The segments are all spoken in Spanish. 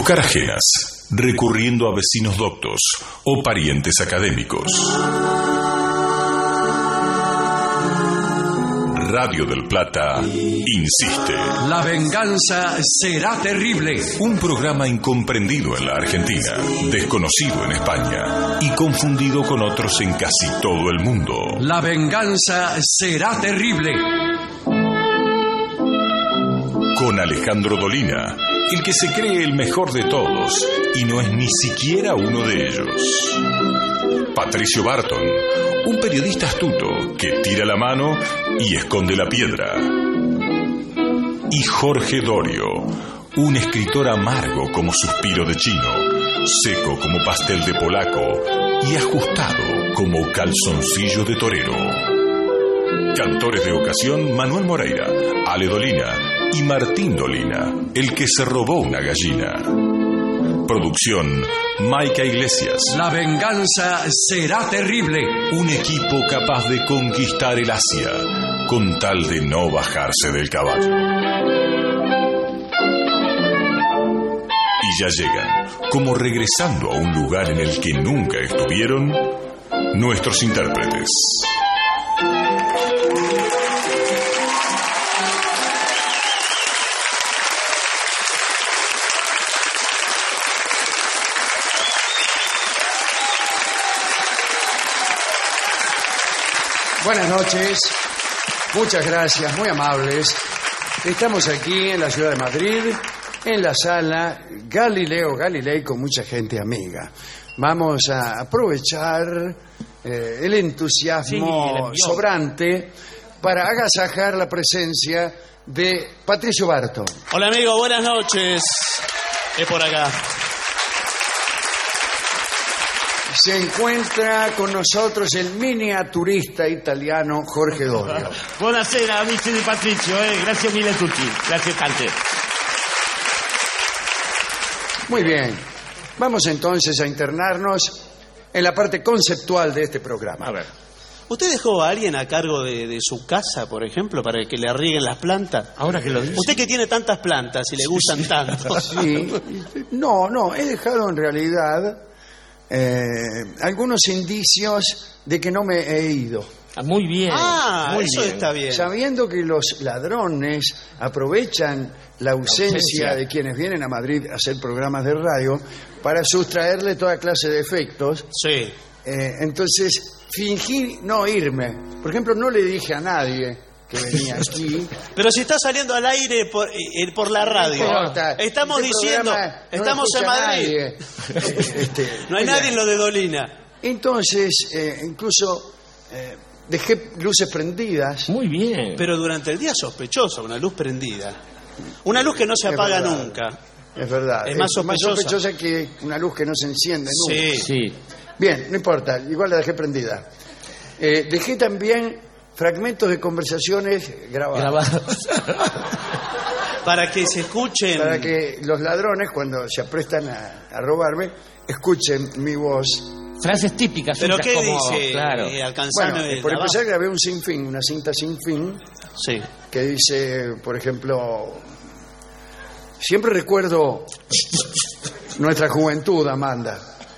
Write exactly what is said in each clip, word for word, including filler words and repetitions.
buscar ajenas, recurriendo a vecinos doctos o parientes académicos. Radio del Plata insiste. La venganza será terrible. Un programa incomprendido en la Argentina, desconocido en España y confundido con otros en casi todo el mundo. La venganza será terrible. Con Alejandro Dolina, el que se cree el mejor de todos y no es ni siquiera uno de ellos. Patricio Barton, un periodista astuto que tira la mano y esconde la piedra. Y Jorge Dorio, un escritor amargo como suspiro de chino, seco como pastel de polaco y ajustado como calzoncillo de torero. Cantores de ocasión: Manuel Moreira, Ale Dolina y Martín Dolina, el que se robó una gallina. Producción: Maica Iglesias. La venganza será terrible. Un equipo capaz de conquistar el Asia con tal de no bajarse del caballo. Y ya llegan, como regresando a un lugar en el que nunca estuvieron, nuestros intérpretes. Buenas noches, muchas gracias, muy amables. Estamos aquí en la ciudad de Madrid, en la sala Galileo Galilei, con mucha gente amiga. Vamos a aprovechar eh, el entusiasmo sí, sobrante para agasajar la presencia de Patricio Barton. Hola amigo, buenas noches. Es por acá. Se encuentra con nosotros el miniaturista italiano Jorge Dorio. Buonasera amici di Patrizio, eh. Grazie mille a tutti, grazie tante. Muy bien, vamos entonces a internarnos en la parte conceptual de este programa. A ver. ¿Usted dejó a alguien a cargo de, de su casa, por ejemplo, para que le rieguen las plantas? Ahora que lo dice. Usted que tiene tantas plantas y le gustan sí, tanto. Sí, no, no, he dejado en realidad eh, algunos indicios de que no me he ido. Ah, muy bien. Ah, muy eso bien. Está bien. Sabiendo que los ladrones aprovechan la ausencia, la ausencia de quienes vienen a Madrid a hacer programas de radio para sustraerle toda clase de efectos. Sí. Eh, entonces fingí no irme. Por ejemplo, no le dije a nadie que venía aquí. Pero si está saliendo al aire por, eh, por la radio. No importa. Estamos este diciendo, no estamos en Madrid. este, no hay nadie en lo de Dolina. Entonces, eh, incluso eh, dejé luces prendidas. Muy bien. Pero durante el día sospechosa, una luz prendida. Una luz que no se Es apaga verdad. nunca. Es verdad. Es más sospechosa. más sospechosa que una luz que no se enciende nunca. Sí. Sí. Bien, no importa, igual la dejé prendida. Eh, dejé también fragmentos de conversaciones grabadas. Grabados. Para que se escuchen. Para que los ladrones, cuando se aprestan a, a robarme, escuchen mi voz. Frases típicas. ¿Pero suyas qué como, dice? Claro. Eh, alcanzame Bueno, el por trabajo. empezar grabé un sinfín, una cinta sin fin, Sí. que dice, por ejemplo, siempre recuerdo nuestra juventud, Amanda.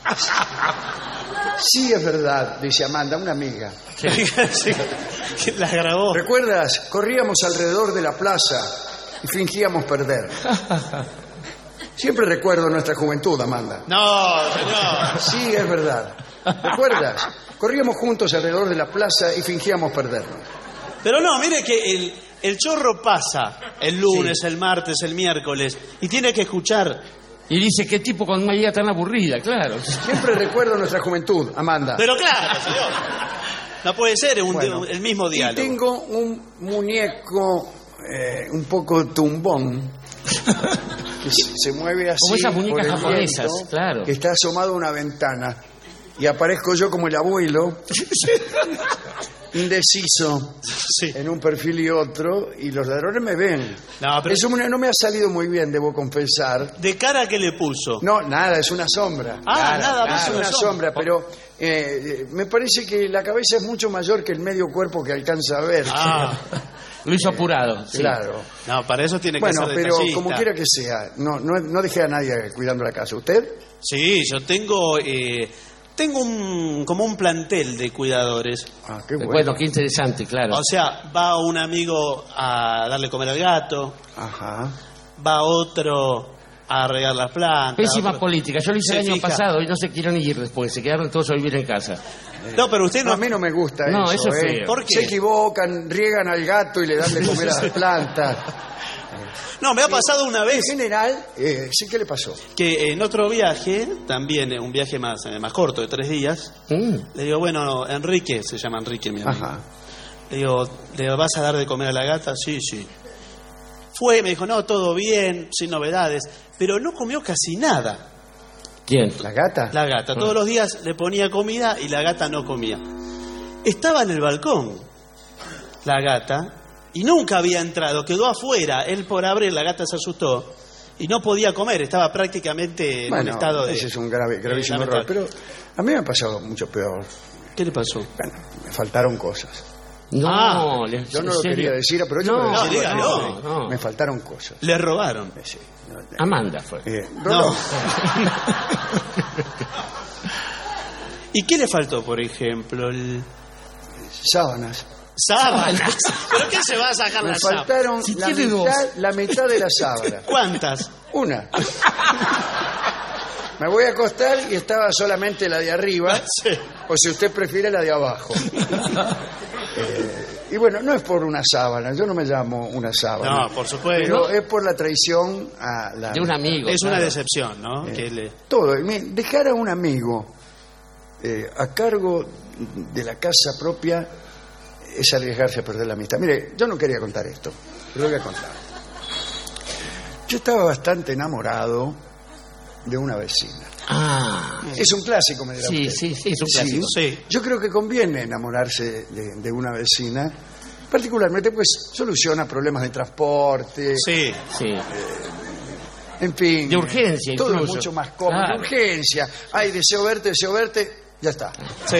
Sí, es verdad, dice Amanda, una amiga. Sí. Sí. La grabó. ¿Recuerdas? Corríamos alrededor de la plaza y fingíamos perder. Siempre recuerdo nuestra juventud, Amanda. No, señor. Sí, es verdad. ¿Recuerdas? Corríamos juntos alrededor de la plaza y fingíamos perdernos. Pero no, mire que el, el chorro pasa el lunes, sí. el martes, el miércoles, y tiene que escuchar. Y dice, qué tipo con una vida tan aburrida, claro. Siempre recuerdo nuestra juventud, Amanda. Pero claro, señor. No puede ser un, Bueno, el mismo diálogo. Y tengo un muñeco eh, un poco tumbón que se, se mueve así. Como esas por muñecas el japonesas, viento, claro. que está asomado a una ventana. Y aparezco yo como el abuelo, indeciso, Sí. en un perfil y otro, y los ladrones me ven. No, pero- Eso no me ha salido muy bien, debo confesar. ¿De cara que le puso? No, nada, es una sombra. Ah, nada más Es una una sombra. sombra, pero eh, me parece que la cabeza es mucho mayor que el medio cuerpo que alcanza a ver. Ah. Lo hizo apurado. Sí. Claro. No, para eso tiene que Bueno, ser pero detallista. como quiera que sea, no, no, no dejé a nadie cuidando la casa. ¿Usted? Sí, yo tengo eh, tengo un como un plantel de cuidadores. Ah, qué bueno. Bueno, qué interesante, claro. O sea, va un amigo a darle comer al gato, Ajá. va otro a regar las plantas. Pésima otro- política. Yo lo hice Se el año fija. pasado y no se quieren ir después. Se quedaron todos a vivir en casa. No, pero usted No, no... a mí no me gusta No, eso. eso es ¿eh? feo. ¿Por qué? Se equivocan, riegan al gato y le dan de comer a las plantas. No, me ha pasado una En vez general, eh, sí, ¿qué le pasó? que en otro viaje, también eh, un viaje más, eh, más corto, de tres días, Mm. le digo, bueno, Enrique, se llama Enrique, mi amigo. Ajá. Le digo, ¿le vas a dar de comer a la gata? Sí, sí. Fue, me dijo, no, todo bien, sin novedades, pero no comió casi nada. ¿Quién? ¿La gata? La gata, todos los días le ponía comida y la gata no comía. Estaba en el balcón, la gata, y nunca había entrado, quedó afuera. Él por abrir, la gata se asustó y no podía comer, estaba prácticamente en Bueno, un estado de... ese es un grave, gravísimo eh, error. Pero lamentable. a mí me ha pasado mucho peor. ¿Qué le pasó? Bueno, me faltaron cosas. No, Ah, le- Yo ¿en no lo serio? quería decir, aprovecho No, para no, decirlo. dígalo. no, no. Me faltaron cosas. Le robaron. Sí, no, no. Amanda fue. Eh, No. Rolón, ¿Y qué le faltó, por ejemplo? El... sábanas. Sábanas. ¿Pero qué se va a sacar Me la sábana? faltaron Si la, tiene dos. mitad, la mitad de la sábana. ¿Cuántas? Una. Me voy a acostar y estaba solamente la de arriba, Sí. o si usted prefiere la de abajo. Eh, y bueno, no es por una sábana, yo no me llamo una sábana. No, por supuesto. Pero es por la traición a la... De un amigo. Es una claro. decepción, ¿no? Que le... Todo. Y mire, dejar a un amigo eh, a cargo de la casa propia es arriesgarse a perder la amistad. Mire, yo no quería contar esto, pero lo voy a contar. Yo estaba bastante enamorado de una vecina. Ah, Es un clásico, me dirá sí, usted. sí, sí, es un clásico. Sí. Yo creo que conviene enamorarse de, de una vecina, particularmente pues soluciona problemas de transporte, Sí. Sí. en fin. De urgencia, Todo es incluso. mucho más cómodo. Claro. De urgencia. Ay, deseo verte, deseo verte, ya está. Sí.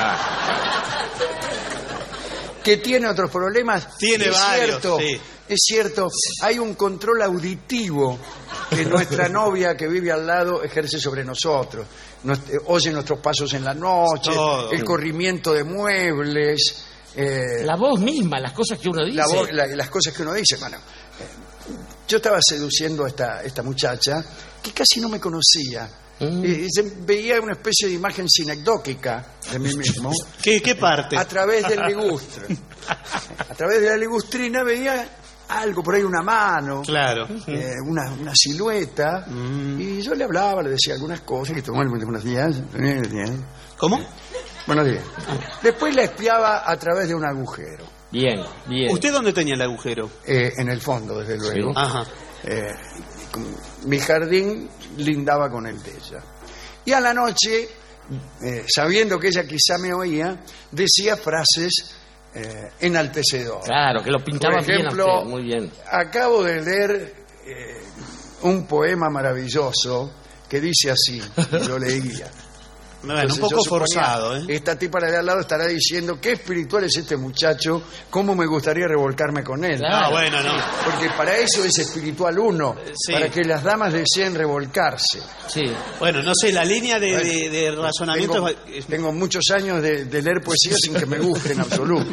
Que tiene otros problemas. Tiene es varios, cierto, sí. es cierto, hay un control auditivo que nuestra novia que vive al lado ejerce sobre nosotros. Nos, eh, oye nuestros pasos en la noche, Todo. el corrimiento de muebles, eh, La voz misma, las cosas que uno dice. la voz- la- las cosas que uno dice. Bueno, eh, yo estaba seduciendo a esta, esta muchacha que casi no me conocía. Mm. Y, y se- veía una especie de imagen sinecdóquica de mí mismo. ¿Qué, qué parte? A través del ligustre. A través de la ligustrina veía algo, por ahí una mano, Claro. eh, una, una silueta, Mm. y yo le hablaba, le decía algunas cosas, que tomaba buenos días, ¿Cómo? buenos días. Después la espiaba a través de un agujero, Bien, bien. ¿Usted dónde tenía el agujero? eh, en el fondo, desde luego. Ajá. Eh, con- mi jardín lindaba con el de ella. Y a la noche, eh, sabiendo que ella quizá me oía, decía frases eh, enaltecedoras. Claro, que lo pintaba Por ejemplo, bien a usted, muy bien. acabo de leer eh, un poema maravilloso que dice así, y lo leía. Bueno, un Entonces, poco yo suponía, forzado, ¿eh? Esta tipa de al lado estará diciendo, qué espiritual es este muchacho, cómo me gustaría revolcarme con él. Claro. Ah, bueno, no. Porque para eso es espiritual uno, Sí. para que las damas deseen revolcarse. Sí. Bueno, no sé, la línea de, de- de razonamiento Tengo, es... tengo muchos años de, de leer poesía sin que me guste en absoluto.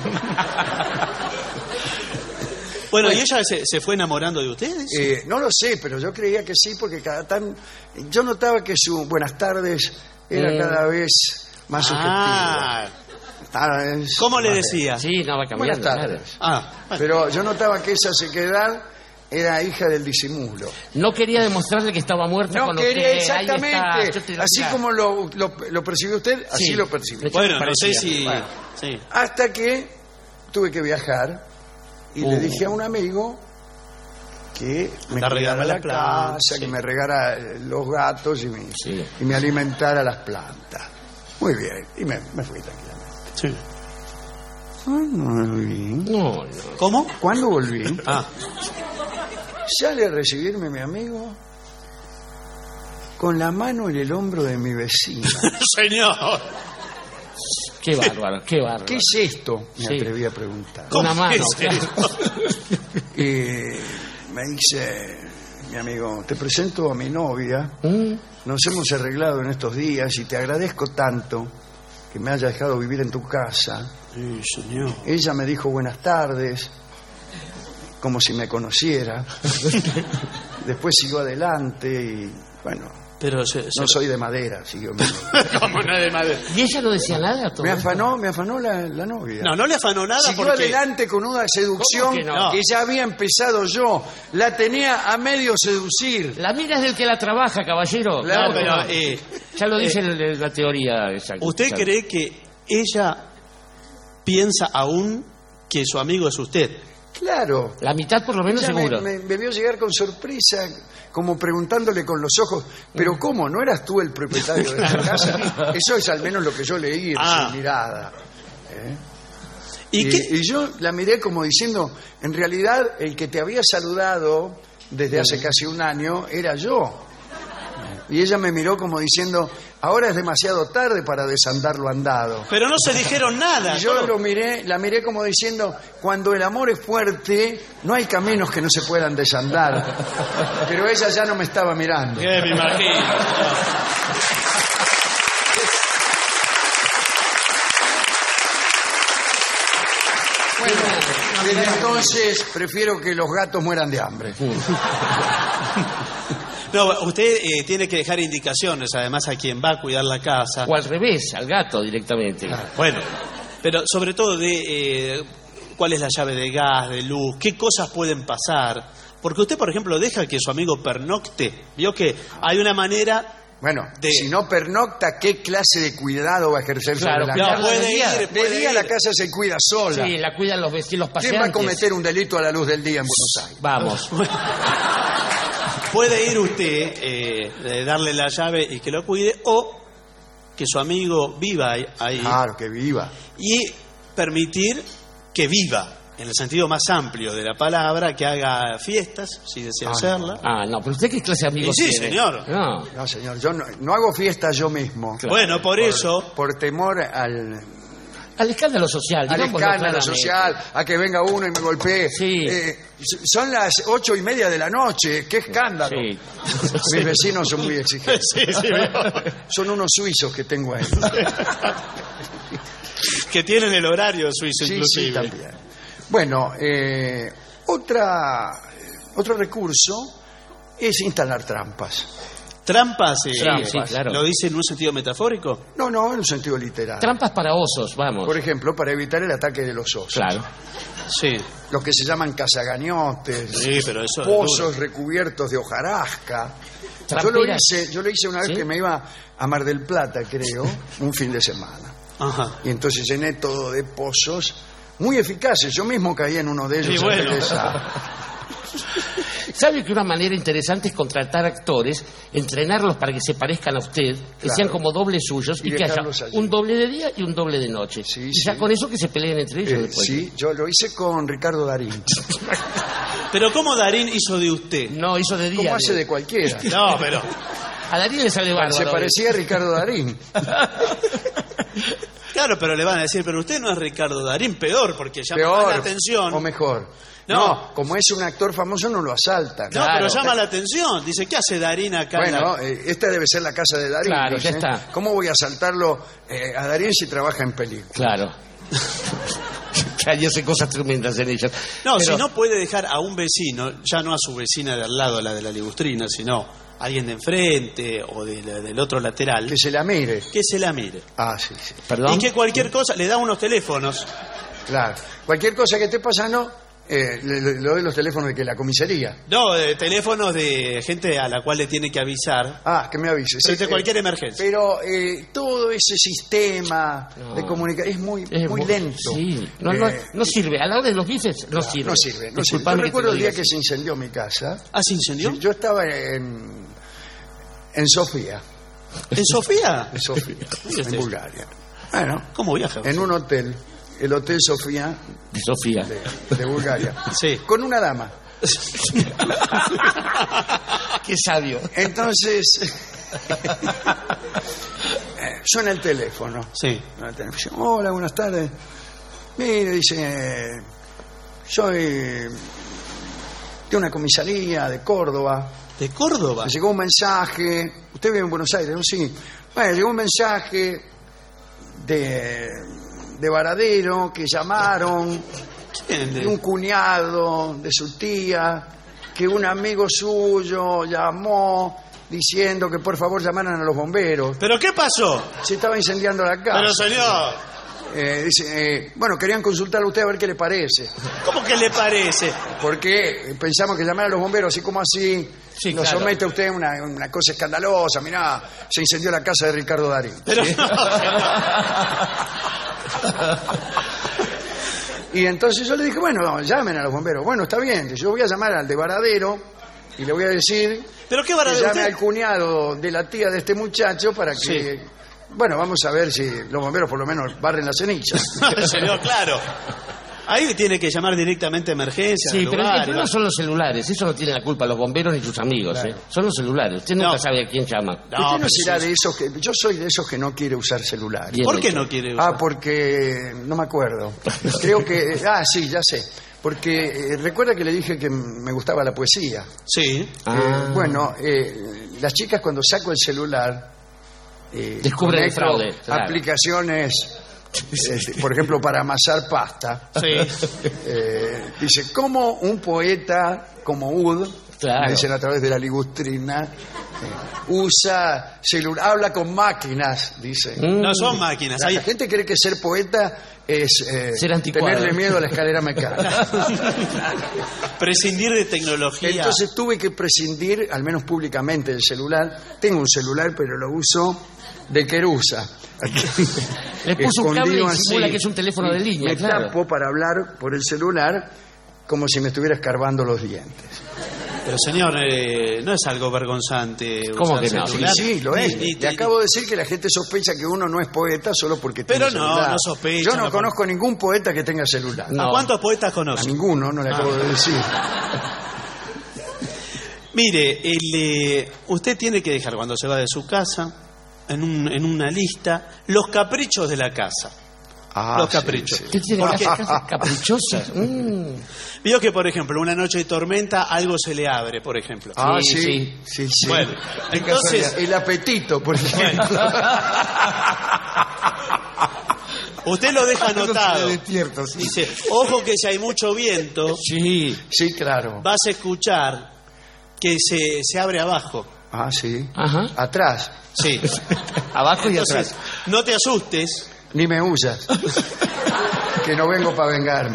Bueno, ¿y ella se, se fue enamorando de ustedes? Eh, no lo sé, pero yo creía que sí, porque cada tan... Yo notaba que su buenas tardes era Mm. cada vez más Ah, subjetiva. Cada vez ¿cómo le más- decía? Sí, no va Buenas cambiando. claro. tardes. Ah, bueno. Pero yo notaba que esa sequedad era hija del disimulo. No quería demostrarle que estaba muerta No con quería usted. Ahí exactamente. está, yo te lo- Así claro. como lo, lo, lo percibió usted, así Sí. lo percibí. Le- Bueno, no parecía. sé si... Bueno. Sí. Hasta que tuve que viajar y le Uh. dije a un amigo que me La cuidara regara la la planta, casa, sí. que me regara eh, los gatos y me, Sí. y me alimentara las plantas. Muy bien, y me, me fui tranquilamente. Sí. ¿Cuándo volví? No, no. ¿Cómo? ¿Cuándo volví? Ah, Sale a recibirme mi amigo con la mano en el hombro de mi vecina. señor. Qué bárbaro, qué bárbaro. ¿Qué es esto? Me Sí. atreví a preguntar. Una ¿Cómo mano, es claro. Y me dice mi amigo, te presento a mi novia. ¿Mm? Nos hemos arreglado en estos días y te agradezco tanto que me hayas dejado vivir en tu casa. Sí, señor. Ella me dijo buenas tardes, como si me conociera. Después siguió adelante y, bueno, Pero se, no se- soy de madera, siguió. ¿Cómo no de madera? ¿Y ella no decía nada? Todo Me esto? afanó, me afanó la, la novia. No, no le afanó nada Siguió porque... adelante con una seducción ¿Cómo que no? que ya había empezado yo. La tenía a medio seducir. La mina es del que la trabaja, caballero. Claro. No, pero... eh, Ya lo dice eh, el- la teoría exacta. ¿Usted cree que ella piensa aún que su amigo es usted? Claro. La mitad por lo menos Ella me, seguro. me, me vio llegar con sorpresa, como preguntándole con los ojos, pero ¿cómo? ¿No eras tú el propietario de esta casa? Eso es al menos lo que yo leí en Ah. su mirada. ¿eh? ¿Y, Y, qué? y yo la miré como diciendo, en realidad el que te había saludado desde hace casi un año era yo. Y ella me miró como diciendo, ahora es demasiado tarde para desandar lo andado. Pero no se dijeron nada. Y yo ¿no? lo miré, la miré como diciendo, cuando el amor es fuerte, no hay caminos que no se puedan desandar. Pero ella ya no me estaba mirando. Eh, me imagino. Bueno, desde entonces prefiero que los gatos mueran de hambre. No, usted eh, tiene que dejar indicaciones, además, a quien va a cuidar la casa. O al revés, al gato directamente. Bueno, pero sobre todo de eh, cuál es la llave de gas, de luz, qué cosas pueden pasar. Porque usted, por ejemplo, deja que su amigo pernocte. Vio que hay una manera... Bueno, De- si no pernocta, ¿qué clase de cuidado va a ejercer Claro, sobre la claro, casa? No, puede de día. ir, De puede día ir. la casa se cuida sola. Sí, la cuidan los vecinos, los ¿Quién va a paseantes. cometer un delito a la luz del día en Buenos Aires? Vamos. Puede ir usted, eh, de darle la llave y que lo cuide, o que su amigo viva ahí, ahí Claro, que viva. y permitir que viva, en el sentido más amplio de la palabra, que haga fiestas, si desea Ah, hacerla. Ah, no, pero usted qué clase de amigos Y sí, tiene. señor. No. No, señor, yo no, no hago fiesta yo mismo. Bueno, por eso... Por temor al, Al escándalo social, al digámoslo escándalo claramente. social, a que venga uno y me golpee. Sí. Eh, son las ocho y media de la noche, qué escándalo. Sí. Mis vecinos son muy exigentes. Sí, sí, Son unos suizos que tengo ahí. que tienen el horario suizo, Sí, inclusive. sí, también. Bueno, eh, otra, otro recurso es instalar trampas. Trampas, eh, Trampas, sí, claro. ¿lo dice en un sentido metafórico? No, no, en un sentido literal. Trampas para osos, vamos. Por ejemplo, para evitar el ataque de los osos. Claro. Sí. Los que se llaman cazagañotes, Sí, pero eso es pozos recubiertos de hojarasca. Yo lo Tramperas. hice, yo lo hice una vez ¿Sí? que me iba a Mar del Plata, creo, un fin de semana. Ajá. Y entonces llené todo de pozos muy eficaces. Yo mismo caí en uno de ellos. Y bueno. antes de esa- ¿Sabe que una manera interesante es contratar actores, entrenarlos para que se parezcan a usted, que Claro. sean como dobles suyos Y y, que haya dejarlos allí. un doble de día y un doble de noche? Sí, y ya sí. con eso que se peleen entre ellos Eh, después. sí, yo lo hice con Ricardo Darín. Pero ¿cómo Darín hizo de usted? No, hizo de día. Como hace digo. de cualquiera. No, pero... A Darín le sale bárbaro. Se parecía a Ricardo Darín. Claro, pero le van a decir, pero usted no es Ricardo Darín, peor, porque llama más Peor la atención. o mejor. No. No. como es un actor famoso no lo asaltan. No, Claro. pero llama la atención. Dice, ¿qué hace Darín acá? en Bueno, la- eh, esta debe ser la casa de Darín. Claro, dice. ya está. ¿Cómo voy a asaltarlo eh, a Darín si trabaja en película? Claro. Que ahí hace cosas tremendas en ellas. No, Pero- si no puede dejar a un vecino, ya no a su vecina de al lado, la de la ligustrina, sino a alguien de enfrente o de la- del otro lateral, Que se la mire. que se la mire. Ah, sí, sí. Perdón. Y que cualquier cosa, le da unos teléfonos. Claro. Cualquier cosa que te pasa, no, eh, le, le- le doy los teléfonos de que la comisaría. No, de teléfonos de gente a la cual le tiene que avisar. Ah, que me avise. sí, Ante eh, cualquier emergencia. Pero eh, todo ese sistema No. de comunicación es muy, Es muy mu- lento. Sí, no, no, Eh, no sirve. A la hora de los bifes no sirve. No sirve, no sirve. Yo Disculpame que te recuerdo lo el día diga que así. se incendió mi casa. ¿Ah, se incendió? Sí, yo estaba en, en Sofía, ¿En Sofía? en Sofía, Mire usted. en Bulgaria. Bueno, ¿Cómo viaja? en un hotel, el Hotel Sofía De Sofía. de, de Bulgaria, Sí. con una dama. Qué sabio. Entonces, eh, suena el teléfono. Sí. Suena el teléfono. Hola, buenas tardes. Mire, dice, soy de una comisaría de Córdoba. ¿De Córdoba? Me llegó un mensaje. Usted vive en Buenos Aires, ¿no? Sí. Bueno, llegó un mensaje de, de Varadero que llamaron, ¿Quién? de un cuñado de su tía, que un amigo suyo llamó diciendo que por favor llamaran a los bomberos. ¿Pero qué pasó? Se estaba incendiando la casa. Pero señor, Eh, dice, eh, bueno, querían consultarle a usted a ver qué le parece. ¿cómo que le parece? Porque pensamos que llamar a los bomberos, así como así, Sí, lo claro. somete a usted a una, una cosa escandalosa. Mirá, se incendió la casa de Ricardo Darín. Pero no, Y entonces yo le dije, bueno, no, llamen a los bomberos. Bueno, está bien, yo voy a llamar al de Varadero y le voy a decir ¿Pero qué que Varadero llame usted? al cuñado de la tía de este muchacho para que... Sí. Bueno, vamos a ver si los bomberos por lo menos barren las cenizas. Señor, claro. Ahí tiene que llamar directamente a emergencia. Sí, al pero el lugar, problema ¿no? son los celulares. Eso no tiene la culpa los bomberos ni sus amigos. ¿eh? Son los celulares. Usted nunca No. sabe a quién llama. No, ¿Usted no pero será sí. de esos que... Yo soy de esos que no quiere usar celular. Bien ¿Por qué hecho. no quiere usar? Ah, porque... No me acuerdo. Creo que... Ah, sí, ya sé. Porque eh, recuerda que le dije que me gustaba la poesía. Sí. Ah. Eh, bueno, eh, las chicas cuando saco el celular... Eh, Descubren el conecto fraude, claro. aplicaciones, eh, por ejemplo, para amasar pasta. Sí. Eh, dice, ¿cómo un poeta como Ud, Claro. dicen a través de la ligustrina, eh, usa celular, habla con máquinas, dice. Mm. No son máquinas. La, Hay... la gente cree que ser poeta es eh, Ser anticuado. tenerle miedo a la escalera mecánica. Prescindir de tecnología. Entonces tuve que prescindir, al menos públicamente, del celular. Tengo un celular, pero lo uso de querusa. Le puso un cable y Escondido simula así. que es un teléfono de línea, Me claro. tapo para hablar por el celular como si me estuviera escarbando los dientes. Pero señor, eh, no es algo vergonzante. ¿Cómo usar que no? Sí, celular. sí, lo es. Y- y- Le acabo de decir que la gente sospecha que uno no es poeta solo porque Pero tiene no, celular. no sospecha, Yo no no conozco ningún poeta que tenga celular. ¿A No. cuántos poetas A conoce? ninguno, no le acabo Ah. de decir. Mire, el, eh, usted tiene que dejar cuando se va de su casa, en, un, en una lista, los caprichos de la casa. Ah, Los sí, caprichos. sí. Usted tiene ¿Por qué? casas caprichosas. Mm. Vio que, por ejemplo, una noche de tormenta algo se le abre, por ejemplo. Ah, Sí, sí, sí. sí, sí. Bueno, Qué entonces- casualidad. El apetito, por ejemplo. Usted lo deja anotado. despierto, sí. Dice, ojo que si hay mucho viento, Sí. Sí, claro. vas a escuchar que se, se abre abajo. Ah, sí. Ajá. Atrás. Sí. Abajo y Entonces, atrás. no te asustes. Ni me huyas. Que no vengo para vengarme.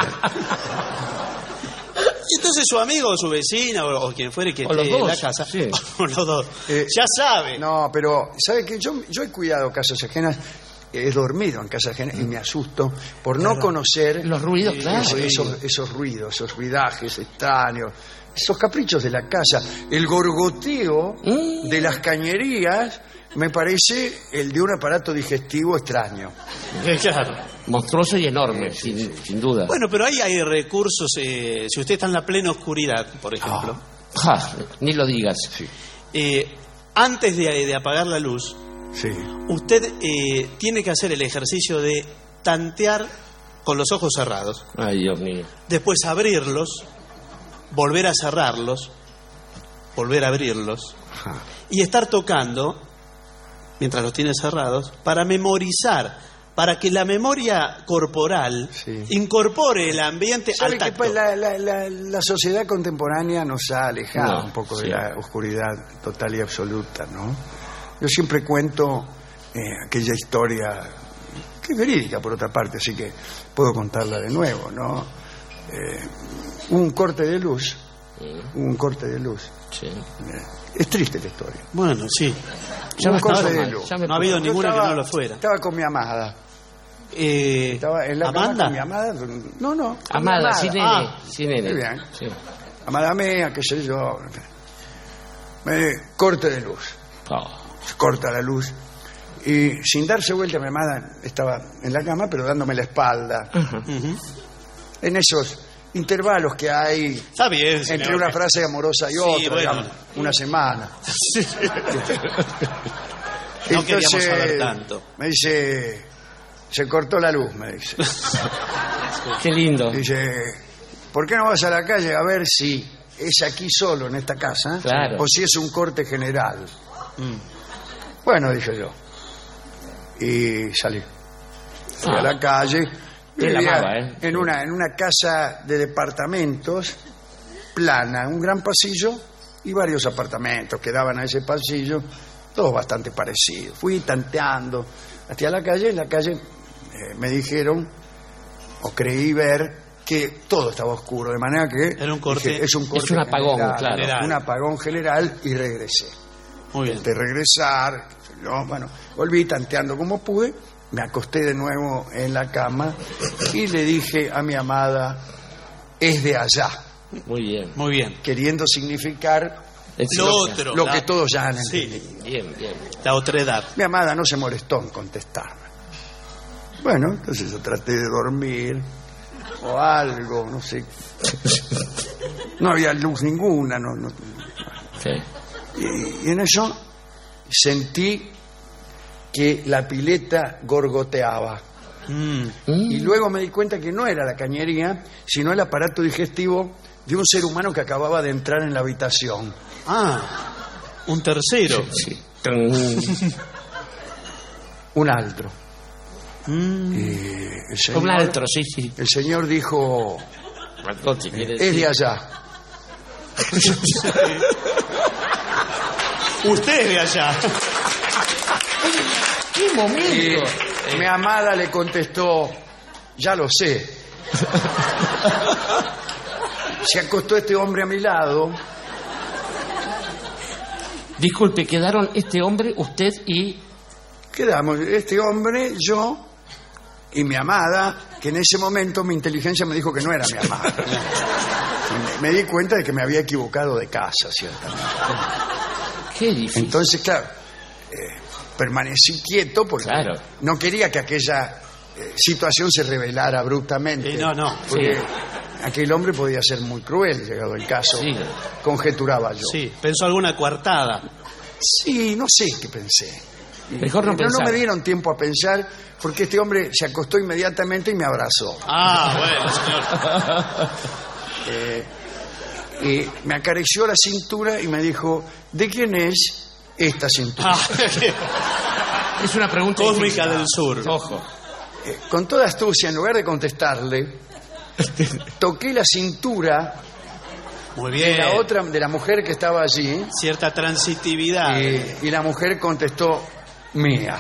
Y entonces su amigo o su vecina o, o quien fuere que O los esté en la dos, casa, sí. o los dos, Eh, ya sabe. No, pero, ¿sabe qué? Yo, yo he cuidado casas ajenas, he dormido en casas ajenas y me asusto por no conocer Los ruidos, claro. esos, esos, esos ruidos, esos ruidajes extraños, esos caprichos de la casa. El gorgoteo Mm. de las cañerías me parece el de un aparato digestivo extraño. Claro. Monstruoso y enorme, sin, sin duda. Bueno, pero ahí hay recursos. eh, si usted está en la plena oscuridad, por ejemplo, Ja, ni lo digas. eh, antes de, de apagar la luz, Sí. usted eh, tiene que hacer el ejercicio de tantear con los ojos cerrados, Ay, Dios mío. después abrirlos, volver a cerrarlos, volver a abrirlos Ajá. y estar tocando mientras los tiene cerrados para memorizar, para que la memoria corporal Sí. incorpore el ambiente ¿Sabe al que tacto. pues, la, la, la, la sociedad contemporánea nos ha alejado No, un poco sí. de la oscuridad total y absoluta, ¿no? Yo siempre cuento eh, aquella historia, que es verídica por otra parte, así que puedo contarla de nuevo, ¿no? Eh, hubo un corte de luz, hubo un corte de luz. Sí. Eh, es triste la historia. Bueno, sí. Ya Un me corte puso de mal, luz. ya me No ha puso habido mal. Yo ninguna que estaba- no lo fuera. Estaba con mi amada. Eh, Estaba en la cama ¿Amanda? con mi amada. No, no. con mi Amada, sin nene. Ah, sin nene. muy bien. Sí. Amada mía, qué sé yo. Me corte de luz. Oh. Se corta la luz. Y sin darse vuelta, mi amada estaba en la cama, pero dándome la espalda. ujú. En esos intervalos que hay Está bien, entre señor. una frase amorosa y Sí, otra, bueno. digamos, una semana. No queríamos saber tanto. Me dice, se cortó la luz, me dice. Qué lindo. Dice, ¿por qué no vas a la calle a ver si es aquí solo, en esta casa? Claro. O si es un corte general. Mm. Bueno, dije yo. Y salí. Fui Ah. a la calle. Te la Vivía amaba, ¿eh? en, una, en una casa de departamentos, plana, un gran pasillo y varios apartamentos que daban a ese pasillo, todos bastante parecidos. Fui tanteando hacia la calle. En la calle eh, me dijeron, o creí ver, que todo estaba oscuro, de manera que Era un corte- dije, es un corte Es un apagón, general, claro. General. un apagón general, y regresé. Muy bien. De regresar, yo, bueno, volví tanteando como pude, me acosté de nuevo en la cama y le dije a mi amada, es de allá, Muy bien. Muy bien. queriendo significar Es Lo lo- otro. lo la- que todos ya han Sí, entendido. Bien, bien. la otra edad. Mi amada no se molestó en contestarme. Bueno, entonces yo traté de dormir o algo, no sé. No había luz ninguna, no, no. Sí. Y, y en eso sentí que la pileta gorgoteaba. Mm. Y luego me di cuenta que no era la cañería, sino el aparato digestivo de un ser humano que acababa de entrar en la habitación. Ah, un tercero. Sí. Trum. Un altro. Mm. Y el señor, Un altro, sí, sí. el señor dijo, Marcotti, quiere es decir. de allá. Usted es de allá. ¡Qué Y momento! mi amada le contestó, ya lo sé. Se acostó este hombre a mi lado. Disculpe, quedaron este hombre, usted y... Quedamos, este hombre, yo y mi amada, que en ese momento mi inteligencia me dijo que no era mi amada. Y me, me di cuenta de que me había equivocado de casa, ciertamente. Qué difícil. Entonces, claro, eh, permanecí quieto porque Claro. no quería que aquella eh, situación se revelara abruptamente. Eh, no, no. Porque Sí. aquel hombre podía ser muy cruel, llegado el caso, Sí. conjeturaba yo. Sí, pensó alguna coartada. Sí, no sé qué pensé. Mejor no no, pensar. no me dieron tiempo a pensar porque este hombre se acostó inmediatamente y me abrazó. Ah, bueno, señor. Eh, y me acarició la cintura y me dijo, ¿de quién es esta cintura? Ah, Es una pregunta Cósmica difícil. del Sur. Ojo. Eh, con toda astucia, en lugar de contestarle, toqué la cintura muy de bien. la otra, de la mujer que estaba allí, Cierta transitividad. y, y la mujer contestó, mía.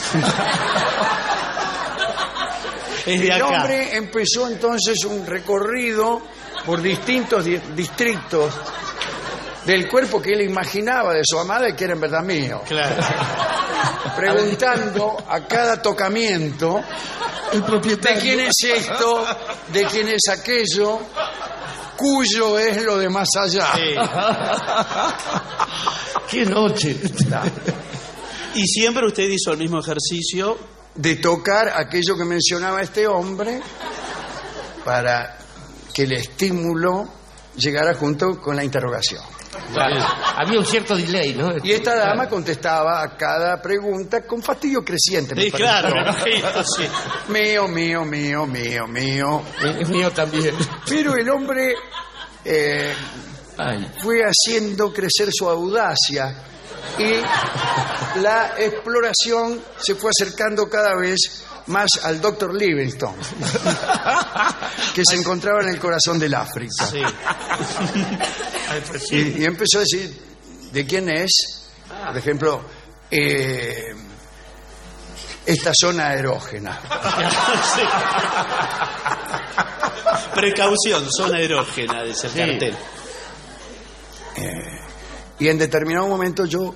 es de El acá. hombre empezó entonces un recorrido por distintos di- distritos del cuerpo que él imaginaba de su amada y que era en verdad mío, Claro. preguntando a cada tocamiento de quién es esto, de quién es aquello, cuyo es lo de más allá. Sí. ¡Qué noche! Y siempre usted hizo el mismo ejercicio. De tocar aquello que mencionaba este hombre para que el estímulo llegara junto con la interrogación. Claro. Había un cierto delay, ¿no? Y esta dama contestaba a cada pregunta con fastidio creciente. me Sí, claro, me pareció. imagino, sí. Mío, mío, mío, mío, mío. Es mío también. Pero el hombre eh, Ay. fue haciendo crecer su audacia y la exploración se fue acercando cada vez más al doctor Livingstone, que se encontraba en el corazón del África. Sí. Y, y empezó a decir de quién es, por ejemplo, eh, esta zona erógena. Sí. Precaución, zona erógena, dice el Sí. cartel. Y en determinado momento yo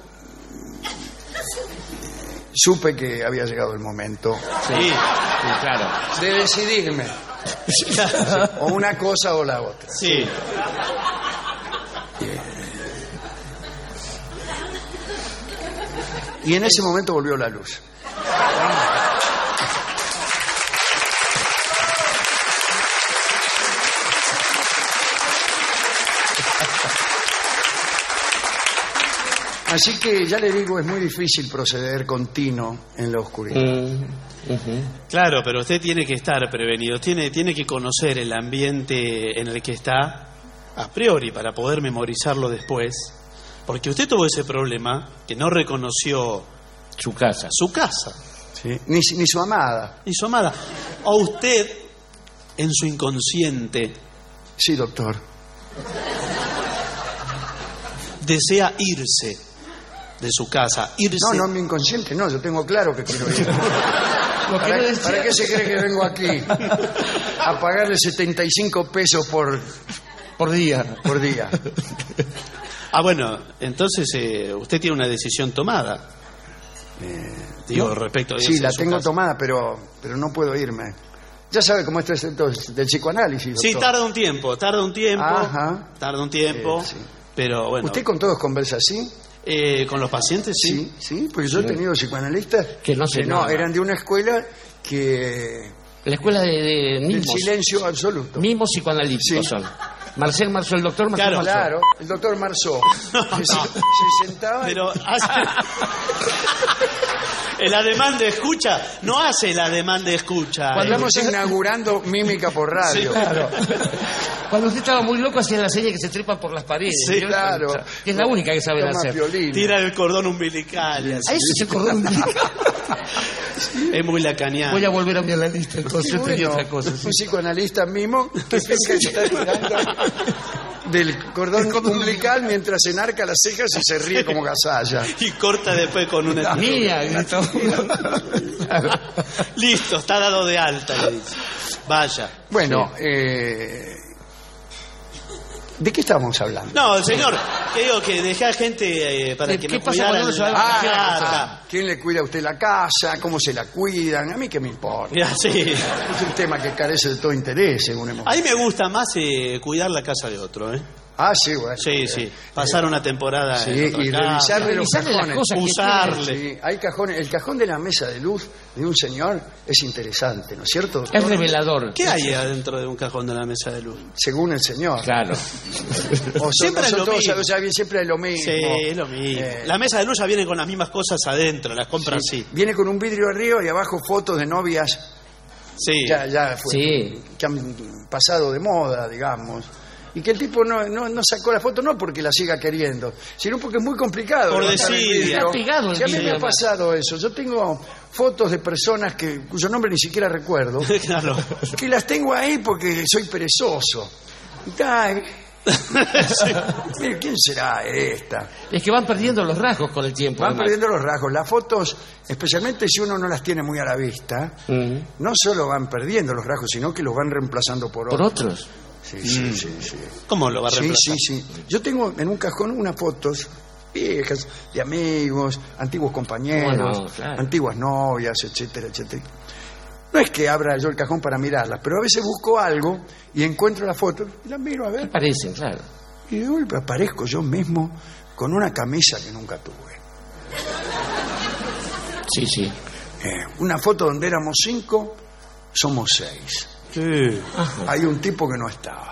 supe que había llegado el momento Sí. Sí, claro. de decidirme, o una cosa o la otra. Sí. Y en ese momento volvió la luz. Así que ya le digo, es muy difícil proceder con Tino en la oscuridad. Mm, ujú. Claro, pero usted tiene que estar prevenido, tiene, tiene que conocer el ambiente en el que está a priori para poder memorizarlo después, porque usted tuvo ese problema que no reconoció Su casa. su casa ¿Sí? Ni, ni su amada. y su amada. O usted, en su inconsciente, Sí, doctor. desea irse de su casa, irse. No, no, mi inconsciente, no, yo tengo claro que quiero ir. Lo que ¿Para, no decía- ¿Para qué se cree que vengo aquí? A pagarle setenta y cinco pesos por, Por día. por día. Ah, bueno, entonces eh, usted tiene una decisión tomada. Digo, respecto a Sí, irse la de su tengo casa. tomada, pero, pero no puedo irme. Ya sabe cómo esto es entonces, del psicoanálisis, doctor. Sí, tarda un tiempo, tarda un tiempo, Ajá. tarda un tiempo, Eh, sí. pero bueno. ¿Usted con todos conversa así? Eh, con los pacientes sí. Sí, sí, porque yo he tenido psicoanalistas Que no se nada. eran de una escuela que... La escuela de, de del mimos. silencio absoluto. Mimos psicoanalíticos Sí. son. Marcel Marceau, el doctor Marcel Claro, Marceau. Claro, el doctor Marceau. No, se, no. se sentaba... y- Pero hace... el ademán de escucha no hace el ademán de escucha. Cuando Eh, estamos inaugurando mímica por radio. Sí, Claro. Cuando usted estaba muy loco hacía la serie que se trepan por las paredes. Sí, ¿vio? claro. Que es la única que saben Toma hacer. violín. Tira el cordón umbilical. y así. A eso se cordón umbilical. Es muy lacaniano. Voy a volver a mi analista, entonces Y tenía bueno, otra cosa. sí. un psicoanalista mimo que finge que está tirando del cordón umbilical mientras se enarca las cejas y se ríe como gasalla. Y corta después con una... Mía, gritó. Claro. Listo, está dado de alta, le dice. Vaya. Bueno, eh, ¿de qué estábamos hablando? No, señor, que digo que dejé a gente eh, para ¿Qué- que qué me pasa cuidaran. cuando uno se va de Ah, vacaciones? ah, ¿quién le cuida a usted la casa? ¿Cómo se la cuidan? A mí qué me importa. Mira, sí. Es un tema que carece de todo interés, según hemos... A mí me gusta más eh, cuidar la casa de otro, ¿eh? Ah, sí, bueno. Sí, sí. Pasar una temporada Sí, en otra y casa. revisarle los Revisarle las cajones. cosas que Usarle. Sí, hay cajones. El cajón de la mesa de luz de un señor es interesante, ¿no es cierto? Es revelador. ¿Qué hay adentro de un cajón de la mesa de luz? Según el señor. Claro. O son, Siempre o es son lo todos, mismo. o sea, bien, siempre es lo mismo. Sí, es lo mismo. Eh, La mesa de luz ya viene con las mismas cosas adentro, las compra sí. así. Viene con un vidrio arriba y abajo fotos de novias Sí. ya, ya fue- Sí. que han pasado de moda, digamos. Y que el tipo no, no, no sacó la foto no porque la siga queriendo, sino porque es muy complicado. Por levantar el desidia. vidrio. Está pegado el Sí, a mí me vidrio, ha además. pasado eso. Yo tengo fotos de personas que cuyo nombre ni siquiera recuerdo, Claro. que las tengo ahí porque soy perezoso. Ay, mire, ¿quién será esta? Es que van perdiendo los rasgos con el tiempo. Van además. perdiendo los rasgos. Las fotos, especialmente si uno no las tiene muy a la vista, Ujú. no solo van perdiendo los rasgos, sino que los van reemplazando por Por otros. otros. Sí, sí, sí, sí. ¿Cómo lo va a Sí, reemplazar? sí, sí. Yo tengo en un cajón unas fotos viejas de amigos, antiguos compañeros, Bueno, claro. antiguas novias, etcétera, etcétera. No es que abra yo el cajón para mirarlas, pero a veces busco algo y encuentro las fotos y las miro a ver. Parecen, claro. Y de golpe aparezco yo mismo con una camisa que nunca tuve. Sí, sí. Eh, una foto donde éramos cinco, somos seis. Sí. Hay un tipo que no estaba.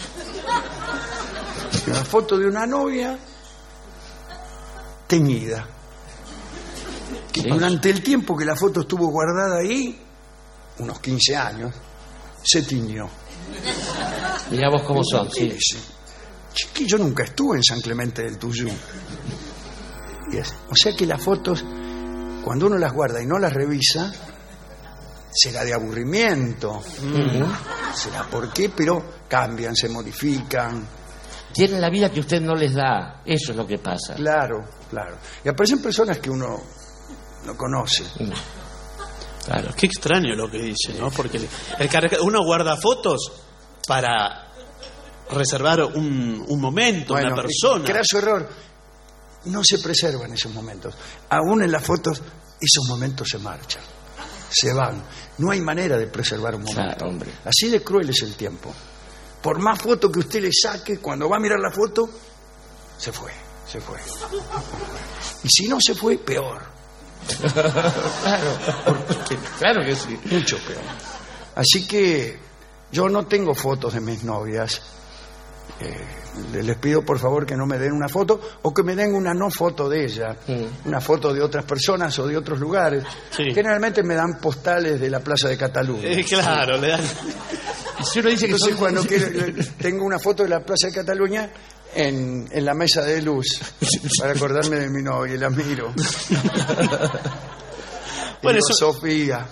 Y una foto de una novia teñida. Que Sí. durante el tiempo que la foto estuvo guardada ahí, unos quince años, se tiñó. Mirá vos cómo son, sí. Sí. Es que yo nunca estuve en San Clemente del Tuyú. Y es- O sea que las fotos, cuando uno las guarda y no las revisa, será de aburrimiento, será por qué, pero cambian, se modifican. Tienen la vida que usted no les da. Eso es lo que pasa. Claro, claro. Y aparecen personas que uno no conoce. Claro. Qué extraño lo que dice, ¿no? Porque el carga- uno guarda fotos para reservar un, un momento, una persona. Craso error. No se preservan esos momentos. Aún en las fotos, esos momentos se marchan, se van. No hay manera de preservar un momento. Claro, hombre. Así de cruel es el tiempo. Por más foto que usted le saque, cuando va a mirar la foto, se fue, se fue. Y si no se fue, peor, Claro. Porque- claro que sí. mucho peor. Así que yo no tengo fotos de mis novias, Eh, les pido por favor que no me den una foto o que me den una no foto de ella, mm. una foto de otras personas o de otros lugares. Sí. Generalmente me dan postales de la Plaza de Cataluña. Eh, claro, le dan. Si uno dice que Entonces son... cuando quiero, tengo una foto de la Plaza de Cataluña en, en la mesa de luz para acordarme de mi novia y la miro. Bueno, digo, eso... Sofía.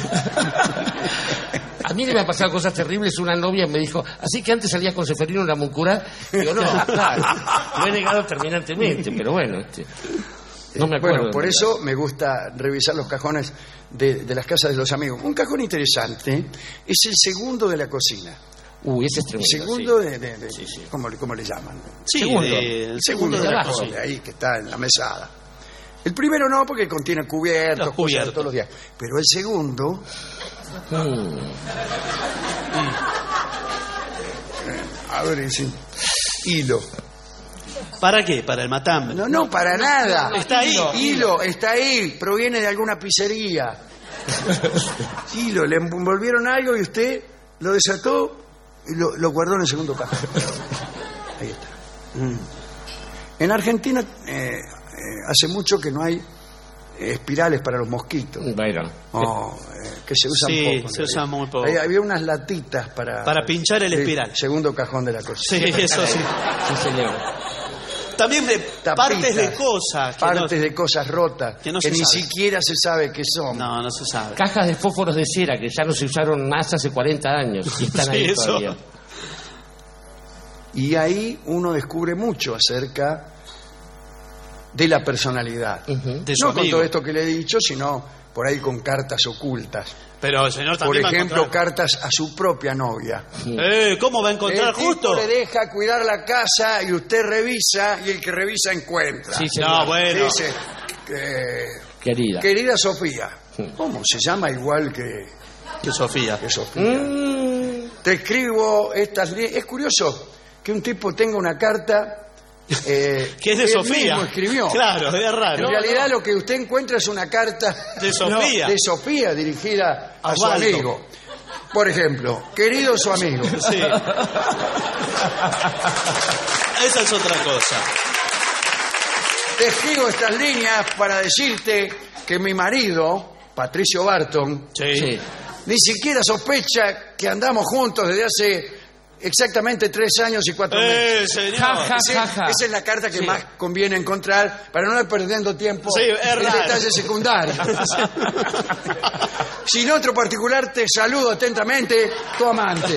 A mí me han pasado cosas terribles. Una novia me dijo, así que antes salías con Seferino en la Moncura. Digo, no, claro, lo he negado terminantemente, pero bueno, este, no me acuerdo. Bueno, por eso me gusta revisar los cajones de, de las casas de los amigos. Un cajón interesante es el segundo de la cocina. Uy, ese es tremendo. El segundo sí. de, de, de sí, sí. ¿cómo, ¿cómo le llaman? Sí, segundo. De, el segundo, segundo de, de la abajo, cocina, de ahí que está en la mesada. El primero no, porque contiene cubiertos, los cubiertos. cosas todos los días. Pero el segundo... Mm. Abre sí. Hilo. ¿Para qué? ¿Para el matambre? No, no, para no, nada. no, no, está ahí. Hilo, hilo, está ahí. Proviene de alguna pizzería. Hilo, le envolvieron algo y usted lo desató y lo, lo guardó en el segundo cajón. Ahí está. Mm. En Argentina eh, eh, hace mucho que no hay eh, espirales para los mosquitos. Bueno. Oh, eh, que se usan Sí, poco. se usan muy poco. Ahí había unas latitas para... Para pinchar el espiral. Segundo cajón de la cocina. Sí, eso sí. Sí, señor. También de Tapitas, partes de cosas. Que partes no, de cosas rotas que que, no se ni sabe. siquiera se sabe qué son. No, no se sabe. Cajas de fósforos de cera que ya no se usaron más hace cuarenta años y están Sí, ahí eso. todavía. Y ahí uno descubre mucho acerca de la personalidad. Uh-huh. De su No con amigo. todo esto que le he dicho, sino por ahí con cartas ocultas. Pero el señor Por también va a ejemplo, encontrar- cartas a su propia novia. Eh, ¿cómo va a encontrar El tipo justo? le deja cuidar la casa y usted revisa y el que revisa encuentra. Sí, señor. No, bueno. Dice, eh, Querida. querida Sofía, Sí. ¿cómo se llama igual que, Que Sofía. que Sofía? Mm. Te escribo estas líneas. Es curioso que un tipo tenga una carta eh, Que es de él Sofía. mismo escribió. Claro, es raro. En realidad lo que usted encuentra es una carta De Sofía. de Sofía dirigida a su Osvaldo. amigo. Por ejemplo, querido su amigo. Sí. Esa es otra cosa. Te escribo estas líneas para decirte que mi marido, Patricio Barton, Sí. Sí. ni siquiera sospecha que andamos juntos desde hace exactamente tres años y cuatro meses. Eh, señor. Ja, ja. Ese- esa es la carta que Sí. más conviene encontrar para no ir perdiendo tiempo Sí, es en raro. detalles secundarios. Sin otro particular, te saludo atentamente, tu amante.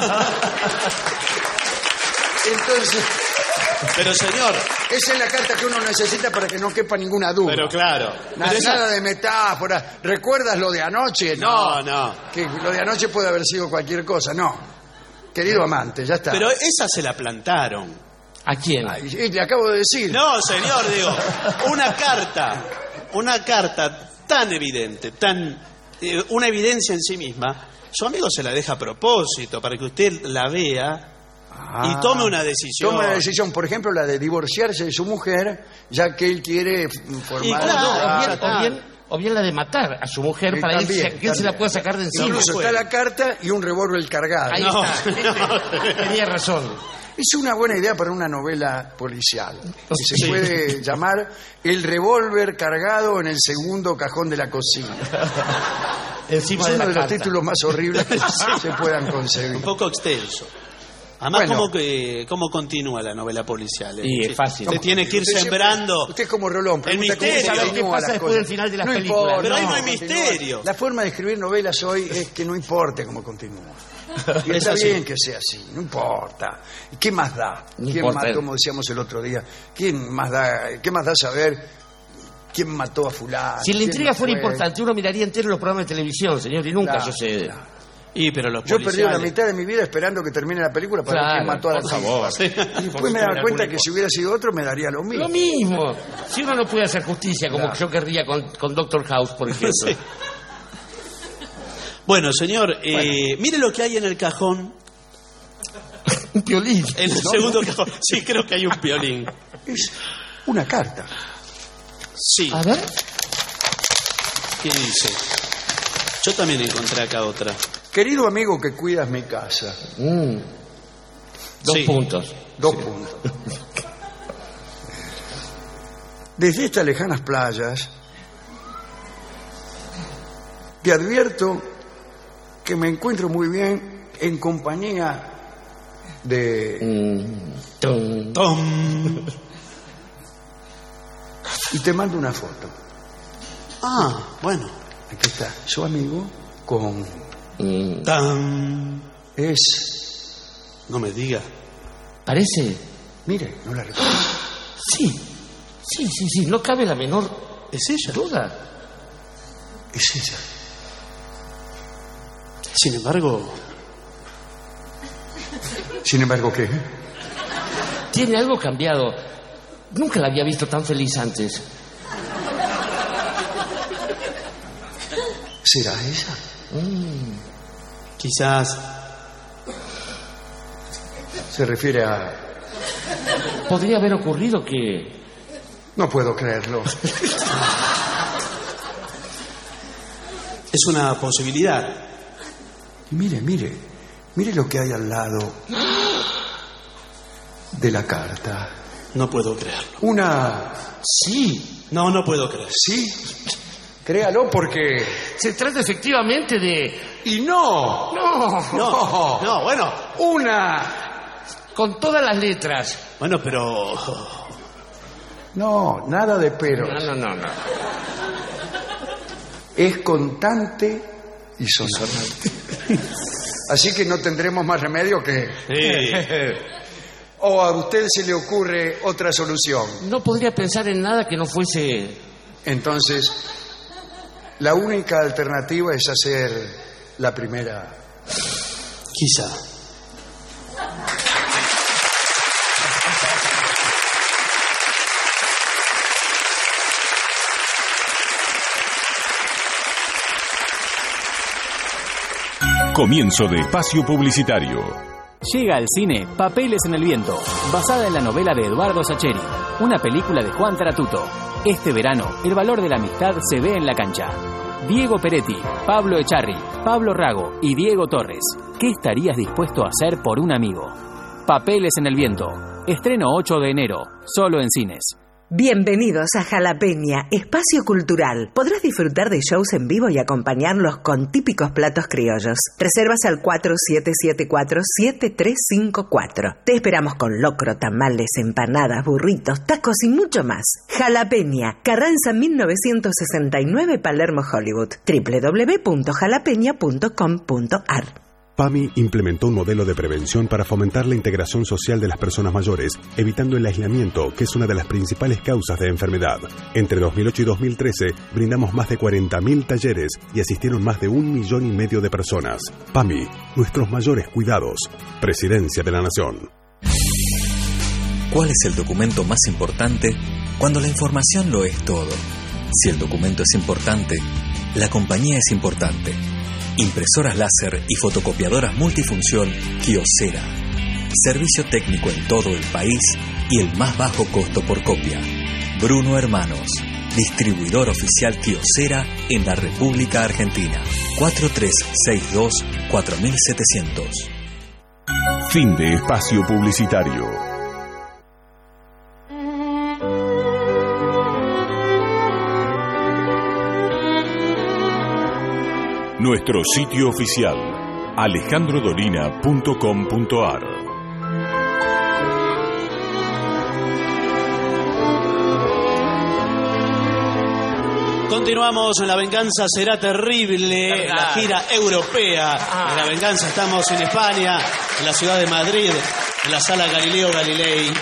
Entonces, Pero señor, esa es la carta que uno necesita para que no quepa ninguna duda. pero claro. Nada, Pero esa- nada de metáforas. ¿Recuerdas lo de anoche? No, no. Que lo de anoche puede haber sido cualquier cosa. No. Querido amante, ya está. Pero esa se la plantaron. ¿A quién? Ay, y le acabo de decir. No, señor, digo, una carta, una carta tan evidente, tan eh, una evidencia en sí misma, su amigo se la deja a propósito para que usted la vea Ah. y tome una decisión. Toma una decisión, por ejemplo, la de divorciarse de su mujer, ya que él quiere formar... Y claro, No, o, Ah, bien, está. o, bien, o bien la de matar a su mujer Y para él, también, que él se la también. pueda sacar de encima. Incluso puede. está la carta y un revólver cargado. Ahí No, está. no. Tenía razón. Es una buena idea para una novela policial. Que se Sí. puede llamar El revólver cargado en el segundo cajón de la cocina. Encima Es de uno la de los carta. títulos más horribles que se puedan concebir. Un poco extenso. Además, Bueno. ¿cómo, que, ¿cómo continúa la novela policial? eh? Y es fácil. Usted tiene que ir Usted siempre- sembrando. Usted es como Rolón. pregunta cómo misterio. continúa ¿Sabe qué pasa las después cosas. del final de las No películas? importa, Pero ahí no hay continúa. misterio. La forma de escribir novelas hoy es que no importe cómo continúa. Y Es está así. bien que sea así, no importa. ¿Y qué más da? No ¿Quién importa. mató, como decíamos el otro día? ¿Quién más da? ¿Qué más da saber quién mató a fulano? Si la quién intriga no fuera fue? importante, uno miraría entero los programas de televisión, señor, y nunca Claro, sucede. claro. Y pero los Yo he perdido la policiales- mitad de mi vida esperando que termine la película para ver Claro, quién mató a la por chica. favor. Sí. Y después me da cuenta que si hubiera sido otro me daría lo mismo. Lo mismo. Si uno no puede hacer justicia, como Claro. yo querría con, con Doctor House, por ejemplo. Sí. Bueno, señor, eh, mire lo que hay en el cajón. Un violín. En el segundo cajón. Sí, creo que hay un violín. Es una carta. Sí. A ver. ¿Qué dice? Yo también encontré acá otra. Querido amigo que cuidas mi casa, Mm. Dos Sí. puntos. Dos puntos. Desde estas lejanas playas, te advierto que me encuentro muy bien en compañía de... Mm, tum. Tom. Y te mando una foto. Ah, bueno. Aquí está, su amigo con... Mm, Tam. Es... No me diga. Parece. Mire, no la recuerdo. Sí. Sí, sí, sí. No cabe la menor ¿Es ella? duda. Es ella. Sin embargo, Sin embargo, ¿qué? Tiene algo cambiado. Nunca la había visto tan feliz antes. ¿Será ella? quizás Se refiere a... Podría haber ocurrido que... No puedo creerlo. es una posibilidad. Mire, mire, mire lo que hay al lado de la carta. No puedo creerlo. Una... Sí. No, no puedo creer. Sí, créalo porque... Se trata efectivamente de... Y no, No. no, No, bueno. una... Con todas las letras. Bueno, pero No, nada de pero. No, no, no, no. Es contante y sonante. Así que no tendremos más remedio que... ¿O a usted se le ocurre otra solución? No podría pensar en nada que no fuese... Entonces, la única alternativa es hacer la primera. quizá. Comienzo de espacio publicitario. Llega al cine Papeles en el viento, basada en la novela de Eduardo Sacheri, una película de Juan Taratuto. Este verano, el valor de la amistad se ve en la cancha. Diego Peretti, Pablo Echarri, Pablo Rago y Diego Torres. ¿Qué estarías dispuesto a hacer por un amigo? Papeles en el viento. Estreno ocho de enero, solo en cines. Bienvenidos a Jalapeña, espacio cultural. Podrás disfrutar de shows en vivo y acompañarlos con típicos platos criollos. Reservas al cuatro siete siete cuatro siete tres cinco cuatro. Te esperamos con locro, tamales, empanadas, burritos, tacos y mucho más. Jalapeña, Carranza mil novecientos sesenta y nueve, Palermo, Hollywood. doble u doble u doble u punto jalapeña punto com punto a r. PAMI implementó un modelo de prevención para fomentar la integración social de las personas mayores, evitando el aislamiento, que es una de las principales causas de enfermedad. Entre dos mil ocho y dos mil trece, brindamos más de cuarenta mil talleres y asistieron más de un millón y medio de personas. PAMI, nuestros mayores cuidados. Presidencia de la Nación. ¿Cuál es el documento más importante cuando la información lo es todo? Si el documento es importante, la compañía es importante. Impresoras láser y fotocopiadoras multifunción Kyocera. Servicio técnico en todo el país y el más bajo costo por copia. Bruno Hermanos, distribuidor oficial Kyocera en la República Argentina. cuatro tres seis dos cuatro siete cero cero. Fin de espacio publicitario. Nuestro sitio oficial, alejandro dolina punto com punto a r. Continuamos en La Venganza Será Terrible, Verdad. la gira europea Ah. de La Venganza. Estamos en España, en la ciudad de Madrid, en la sala Galileo Galilei.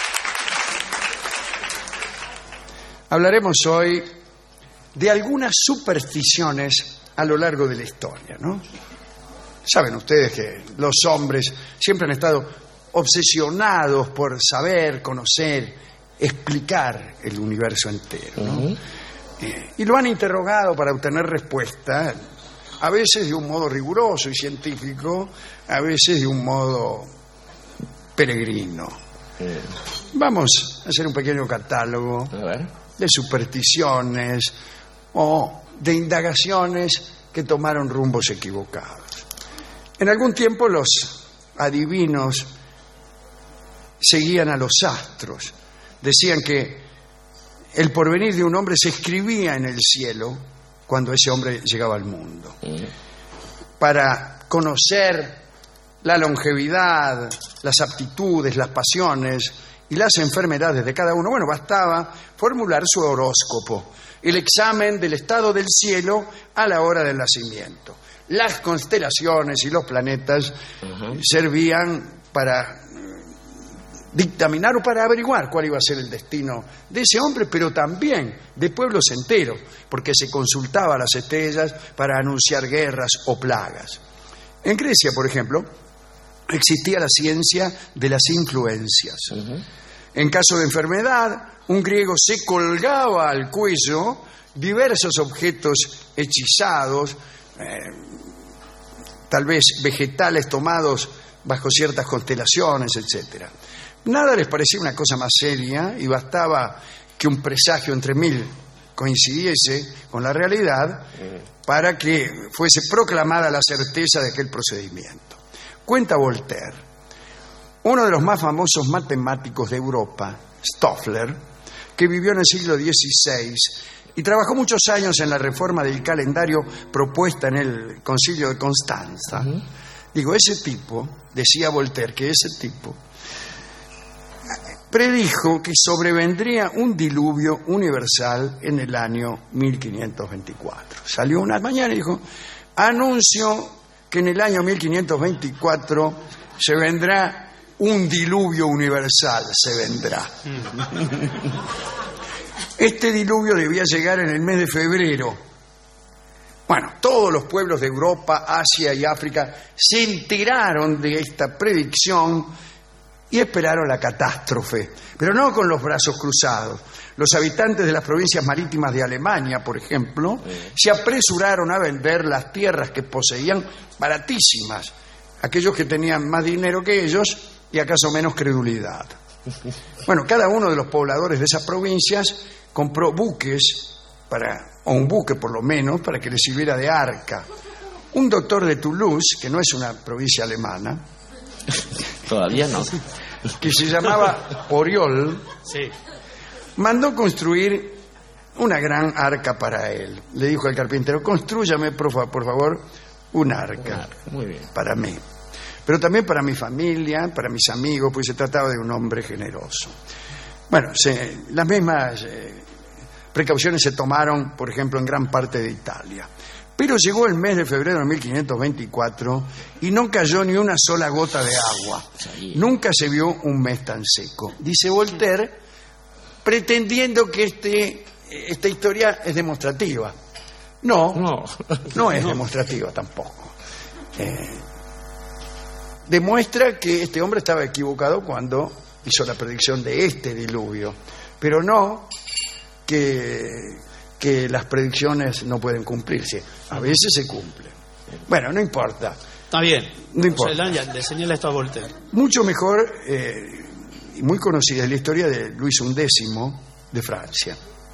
Hablaremos hoy de algunas supersticiones a lo largo de la historia, ¿no? Saben ustedes que los hombres siempre han estado obsesionados por saber, conocer, explicar el universo entero, ¿no? Uh-huh. Eh, y lo han interrogado para obtener respuesta, a veces de un modo riguroso y científico, a veces de un modo peregrino. Uh, Vamos a hacer un pequeño catálogo a ver. de supersticiones o de indagaciones que tomaron rumbos equivocados. En algún tiempo los adivinos seguían a los astros. Decían que el porvenir de un hombre se escribía en el cielo cuando ese hombre llegaba al mundo. Para conocer la longevidad, las aptitudes, las pasiones y las enfermedades de cada uno, bueno, bastaba formular su horóscopo, el examen del estado del cielo a la hora del nacimiento. Las constelaciones y los planetas uh-huh. servían para dictaminar o para averiguar cuál iba a ser el destino de ese hombre, pero también de pueblos enteros, porque se consultaba a las estrellas para anunciar guerras o plagas. En Grecia, por ejemplo, existía la ciencia de las influencias. Uh-huh. En caso de enfermedad, un griego se colgaba al cuello diversos objetos hechizados, eh, tal vez vegetales tomados bajo ciertas constelaciones, etcétera. Nada les parecía una cosa más seria y bastaba que un presagio entre mil coincidiese con la realidad para que fuese proclamada la certeza de aquel procedimiento. Cuenta Voltaire, uno de los más famosos matemáticos de Europa, Stoffler, que vivió en el siglo dieciséis y trabajó muchos años en la reforma del calendario propuesta en el Concilio de Constanza. Uh-huh. Digo, ese tipo, decía Voltaire, que ese tipo predijo que sobrevendría un diluvio universal en el año mil quinientos veinticuatro. Salió una mañana y dijo, anuncio que en el año mil quinientos veinticuatro se vendrá un diluvio universal, se vendrá. Este diluvio debía llegar en el mes de febrero. Bueno, todos los pueblos de Europa, Asia y África se enteraron de esta predicción y esperaron la catástrofe, pero no con los brazos cruzados. Los habitantes de las provincias marítimas de Alemania, por ejemplo, se apresuraron a vender las tierras que poseían baratísimas, aquellos que tenían más dinero que ellos y acaso menos credulidad. Bueno, cada uno de los pobladores de esas provincias compró buques, para, o un buque por lo menos, para que les sirviera de arca. Un doctor de Toulouse, que no es una provincia alemana, todavía no, que se llamaba Oriol, sí. mandó construir una gran arca para él. Le dijo al carpintero, constrúyame por, fa- por favor un arca, un arca. Muy bien. Para mí, pero también para mi familia, para mis amigos, pues se trataba de un hombre generoso. Bueno, se, las mismas eh, precauciones se tomaron, por ejemplo, en gran parte de Italia. Pero llegó el mes de febrero de mil quinientos veinticuatro y no cayó ni una sola gota de agua. Nunca se vio un mes tan seco. Dice Voltaire, pretendiendo que este, esta historia es demostrativa. No, no, no es demostrativa tampoco. Eh, demuestra que este hombre estaba equivocado cuando hizo la predicción de este diluvio, pero no que... que las predicciones no pueden cumplirse. A veces se cumplen. Bueno, no importa. Está bien. No importa. O sea, le señala esto a Voltaire. Mucho mejor, eh, y muy conocida es la historia de Luis undécimo de Francia.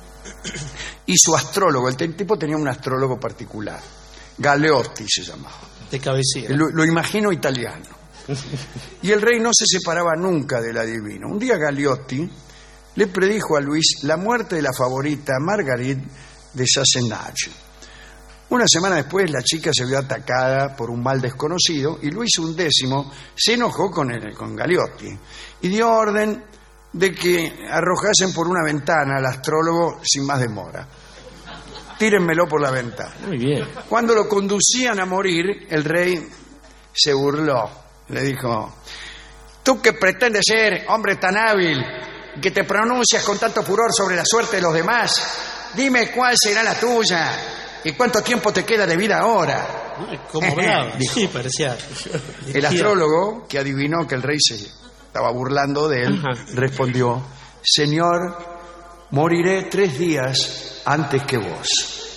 Y su astrólogo, el tipo tenía un astrólogo particular. Galeotti se llamaba. De cabecilla. Lo, lo imagino italiano. Y el rey no se separaba nunca del adivino. Un día Galeotti le predijo a Luis la muerte de la favorita Marguerite de Sassenage. Una semana después la chica se vio atacada por un mal desconocido y Luis undécimo se enojó con, el, con Galeotti y dio orden de que arrojasen por una ventana al astrólogo sin más demora. Tírenmelo por la ventana. Muy bien. Cuando lo conducían a morir, el rey se burló. Le dijo, tú que pretendes ser hombre tan hábil, que te pronuncias con tanto furor sobre la suerte de los demás, dime cuál será la tuya y cuánto tiempo te queda de vida ahora. ¿Cómo hablaba? Sí, parecía. El astrólogo, que adivinó que el rey se estaba burlando de él, ajá, respondió, Señor, moriré tres días antes que vos.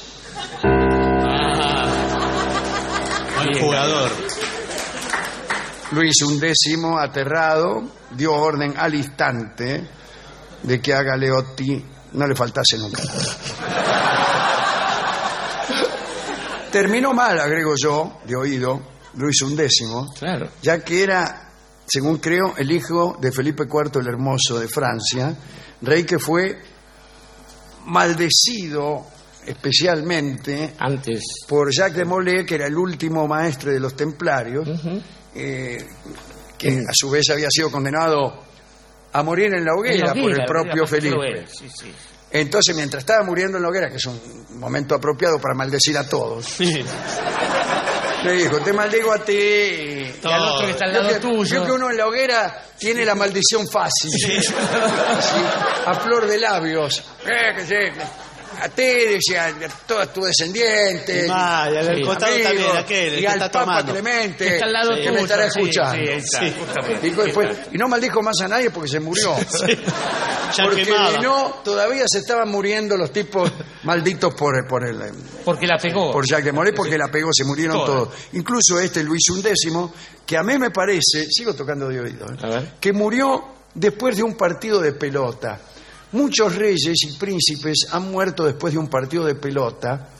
Ah, buen jugador. Luis undécimo, aterrado, dio orden al instante de que a Galeotti no le faltase nunca. Terminó mal, agrego yo, de oído, Luis undécimo, claro, ya que era según creo, el hijo de Felipe cuarto el Hermoso de Francia, rey que fue maldecido especialmente antes por Jacques de Molay, que era el último maestre de los templarios, uh-huh. eh, que uh-huh. a su vez había sido condenado a morir en la hoguera, en la hoguera por el propio Felipe. Sí, sí. Entonces, mientras estaba muriendo en la hoguera, que es un momento apropiado para maldecir a todos, sí. le dijo, te maldigo a ti y al otro que está al lado yo que, tuyo. Yo que uno en la hoguera tiene la maldición fácil, sí. Sí, a flor de labios. Eh, que sí, a ti, decía, a todos tus descendientes, y más, y al sí, costado amigos, también, aquel, y que al está Papa tomando. Clemente, que está al lado que tuyo, me estará sí, escuchando. Sí, está, sí. Y, después, y no maldijo más a nadie porque se murió. Sí. Porque quemaba. si no, todavía se estaban muriendo los tipos malditos por, por el... Porque la pegó. Por Jacques de Molay, porque sí. la pegó, se murieron Toda. todos. Incluso este Luis undécimo, que a mí me parece, sigo tocando de oído, ¿eh? que murió después de un partido de pelota. Muchos reyes y príncipes han muerto después de un partido de pelota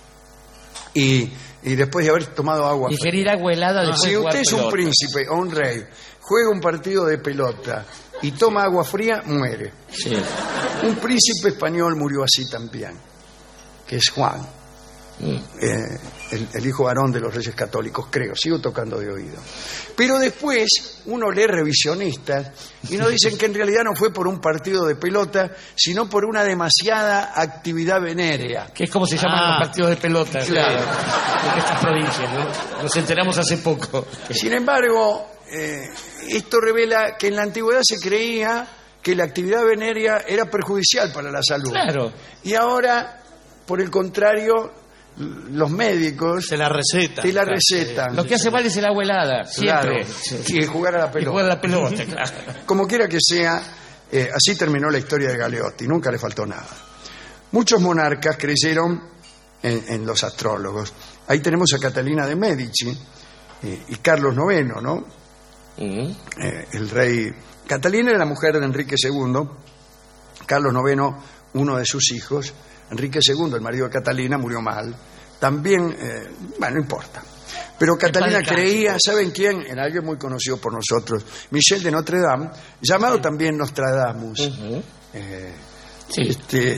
y, y después de haber tomado agua. Digerir agua helada después Si de usted es pelota. un príncipe o un rey, juega un partido de pelota y toma agua fría, muere. Sí. Un príncipe español murió así también, que es Juan, mm. eh, el, el hijo varón de los reyes católicos, creo, sigo tocando de oído. Pero después uno lee revisionistas y nos dicen que en realidad no fue por un partido de pelota, sino por una demasiada actividad venérea. Que es como se llaman ah, los partidos de pelota, claro, en estas provincias, ¿no? Nos enteramos hace poco. Sin embargo, eh, esto revela que en la antigüedad se creía que la actividad venérea era perjudicial para la salud. Claro. Y ahora, por el contrario, los médicos te la recetan. Te la recetan. Lo que hace mal es el agua helada, siempre. Claro. Y jugar a la pelota. Y jugar a la pelota, claro. Como quiera que sea, eh, así terminó la historia de Galeotti, nunca le faltó nada. Muchos monarcas creyeron en, en los astrólogos. Ahí tenemos a Catalina de Medici eh, y Carlos noveno, ¿no? Uh-huh. Eh, el rey... Catalina era la mujer de Enrique segundo, Carlos noveno, uno de sus hijos. Enrique segundo, el marido de Catalina, murió mal. También, eh, bueno, no importa. Pero Catalina creía, ¿saben quién? En alguien muy conocido por nosotros, Michel de Notre Dame, llamado sí. también Nostradamus. Uh-huh. eh, sí. este,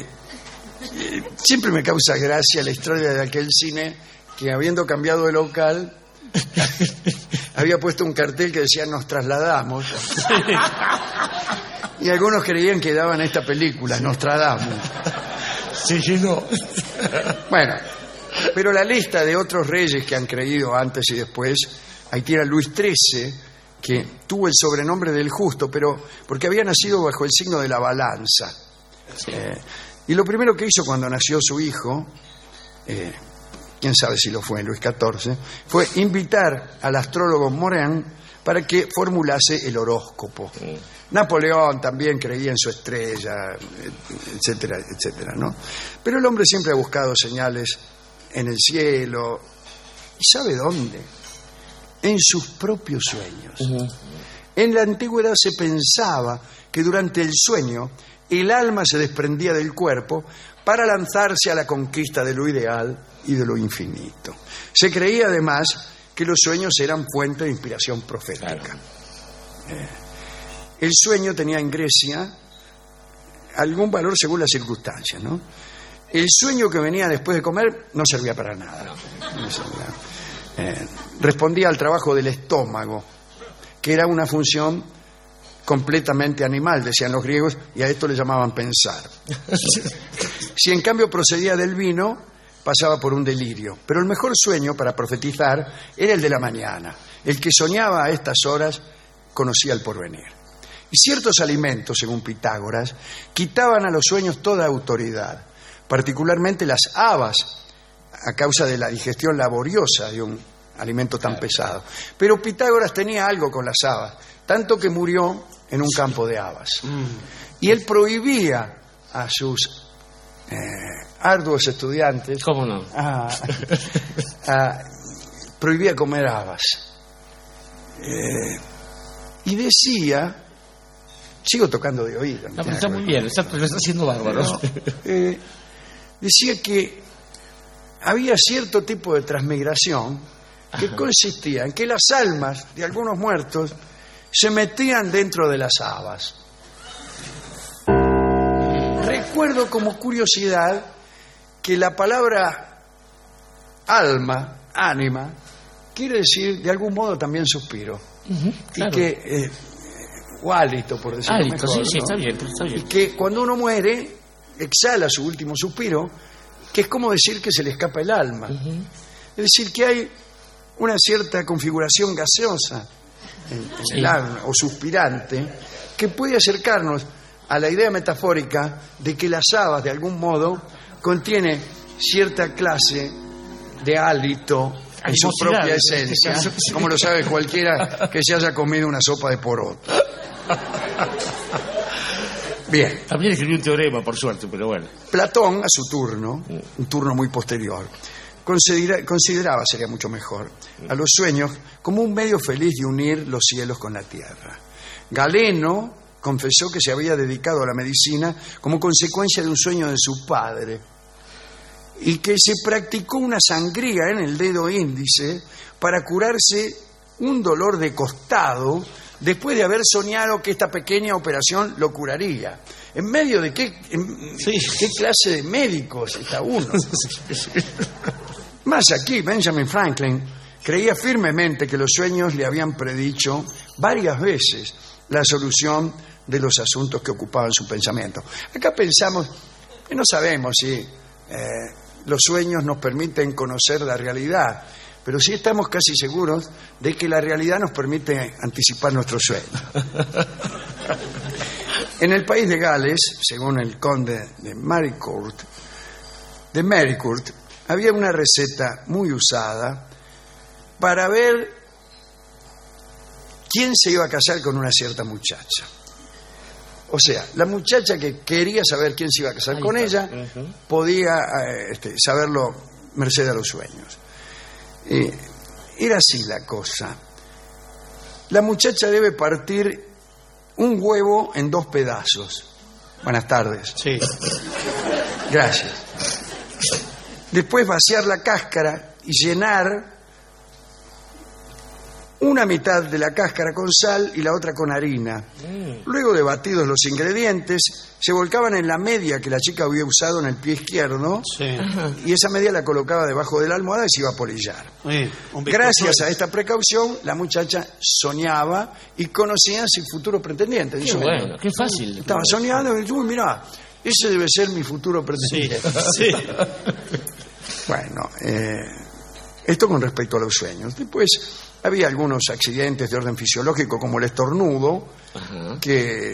eh, siempre me causa gracia la historia de aquel cine que, habiendo cambiado de local, había puesto un cartel que decía "Nos trasladamos". Sí. Y algunos creían que daban esta película, Nostradamus. Se llenó. Bueno, pero la lista de otros reyes que han creído antes y después, ahí tiene a Luis trece, que tuvo el sobrenombre del Justo, pero porque había nacido bajo el signo de la balanza. Sí. Eh, y lo primero que hizo cuando nació su hijo, eh, quién sabe si lo fue en Luis catorce, fue invitar al astrólogo Morin para que formulase el horóscopo. Sí. Napoleón también creía en su estrella, etcétera, etcétera, ¿no? Pero el hombre siempre ha buscado señales en el cielo. ¿Y sabe dónde? En sus propios sueños. Uh-huh. En la antigüedad se pensaba que durante el sueño el alma se desprendía del cuerpo para lanzarse a la conquista de lo ideal y de lo infinito. Se creía además que los sueños eran fuente de inspiración profética. Claro. Eh, el sueño tenía en Grecia algún valor según las circunstancias, ¿no? El sueño que venía después de comer no servía para nada. No servía. Eh, respondía al trabajo del estómago, que era una función completamente animal, decían los griegos, y a esto le llamaban pensar. Si en cambio procedía del vino, pasaba por un delirio. Pero el mejor sueño para profetizar era el de la mañana. El que soñaba a estas horas conocía el porvenir. Y ciertos alimentos, según Pitágoras, quitaban a los sueños toda autoridad, particularmente las habas, a causa de la digestión laboriosa de un alimento tan pesado. Pero Pitágoras tenía algo con las habas, tanto que murió en un campo de habas. Mm. Y él prohibía a sus eh, arduos estudiantes... ¿Cómo no? A, a, prohibía comer habas. Eh, y decía... Sigo tocando de oído. No, pero está muy bien, está, lo está haciendo bárbaro. No, eh, decía que había cierto tipo de transmigración que Ajá. consistía en que las almas de algunos muertos se metían dentro de las habas. Recuerdo como curiosidad que la palabra alma, ánima, quiere decir de algún modo también suspiro. Uh-huh, claro. Y que, eh, o hálito, por decirlo Hálito, mejor, sí, sí, ¿no? está bien, está bien. Y que cuando uno muere, exhala su último suspiro, que es como decir que se le escapa el alma. Uh-huh. Es decir, que hay una cierta configuración gaseosa en, en sí. el alma, o suspirante, que puede acercarnos a la idea metafórica de que las habas, de algún modo, contiene cierta clase de hálito en su propia esencia, como lo sabe cualquiera que se haya comido una sopa de poroto. Bien. También escribió un teorema, por suerte, pero bueno. Platón, a su turno, un turno muy posterior, considera, consideraba, sería mucho mejor, a los sueños como un medio feliz de unir los cielos con la tierra. Galeno confesó que se había dedicado a la medicina como consecuencia de un sueño de su padre y que se practicó una sangría en el dedo índice para curarse un dolor de costado después de haber soñado que esta pequeña operación lo curaría. ¿En medio de qué, en, sí. qué clase de médicos está uno? Más aquí, Benjamin Franklin creía firmemente que los sueños le habían predicho varias veces la solución de los asuntos que ocupaban su pensamiento. Acá pensamos, que no sabemos si eh, los sueños nos permiten conocer la realidad, pero sí estamos casi seguros de que la realidad nos permite anticipar nuestros sueños. En el país de Gales, según el conde de Maricourt, de Maricourt, había una receta muy usada para ver quién se iba a casar con una cierta muchacha. O sea, la muchacha que quería saber quién se iba a casar Ahí con está. ella uh-huh. podía eh, este, saberlo merced a los sueños. Eh, era así la cosa. La muchacha debe partir un huevo en dos pedazos. Buenas tardes. Sí. Gracias. Después vaciar la cáscara y llenar una mitad de la cáscara con sal y la otra con harina. Mm. Luego de batidos los ingredientes, se volcaban en la media que la chica había usado en el pie izquierdo, sí. y esa media la colocaba debajo de la almohada y se iba a polillar. Sí, Gracias a esta precaución, la muchacha soñaba y conocía a su futuro pretendiente. Qué Dice, bueno, qué fácil. Estaba soñando y dice, uy, mirá, ese debe ser mi futuro pretendiente. Sí, sí. Bueno, eh, esto con respecto a los sueños. Después había algunos accidentes de orden fisiológico, como el estornudo, Ajá. que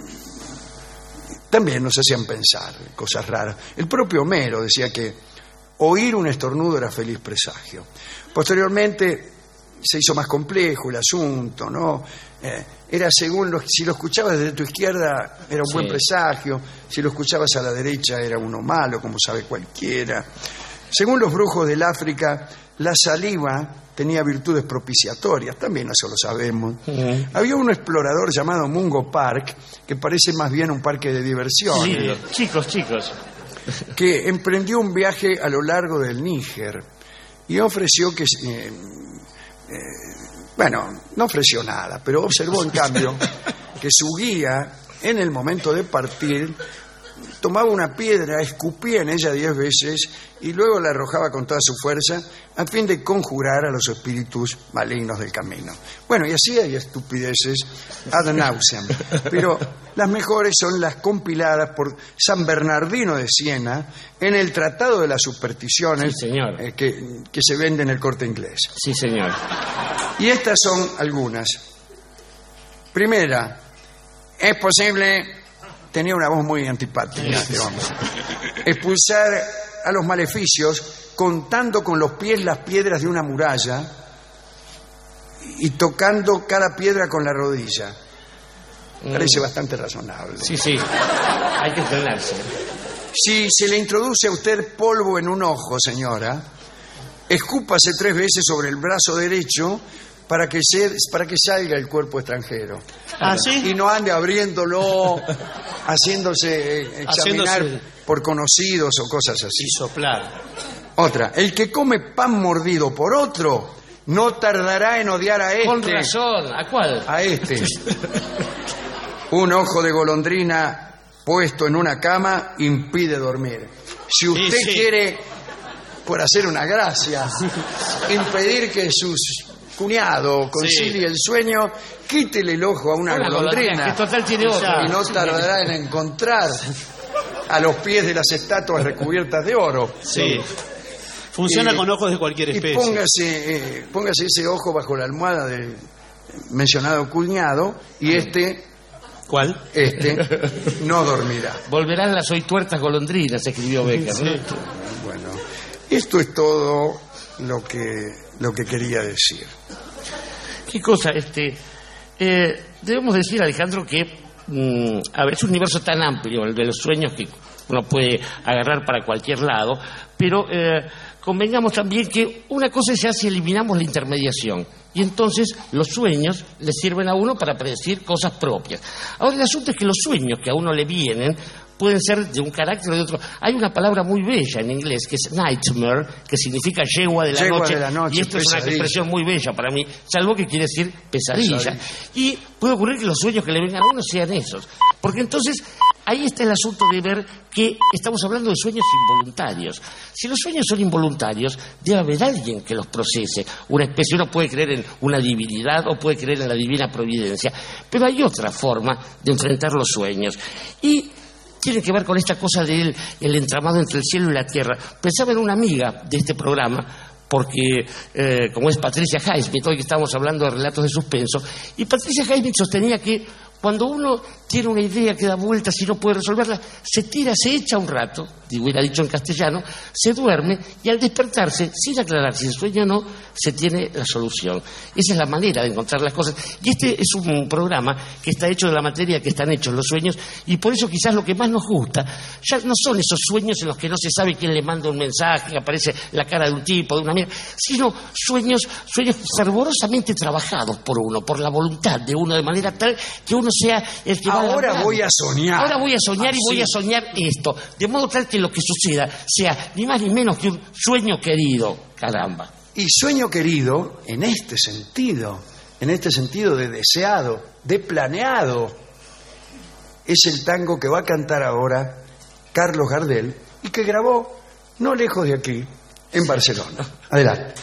también nos hacían pensar cosas raras. El propio Homero decía que oír un estornudo era feliz presagio. Posteriormente se hizo más complejo el asunto, ¿no? Eh, era según lo, si lo escuchabas desde tu izquierda era un sí. buen presagio, si lo escuchabas a la derecha era uno malo, como sabe cualquiera. Según los brujos del África, la saliva tenía virtudes propiciatorias, también eso lo sabemos. Uh-huh. Había un explorador llamado Mungo Park, que parece más bien un parque de diversión. Sí, chicos, chicos. Que emprendió un viaje a lo largo del Níger y ofreció que... Eh, eh, bueno, no ofreció nada, pero observó en cambio que su guía, en el momento de partir, tomaba una piedra, escupía en ella diez veces y luego la arrojaba con toda su fuerza a fin de conjurar a los espíritus malignos del camino. Bueno, y así hay estupideces ad nauseam, pero las mejores son las compiladas por San Bernardino de Siena en el Tratado de las Supersticiones, sí, señor. Eh, que, que se vende en el Corte Inglés. Sí, señor. Y estas son algunas. Primera, es posible... Tenía una voz muy antipática este hombre. Expulsar a los maleficios contando con los pies las piedras de una muralla y tocando cada piedra con la rodilla. Parece mm. bastante razonable. Sí, sí. Hay que entrenarse. Si se le introduce a usted polvo en un ojo, señora, escúpase tres veces sobre el brazo derecho para que se, para que salga el cuerpo extranjero. ¿Ah, sí? Y no ande abriéndolo, haciéndose eh, examinar haciéndose... por conocidos o cosas así. Y soplar. Otra, el que come pan mordido por otro no tardará en odiar a este. Con razón. ¿A cuál? A este. Un ojo de golondrina puesto en una cama impide dormir. Si usted Sí, sí. quiere, por hacer una gracia, impedir que sus cuñado concilie el sueño, quítele el ojo a una Una golondrina, golondrina que total tiene otra. y no tardará en encontrar a los pies de las estatuas recubiertas de oro. Sí. Funciona Eh, con ojos de cualquier Y especie. póngase, eh, póngase ese ojo bajo la almohada del mencionado cuñado y este, ¿Cuál? este no dormirá. Volverán las hoy tuertas golondrinas, escribió Becker. ¿no? Bueno, esto es todo lo que, lo que quería decir. ¿Qué cosa? Este, eh, debemos decir, Alejandro, que mm, a ver, es un universo tan amplio, el de los sueños, que uno puede agarrar para cualquier lado, pero eh, convengamos también que una cosa se hace, eliminamos la intermediación, y entonces los sueños le sirven a uno para predecir cosas propias. Ahora, el asunto es que los sueños que a uno le vienen pueden ser de un carácter o de otro. Hay una palabra muy bella en inglés que es nightmare, que significa yegua de la, Yegua noche, de la noche, y esto es una pesadilla. expresión muy bella para mí, salvo que quiere decir pesadilla. Pesadilla. Y puede ocurrir que los sueños que le vengan a uno sean esos, porque entonces ahí está el asunto de ver que estamos hablando de sueños involuntarios. Si los sueños son involuntarios, debe haber alguien que los procese, una especie. Uno puede creer en una divinidad o puede creer en la divina providencia, pero hay otra forma de enfrentar los sueños, y tiene que ver con esta cosa del el entramado entre el cielo y la tierra. Pensaba en una amiga de este programa, porque eh, como es Patricia Highsmith, hoy que estamos hablando de relatos de suspenso, y Patricia Highsmith sostenía que cuando uno tiene una idea que da vueltas y no puede resolverla, se tira, se echa un rato, digo, hubiera dicho en castellano, se duerme, y al despertarse, sin aclarar si se sueña o no, se tiene la solución. Esa es la manera de encontrar las cosas. Y este es un programa que está hecho de la materia que están hechos los sueños, y por eso quizás lo que más nos gusta ya no son esos sueños en los que no se sabe quién le manda un mensaje, que aparece la cara de un tipo, de una amiga, sino sueños, sueños fervorosamente trabajados por uno, por la voluntad de uno, de manera tal que uno sea el que va Ahora alargando. voy a soñar. Ahora voy a soñar y Así. voy a soñar esto, de modo tal que lo que suceda sea ni más ni menos que un sueño querido, caramba. Y sueño querido, en este sentido, en este sentido de deseado, de planeado, es el tango que va a cantar ahora Carlos Gardel y que grabó no lejos de aquí, en Barcelona. Adelante.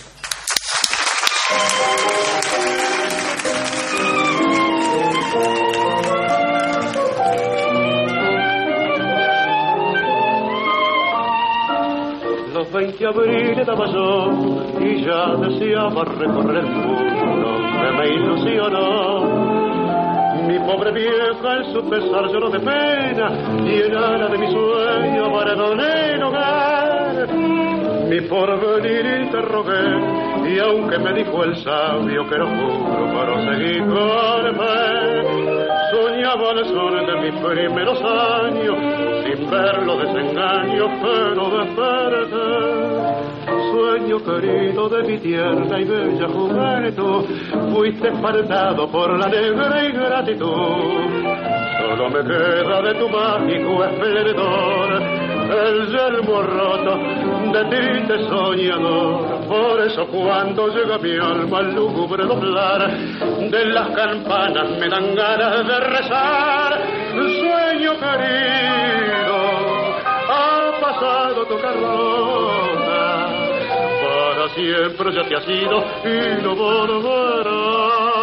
Los veinte abriles daba yo y ya deseaba recorrer el mundo que me ilusionó. Mi pobre vieja en su pesar lloró de pena y en ala de mi sueño abandoné el hogar. Mi porvenir interrogué y aunque me dijo el sabio que no juro para seguir con soñaba al sol de mis primeros años sin ver los desengaños pero desperté. Sueño querido de mi tierna y bella juventud, fuiste faltado por la negra ingratitud. Solo me queda de tu mágico esplendor el yelmo roto de triste soñador. Por eso cuando llega mi alma al lúgubre doblar de las campanas me dan ganas de rezar. Sueño querido, ha pasado tu carrota, para siempre ya te has ido y no volverás.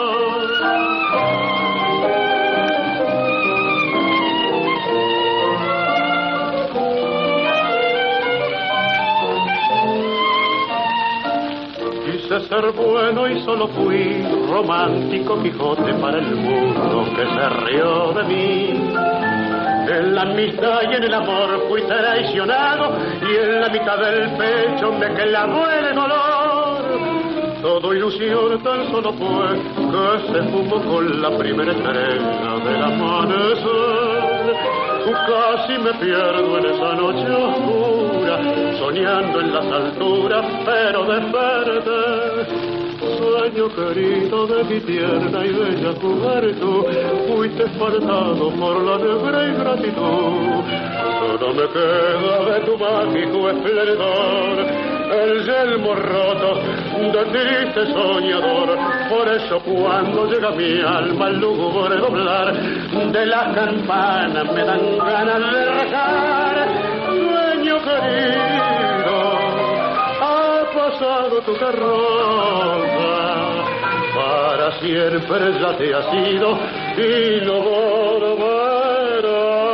Quise ser bueno y solo fui romántico Quijote para el mundo que se rió de mí. En la amistad y en el amor fui traicionado y en la mitad del pecho me clavó el dolor. Todo ilusión tan solo fue que se fumó con la primera estrella del amanecer. Casi me pierdo en esa noche oscura, soñando en las alturas, pero desperté. Sueño querido de mi tierna y bella juventud, fuiste faltado por la negra ingratitud. Solo me queda de tu mágico esplendor el yelmo roto de triste soñador. Por eso cuando llega mi alma al lúgubre doblar de las campanas me dan ganas de rezar. Sueño querido, ha pasado tu carroza, para siempre ya te has ido y no volverás.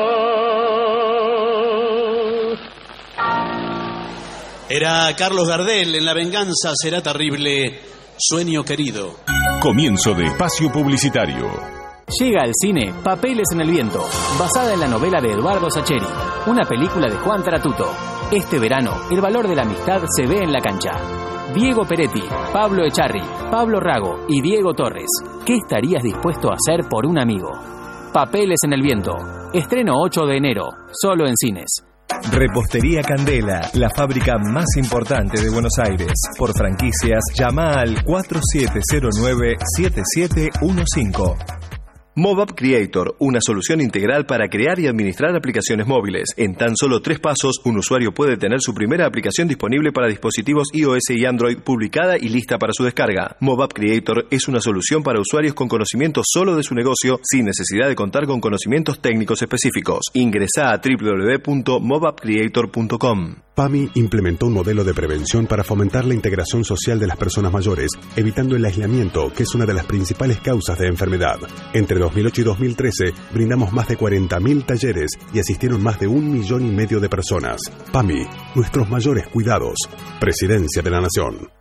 Era Carlos Gardel en La venganza será terrible, sueño querido. Comienzo de espacio publicitario. Llega al cine Papeles en el viento, basada en la novela de Eduardo Sacheri, una película de Juan Tratuto. Este verano, el valor de la amistad se ve en la cancha. Diego Peretti, Pablo Echarri, Pablo Rago y Diego Torres. ¿Qué estarías dispuesto a hacer por un amigo? Papeles en el viento. Estreno ocho de enero, solo en cines. Repostería Candela, la fábrica más importante de Buenos Aires. Por franquicias, llama al cuatro siete cero nueve siete siete uno cinco. MobApp Creator, una solución integral para crear y administrar aplicaciones móviles. En tan solo tres pasos, un usuario puede tener su primera aplicación disponible para dispositivos iOS y Android publicada y lista para su descarga. MobApp Creator es una solución para usuarios con conocimiento solo de su negocio, sin necesidad de contar con conocimientos técnicos específicos. Ingresá a doble u doble u doble u punto mobap creator punto com. PAMI implementó un modelo de prevención para fomentar la integración social de las personas mayores, evitando el aislamiento, que es una de las principales causas de enfermedad. Entre dos mil ocho y dos mil trece, brindamos más de cuarenta mil talleres y asistieron más de un millón y medio de personas. PAMI, nuestros mayores cuidados. Presidencia de la Nación.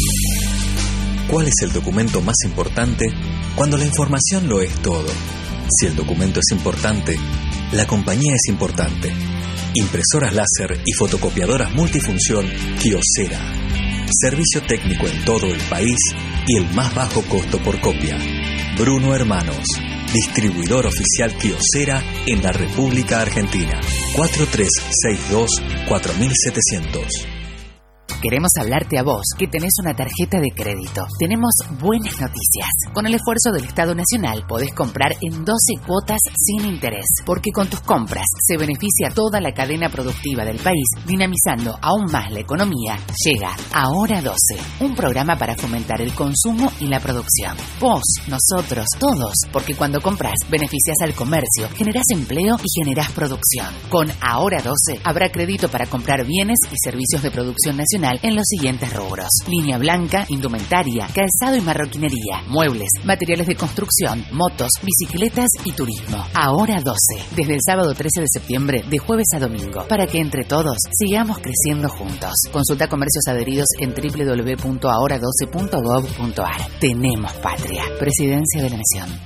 ¿Cuál es el documento más importante cuando la información lo es todo? Si el documento es importante, la compañía es importante. Impresoras láser y fotocopiadoras multifunción Kyocera. Servicio técnico en todo el país y el más bajo costo por copia. Bruno Hermanos, distribuidor oficial Kyocera en la República Argentina. cuatro tres seis dos cuatro siete cero cero. Queremos hablarte a vos, que tenés una tarjeta de crédito. Tenemos buenas noticias. Con el esfuerzo del Estado Nacional podés comprar en doce cuotas sin interés, porque con tus compras se beneficia toda la cadena productiva del país, dinamizando aún más la economía. Llega Ahora doce, un programa para fomentar el consumo y la producción. Vos, nosotros, todos, porque cuando compras beneficias al comercio, generás empleo y generás producción. Con Ahora doce habrá crédito para comprar bienes y servicios de producción nacional en los siguientes rubros: línea blanca, indumentaria, calzado y marroquinería, muebles, materiales de construcción, motos, bicicletas y turismo. Ahora doce, desde el sábado trece de septiembre, de jueves a domingo, para que entre todos sigamos creciendo juntos. Consulta comercios adheridos en doble u doble u doble u punto ahora doce punto gob punto ar. Tenemos patria. Presidencia de la Nación.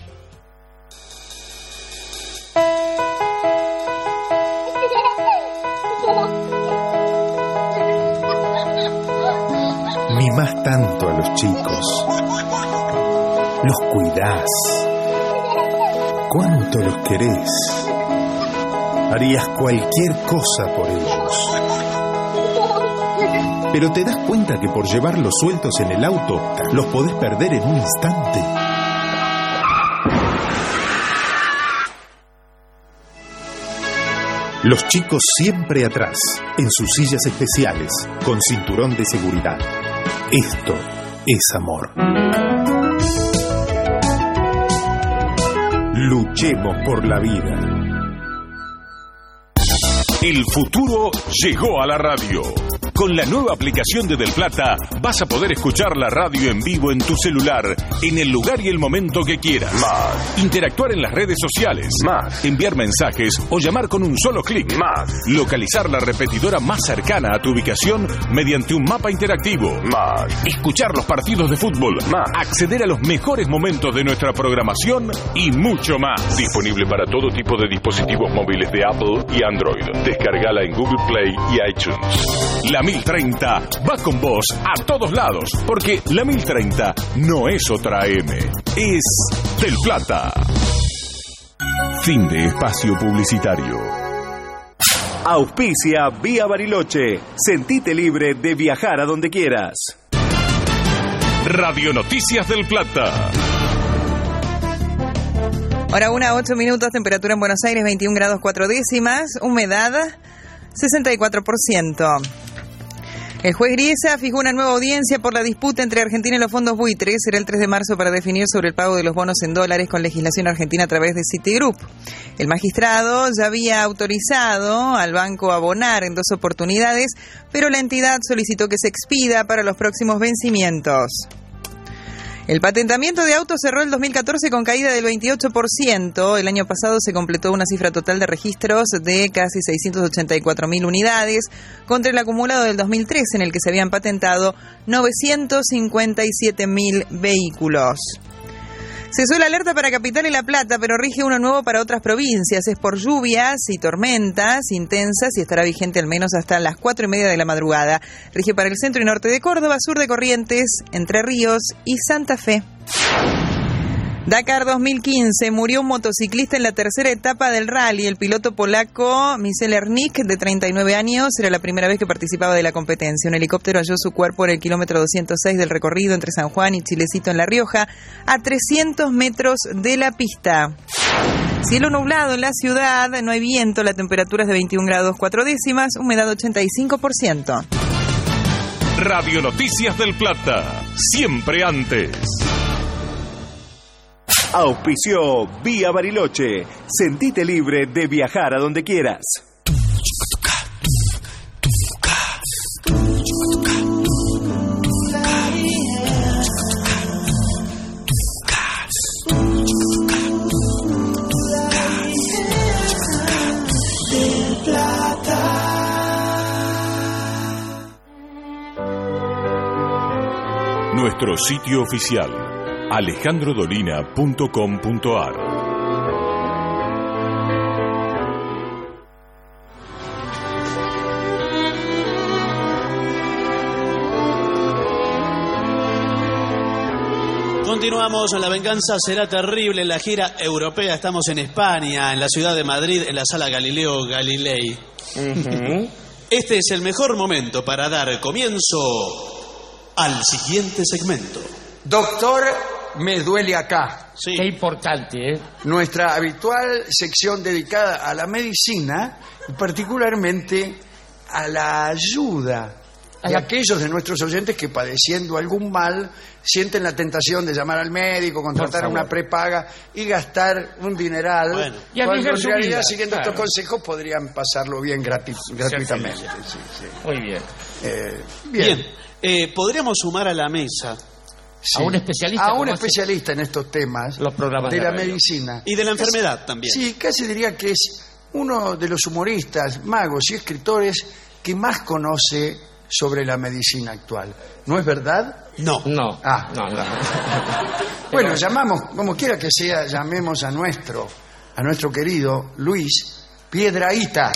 Mimás tanto a los chicos, los cuidás, cuánto los querés, harías cualquier cosa por ellos. Pero te das cuenta que por llevarlos sueltos en el auto, los podés perder en un instante. Los chicos siempre atrás, en sus sillas especiales, con cinturón de seguridad. Esto es amor. Luchemos por la vida. El futuro llegó a la radio. Con la nueva aplicación de Del Plata vas a poder escuchar la radio en vivo en tu celular, en el lugar y el momento que quieras. Más. Interactuar en las redes sociales. Más. Enviar mensajes o llamar con un solo clic. Más. Localizar la repetidora más cercana a tu ubicación mediante un mapa interactivo. Más. Escuchar los partidos de fútbol. Más. Acceder a los mejores momentos de nuestra programación y mucho más. Disponible para todo tipo de dispositivos móviles de Apple y Android. Descargala en Google Play y iTunes. La mil treinta va con vos a todos lados, porque la mil treinta no es otra M, es Del Plata. Fin de espacio publicitario. Auspicia Vía Bariloche. Sentite libre de viajar a donde quieras. Radio Noticias del Plata. Hora una, ocho minutos, temperatura en Buenos Aires, veintiún grados cuatro décimas, humedad sesenta y cuatro por ciento. El juez Griesa fijó una nueva audiencia por la disputa entre Argentina y los fondos buitres. Será el tres de marzo para definir sobre el pago de los bonos en dólares con legislación argentina a través de Citigroup. El magistrado ya había autorizado al banco a abonar en dos oportunidades, pero la entidad solicitó que se expida para los próximos vencimientos. El patentamiento de autos cerró el dos mil catorce con caída del veintiocho por ciento. El año pasado se completó una cifra total de registros de casi seiscientas ochenta y cuatro mil unidades, contra el acumulado del dos mil trece, en el que se habían patentado novecientos cincuenta y siete mil vehículos. Cesó la alerta para Capital y La Plata, pero rige uno nuevo para otras provincias. Es por lluvias y tormentas intensas y estará vigente al menos hasta las cuatro y media de la madrugada. Rige para el centro y norte de Córdoba, sur de Corrientes, Entre Ríos y Santa Fe. Dakar dos mil quince, murió un motociclista en la tercera etapa del rally. El piloto polaco Michel Ernik, de treinta y nueve años, era la primera vez que participaba de la competencia. Un helicóptero halló su cuerpo en el kilómetro doscientos seis del recorrido entre San Juan y Chilecito en La Rioja, a trescientos metros de la pista. Cielo nublado en la ciudad, no hay viento, la temperatura es de veintiún grados cuatro décimas, humedad ochenta y cinco por ciento. Radio Noticias del Plata, siempre antes. Auspició Vía Bariloche. Sentite libre de viajar a donde quieras. Nuestro sitio oficial, alejandro dolina punto com punto ar. Continuamos, La Venganza Será Terrible, en la gira europea. Estamos en España, en la ciudad de Madrid, en la sala Galileo Galilei. Uh-huh. Este es el mejor momento para dar comienzo al siguiente segmento. Doctor, me duele acá. Sí. Qué importante, ¿eh? Nuestra habitual sección dedicada a la medicina y particularmente a la ayuda A de la- aquellos de nuestros oyentes que, padeciendo algún mal, sienten la tentación de llamar al médico, contratar favor. una prepaga y gastar un dineral. Bueno. Y cuando arriesgar en su realidad, vida, siguiendo claro. estos consejos, podrían pasarlo bien gratis, gratuitamente. sí, Sí, sí. Muy bien. Eh, bien. Bien, eh, podríamos sumar a la mesa Sí. A un especialista A un como hace- especialista en estos temas Los programas de de la radio. medicina. y de la enfermedad también. Sí, casi diría que es uno de los humoristas, magos y escritores que más conoce sobre la medicina actual. ¿No es verdad? No. No. Ah. No, no. Bueno, llamamos, como quiera que sea, llamemos a nuestro, a nuestro querido Luis Piedrahita.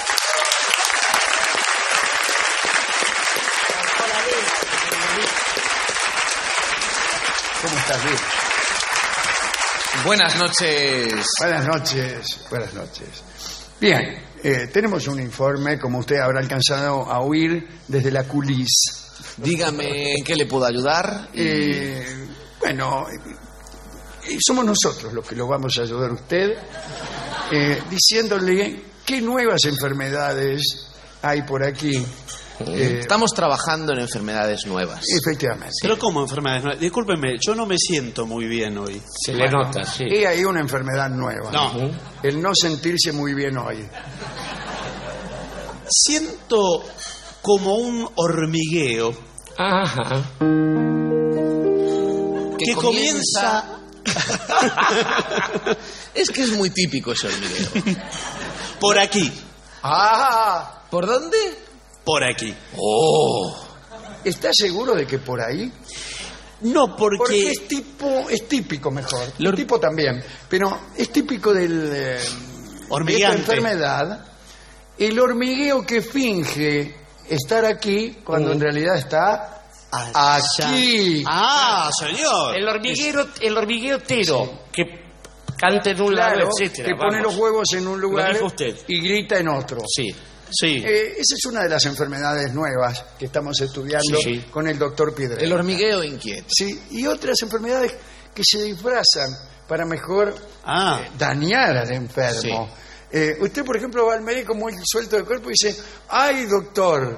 ¿Cómo estás, Luis? Buenas noches. Buenas noches, buenas noches. Bien, eh, tenemos un informe, como usted habrá alcanzado a oír, desde la culis. Dígame en qué le puedo ayudar. Eh, bueno, eh, somos nosotros los que lo vamos a ayudar a usted, eh, diciéndole qué nuevas enfermedades hay por aquí. Eh, Estamos trabajando en enfermedades nuevas. efectivamente. Pero ¿cómo enfermedades nuevas? Discúlpeme, yo no me siento muy bien hoy. Se le nota, sí. Y hay una enfermedad nueva. No. El no sentirse muy bien hoy. Siento como un hormigueo Ajá. Que que comienza... Es que es muy típico ese hormigueo. por aquí, ¡Ah! ¿Por dónde? por aquí. Oh. ¿Está seguro de que por ahí? No, porque... Porque es tipo, es típico mejor. Lo- El tipo también. Pero es típico del eh, de esta Hormigueante. enfermedad el hormigueo que finge estar aquí cuando en realidad está Allá. aquí. Ah, señor. El hormiguero, el hormigueo tero, que canta en un Claro, lado, etcétera. que pone vamos. los huevos en un lugar dijo usted. y grita en otro. Sí. Sí. Eh, esa es una de las enfermedades nuevas que estamos estudiando Sí, sí. con el doctor Piedra. El hormigueo inquieto. Sí, y otras enfermedades que se disfrazan para mejor Ah. eh, dañar al enfermo. Eh, usted, por ejemplo, va al médico muy suelto de cuerpo y dice, ay, doctor,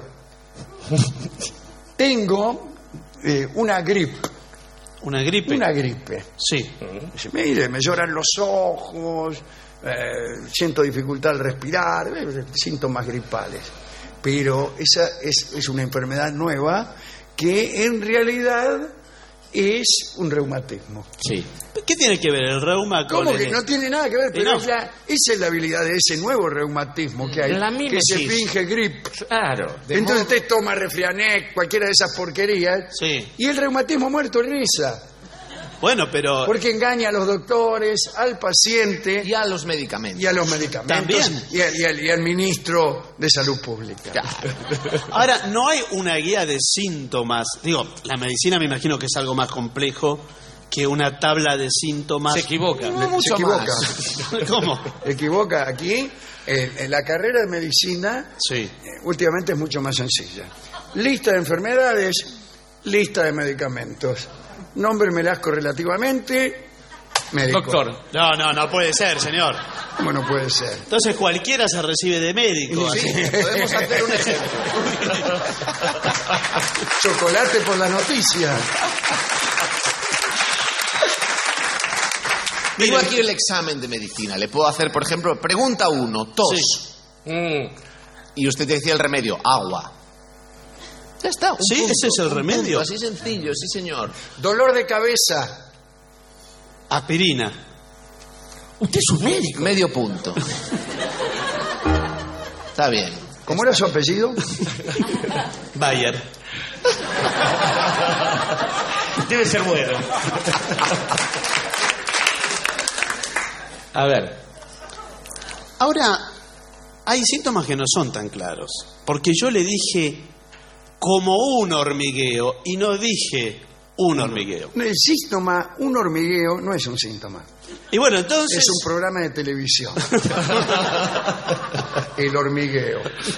tengo eh, una gripe. ¿Una gripe? Una gripe. Sí. Dice, mire, me lloran los ojos, eh, siento dificultad al respirar, eh, síntomas gripales. Pero esa es, es una enfermedad nueva que en realidad es un reumatismo. Sí. ¿Qué tiene que ver el reuma con ¿Cómo que el... no tiene nada que ver? Pero no. es la- esa es la habilidad de ese nuevo reumatismo que hay, La que se mímesis. finge grip. Claro. de Entonces modo- usted toma Refrianec, cualquiera de esas porquerías, Sí. y el reumatismo muerto risa. Bueno, pero... Porque engaña a los doctores, al paciente Y a los medicamentos. y a los medicamentos. También. Y, al, y al- y al ministro de Salud Pública. Ahora, no hay una guía de síntomas. Digo, la medicina me imagino que es algo más complejo que una tabla de síntomas. Se equivoca. Le- mucho se equivoca. más. ¿Cómo? Equivoca aquí. En, en la carrera de medicina, Sí. eh, últimamente es mucho más sencilla. Lista de enfermedades, lista de medicamentos. Nómbremelas correlativamente, médico. Doctor. No, no, no puede ser, señor. ¿Cómo no puede ser? Entonces cualquiera se recibe de médico. Sí. así. Podemos hacer un ejemplo. Chocolate por la noticia. Tengo aquí el examen de medicina. Le puedo hacer, por ejemplo, pregunta uno, tos. Sí. Mm. Y usted te decía el remedio, agua. Ya está. un Sí, punto, ese es el un remedio. punto, así sencillo, sí, señor. Dolor de cabeza. Aspirina. Usted es un médico. Medio punto. Está bien. ¿Cómo era su apellido? Bayer. Debe ser bueno. A ver. Ahora, hay síntomas que no son tan claros. Porque yo le dije como un hormigueo y no dije un hormigueo. El síntoma, un hormigueo, no es un síntoma. Y bueno, entonces... Es un programa de televisión. El hormigueo.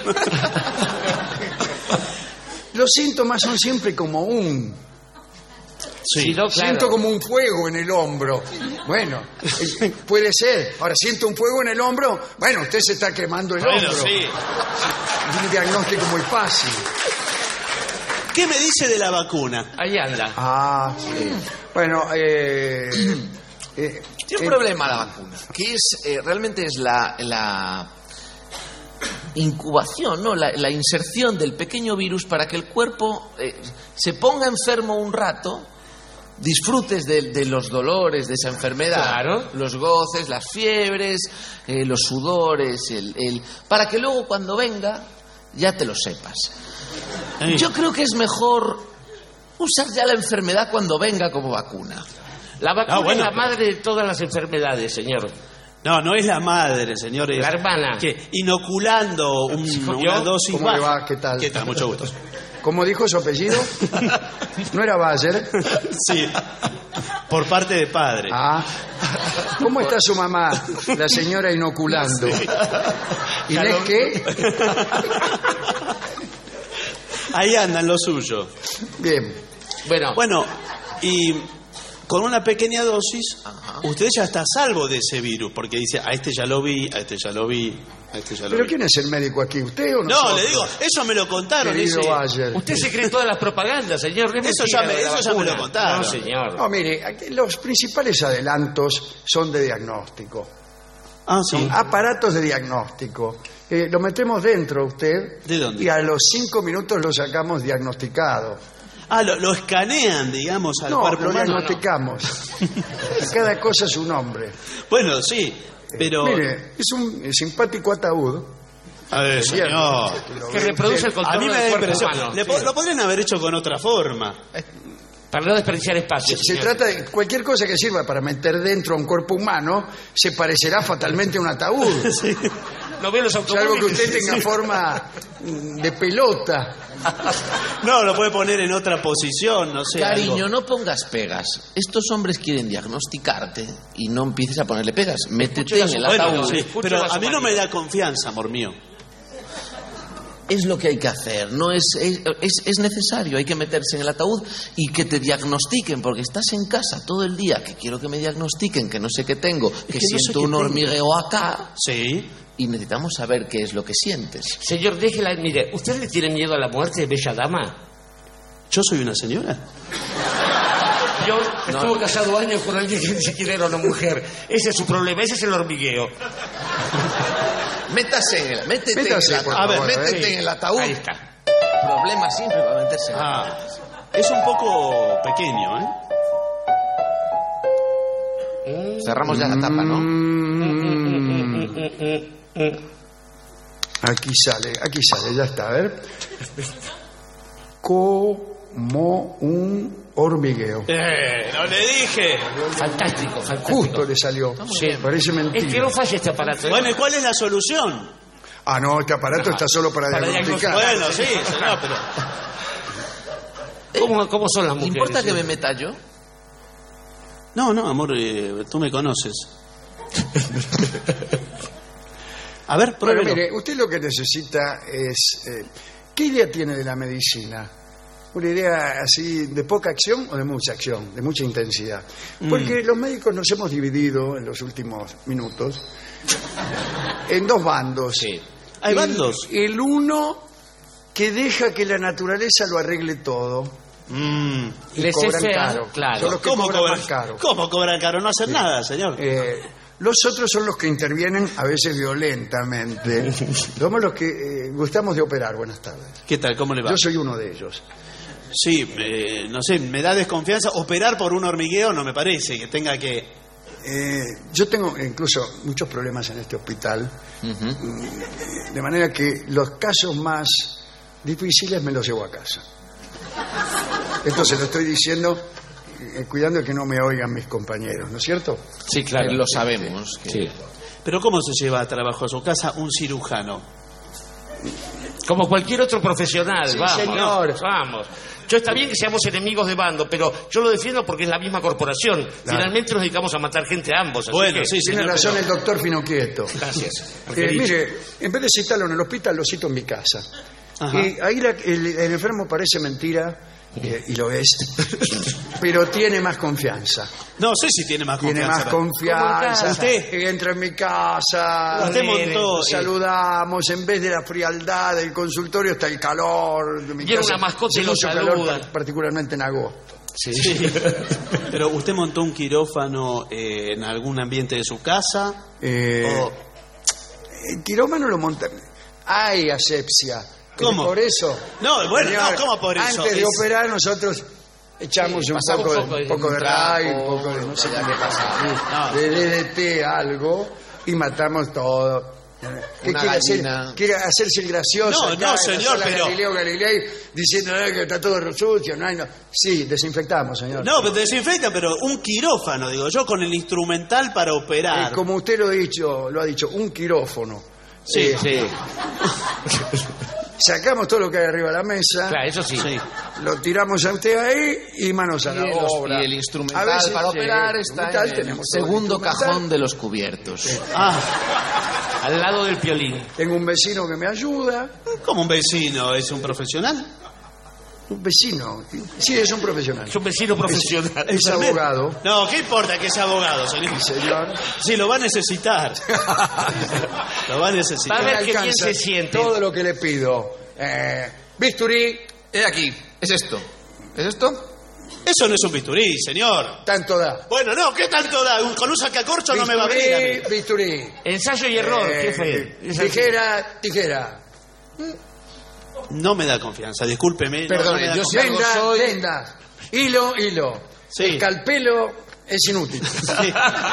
Los síntomas son siempre como un... Sí. no, claro. Siento como un fuego en el hombro. Bueno, eh, puede ser. Ahora, siento un fuego en el hombro. Bueno, usted se está quemando el Bueno, hombro. sí. Un diagnóstico muy fácil. ¿Qué me dice de la vacuna? Ahí anda. Ah, sí. Bueno, eh... eh, Tiene un eh, problema la vacuna, que es eh, realmente es la, la incubación, ¿no? La, la inserción del pequeño virus para que el cuerpo eh, se ponga enfermo un rato, disfrutes de, de los dolores de esa enfermedad, Claro. los goces, las fiebres, eh, los sudores, el, el- para que luego cuando venga ya te lo sepas. Ahí. Yo creo que es mejor usar ya la enfermedad cuando venga como vacuna. La vacuna Ah, bueno, es la pero- madre de todas las enfermedades, señor. No, no es la madre, señores. La hermana. Que inoculando un- una dosis ¿Cómo le baja. va? ¿Qué tal? ¿Qué tal? Mucho gusto. ¿Cómo dijo su apellido? ¿No era Bayer? Sí. Por parte de padre. Ah. ¿Cómo está su mamá? La señora inoculando. ¿Inés qué? Ahí andan lo suyo. Bien. Bueno, Bueno, y con una pequeña dosis, usted ya está a salvo de ese virus, porque dice, a este ya lo vi, a este ya lo vi, a este ya lo ¿Pero vi. quién es el médico aquí? ¿Usted o No, nosotros? le digo, eso me lo contaron. Querido ese- Bayer. usted se cree todas las propagandas, señor. ¿Qué Eso mentira ya me- de la eso ya me lo vacuna? contaron. No, señor. No, mire, aquí los principales adelantos son de diagnóstico. Ah, sí. Son aparatos de diagnóstico. Eh, lo metemos dentro usted. ¿De dónde? Y a los cinco minutos lo sacamos diagnosticado. Ah, lo, lo escanean, digamos, al No, cuerpo lo humano. diagnosticamos. Cada cosa su nombre. Bueno, sí, pero... Mire, es un eh, simpático ataúd. A ver, señor. Lo Que ve reproduce usted. el contorno A mí me da del cuerpo impresión. humano. Le po- Lo podrían haber hecho con otra forma. Para no desperdiciar espacio. Se señor. trata de cualquier cosa que sirva para meter dentro a un cuerpo humano, se parecerá fatalmente a un ataúd. Sí. No ve los Salvo automóviles. que usted tenga forma mm, de pelota. No, lo puede poner en otra posición, no sé. Cariño, algo. no pongas pegas. Estos hombres quieren diagnosticarte y no empieces a ponerle pegas. Métete en el Bueno, ataúd. sí, escucho pero a su a mí no marido. me da confianza, amor mío. es lo que hay que hacer, no es, es, es, es necesario, hay que meterse en el ataúd y que te diagnostiquen, porque estás en casa todo el día, que quiero que me diagnostiquen, que no sé qué tengo, que, que siento no sé un hormigueo acá. Sí. Y necesitamos saber qué es lo que sientes. Señor, déjela, mire, ¿usted le tiene miedo a la muerte de bella dama? ¿Yo soy una señora? Yo estuve casado años con alguien que ni siquiera era una mujer. Ese es su problema, ese es el hormigueo. Métase en el, métete Métase, en el ataúd. a ver, métete sí. en el ataúd. Ahí está. Problema simple para meterse en el Ah, ataúd. es un poco pequeño, ¿eh? Cerramos ya la tapa, ¿no? Aquí sale, aquí sale, ya está, a ver. Como un hormigueo. Eh, no le dije. Fantástico, fantástico. Justo le salió. Sí. Parece mentira. Es que no falla este aparato. ¿eh? Bueno, ¿y cuál es la solución? Ah, no, este aparato está solo para, Para diagnosticar. Bueno, sí, señor, pero... ¿Cómo, ¿Cómo son las mujeres? ¿Importa que eh? me meta yo? No, no, amor, eh, tú me conoces. A ver, Bueno, pruébelo. mire, usted lo que necesita es... eh, ¿qué idea tiene de la medicina? ¿Una idea así de poca acción o de mucha acción, de mucha intensidad? Porque los médicos nos hemos dividido en los últimos minutos en dos bandos. Sí. ¿Hay El- bandos? El uno que deja que la naturaleza lo arregle todo. Mm. Y Les cobran es fea, caro. claro. Son los que ¿Cómo cobran cobran más caro. ¿Cómo cobran caro? No hacen nada, señor. Eh, los otros son los que intervienen a veces violentamente. Somos los que eh, gustamos de operar. Buenas tardes. ¿Qué tal? ¿Cómo le va? Yo soy uno de ellos. Sí, eh, no sé, me da desconfianza. Operar por un hormigueo no me parece que tenga que... Eh, yo tengo incluso muchos problemas en este hospital, de manera que los casos más difíciles me los llevo a casa. Esto se lo estoy diciendo eh, cuidando de que no me oigan mis compañeros, ¿no es cierto? Sí, claro. Eh, lo sabemos. que- Sí. Pero ¿cómo se lleva a trabajo a su casa un cirujano? Como cualquier otro profesional, Sí, vamos. señor. Vamos. Yo está bien que seamos enemigos de bando, pero yo lo defiendo porque es la misma corporación. Finalmente nos dedicamos a matar gente a ambos. así Bueno, que- sí, Tiene señor, razón pero- el doctor Finoquieto. Gracias. Eh, mire, en vez de citarlo en el hospital, lo cito en mi casa. Ajá. Y ahí la- el, el enfermo parece mentira, eh, y lo es, pero tiene más confianza. No sé si tiene más Tiene confianza. más confianza. Usted- Que entra en mi casa. Usted eh, montó, nos eh. saludamos. En vez de la frialdad del consultorio está el calor. De mi Viene casa. una mascota y Hace lo mucho saluda. calor, par- particularmente en agosto. Sí. Pero usted montó un quirófano eh, en algún ambiente de su casa. Eh, o- El quirófano lo monta. Hay asepsia. ¿Cómo? Por eso. No, bueno, Señor, no, ¿cómo por eso? Antes de Es- operar, nosotros echamos Sí, un, pasamos poco, un poco de, de- un poco de un ray, trapo, un poco de no sé ya qué que pasa. de D D T, algo, y matamos todo. ¿Qué Una quiere gallina. hacer? ¿Quiere hacerse el gracioso? No, acá no, en la señor, sala pero- Galileo Galilei, diciendo eh, que está todo sucio, no hay no. Sí, desinfectamos, señor. No, pero desinfecta, pero un quirófano, digo yo, con el instrumental para operar. Eh, como usted lo ha dicho, lo ha dicho, un quirófano. Sí, Eh, Sí. Sacamos todo lo que hay arriba de la mesa. Claro, eso sí. Sí. Lo tiramos a usted ahí y manos a Y la el, obra. y el instrumental A veces, para sí, operar el está instrumental, en el tenemos todo el segundo instrumental. cajón de los cubiertos. Ah, Al lado del piolín. Tengo un vecino que me ayuda. como un vecino, ¿es un profesional? Un vecino. Sí, es un profesional. Es un vecino profesional. Es abogado. No, ¿qué importa que sea abogado, señor? Señor. Sí, lo va a necesitar. Lo va a necesitar. Va a ver Me qué bien alcanza se siente. Todo lo que le pido. Eh, bisturí, He aquí, es esto. ¿Es esto? Eso no es un bisturí, señor. tanto da. Bueno, no, ¿qué tanto da? Un- Con un sacacorcho no me va a abrir a mí. Bisturí, bisturí. Ensayo y error, Eh, jefe. Es así. Tijera, tijera. No me da confianza, discúlpeme. no, Perdone, no me da yo confianza. sí- algo Venda, soy- venda. Hilo, hilo. Sí. El calpelo es inútil. Sí.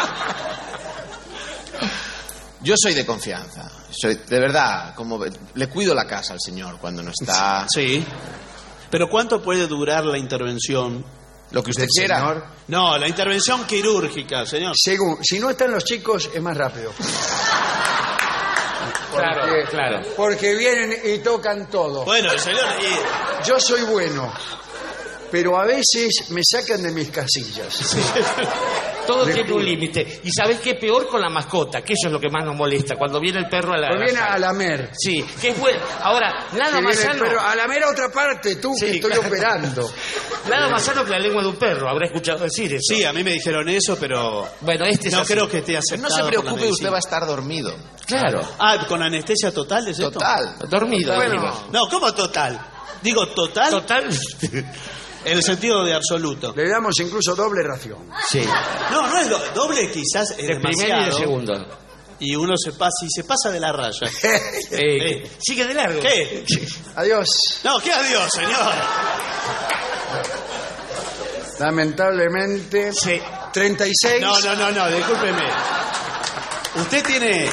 Yo soy de confianza. Soy, de verdad, como le cuido la casa al señor cuando no está. Sí. Pero ¿cuánto puede durar la intervención? Lo que usted Del quiera. señor. No, la intervención quirúrgica, señor. Según, si no están los chicos, es más rápido. Claro, Porque- claro. Porque vienen y tocan todo. Bueno, señor, y- Yo soy bueno, pero a veces me sacan de mis casillas. Todo Le tiene juro. un límite. Y ¿sabes qué? Peor con la mascota, que eso es lo que más nos molesta. Cuando viene el perro a la... Pues viene la sala. a lamer. Sí, que es bueno. Ahora, nada Que más viene el sano... perro a lamer a otra parte, tú, Sí, que estoy claro. operando. Nada más sano que la lengua de un perro. Habrá escuchado decir eso. Sí, a mí me dijeron eso, pero Bueno, este es no así. creo que esté No aceptado. se por la preocupe, medicina. usted va a estar dormido. Claro. Ah, ¿con anestesia total es esto? Total. Dormido. Bueno, digo. no, ¿cómo total? Digo total Total. en el sentido de absoluto. Le damos incluso doble ración. Sí. No, no es do- doble, quizás es De primero y de demasiado. segundo. Y uno se pasa y se pasa de la raya. Eh, sigue de largo. ¿Qué? Adiós. No, ¿qué adiós, señor? Lamentablemente, Sí. treinta y seis. No, no, no, no, discúlpeme. Usted tiene...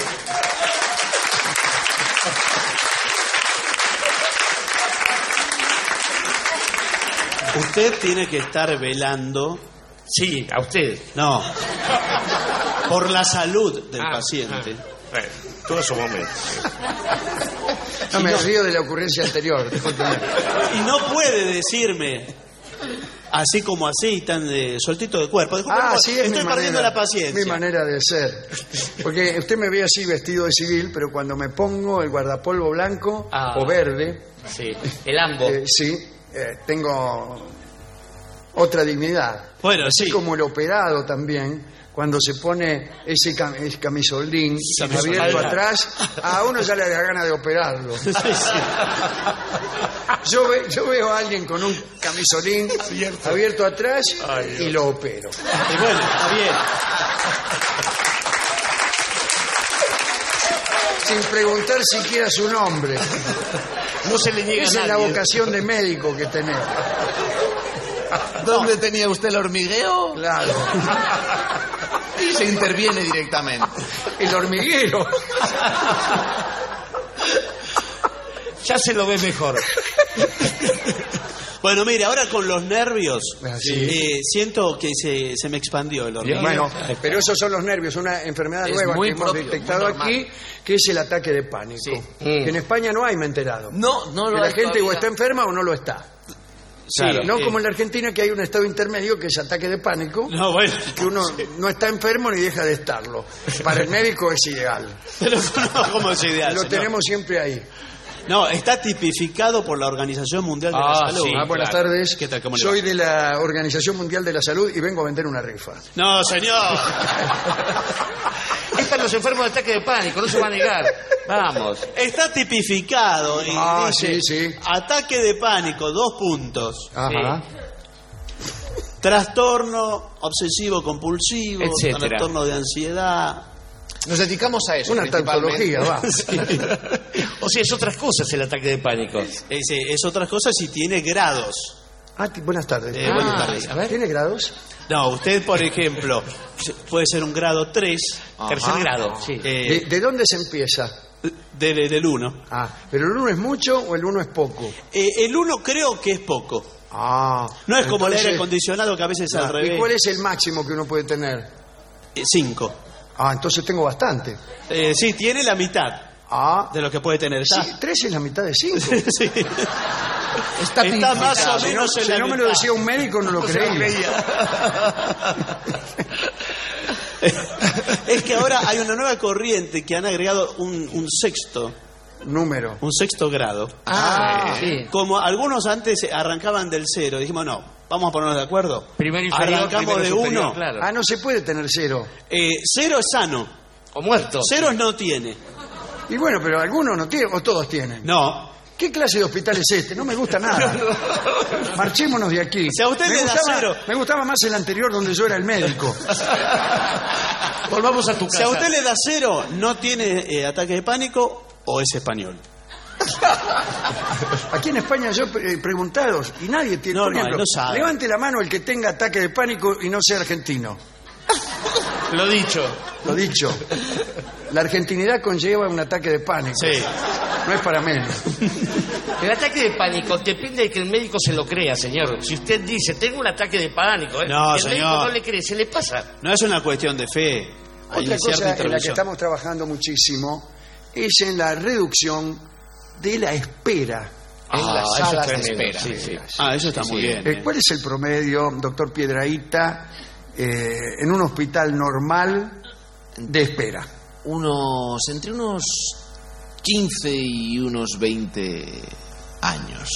Usted tiene que estar velando, Sí, a usted. no, por la salud del Ah, paciente. ah. Bueno, todos esos momentos. No me río de la ocurrencia anterior. discúlpeme. Y no puede decirme, así como así, tan de soltito de cuerpo. Disculpe, Ah, no, sí, es estoy mi perdiendo manera, la paciencia. mi manera de ser. Porque usted me ve así vestido de civil, pero cuando me pongo el guardapolvo blanco Ah. o verde, Sí, el ambo. eh, sí, eh, tengo otra dignidad. Bueno, Así sí. como el operado también, cuando se pone ese cam- ese camisolín Camisolín. abierto atrás, a uno ya le da ganas de operarlo. Sí, sí. Yo, ve- yo veo a alguien con un camisolín abierto atrás y lo opero. Y bueno, está bien. Sin preguntar siquiera su nombre. No se le niega Esa a es la nadie. vocación de médico que tenemos. ¿Dónde tenía usted el hormigueo? Claro. Y se interviene directamente. El hormiguero. Ya se lo ve mejor. Bueno, mire, ahora con los nervios, Ah, sí. eh, siento que se, se me expandió el hormiguero. Bueno, pero esos son los nervios, una enfermedad Es nueva muy que hemos propio, detectado muy normal. aquí, que es el ataque de pánico. Sí. Que en España no hay, me he enterado. No, no Que lo la hay gente o todavía. está enferma o no lo está. Sí, no eh, como en la Argentina, que hay un estado intermedio que es ataque de pánico, No, bueno. que uno no está enfermo ni deja de estarlo. Para el médico es ideal. Pero no, ¿cómo es ideal, Lo señor? tenemos siempre ahí. No, está tipificado por la Organización Mundial de Ah, la Salud. sí. Ah, buenas Claro. tardes. ¿Qué tal? ¿Cómo le Soy va? de la Organización Mundial de la Salud y vengo a vender una rifa. No, señor. Es para los enfermos de ataque de pánico, no se va a negar. Vamos. Está tipificado y Ah, dice, sí, sí. ataque de pánico, dos puntos. Ajá. Trastorno obsesivo compulsivo, Etcétera. trastorno de ansiedad. Nos dedicamos a eso. Una principalmente. tautología, va. O sea, es otras cosas el ataque de pánico. Es, es otras cosas si tiene grados. Ah, t- buenas tardes. Eh, buenas tardes. a ver. ¿Tiene grados? No, usted, por ejemplo, puede ser un grado tres, Tercer grado, sí. ¿De, de dónde se empieza? del uno. Ah, ¿pero el uno es mucho o el uno es poco? el uno creo que es poco. Ah. No es como el entonces- aire acondicionado que a veces es al Ah, revés. ¿Y cuál es el máximo que uno puede tener? Eh, Cinco. Ah, entonces tengo bastante. Eh, sí, tiene la mitad Ah. de lo que puede tener. Está, Sí, tres es la mitad de cinco. sí. Está, Está más tipificado. o Si no, menos en si la no me lo mitad. decía un médico, no lo creía. Es que ahora hay una nueva corriente que han agregado un, un sexto, Número. un sexto grado. Ah, sí. Como algunos antes arrancaban del cero, dijimos no, vamos a ponernos de acuerdo. Primero inferior, Arrancamos primero de superior, uno. claro. Ah, no se puede tener cero. Eh, cero es sano, O muerto. ceros no tiene. Y bueno, pero algunos no tienen, o todos tienen. No. ¿Qué clase de hospital es este? No me gusta nada. Marchémonos de aquí. Si a usted me, le da gustaba, cero. me gustaba más el anterior donde yo era el médico. Volvamos a tu Si casa. a usted le da cero, no tiene eh, ataque de pánico o es español. Aquí en España yo he preguntado y nadie tiene. No, por no, ejemplo, no sabe. levante la mano el que tenga ataque de pánico y no sea argentino. Lo dicho. Lo dicho. La argentinidad conlleva un ataque de pánico. Sí. No es para menos. El ataque de pánico depende de que el médico se lo crea, señor. Si usted dice, tengo un ataque de pánico, ¿eh? No, y el médico señor. no le cree, se le pasa. No es una cuestión de fe. Hay Otra cierta cosa en la que intervención. estamos trabajando muchísimo es en la reducción de la espera en Ah, las eso es salas de tremendo, espera. sí, sí. Ah, eso está muy bien. Eh, ¿Cuál es el promedio, doctor Piedrahíta, eh, en un hospital normal de espera? Unos, entre unos quince y unos veinte años.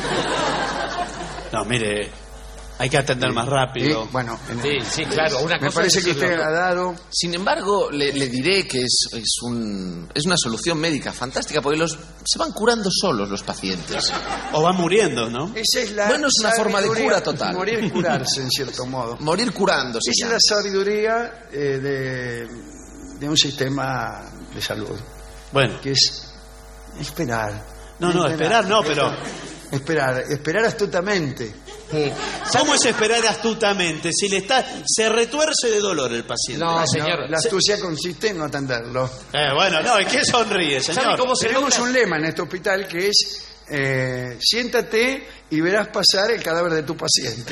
No, mire, hay que atender más rápido. Y, bueno, en- Sí, sí, claro. Una me cosa parece es que usted decirlo. ha dado... Sin embargo, le, le diré que es, es, un, es una solución médica fantástica porque los, se van curando solos los pacientes. O van muriendo, ¿no? Esa es la Bueno, es una forma de sabiduría- cura total. Morir y curarse, en cierto modo. Morir curándose. Esa es ya. la sabiduría eh, de, de un sistema de salud, Bueno, que es esperar. no, no, esperar no, pero... Esperar, esperar astutamente. ¿Cómo es esperar astutamente? Si le está, se retuerce de dolor el paciente. No, No, señor. la astucia consiste en no atenderlo. Eh, bueno, no, es que sonríe, ¿Sabe señor. cómo se Tenemos logra? un lema en este hospital que es eh, siéntate y verás pasar el cadáver de tu paciente.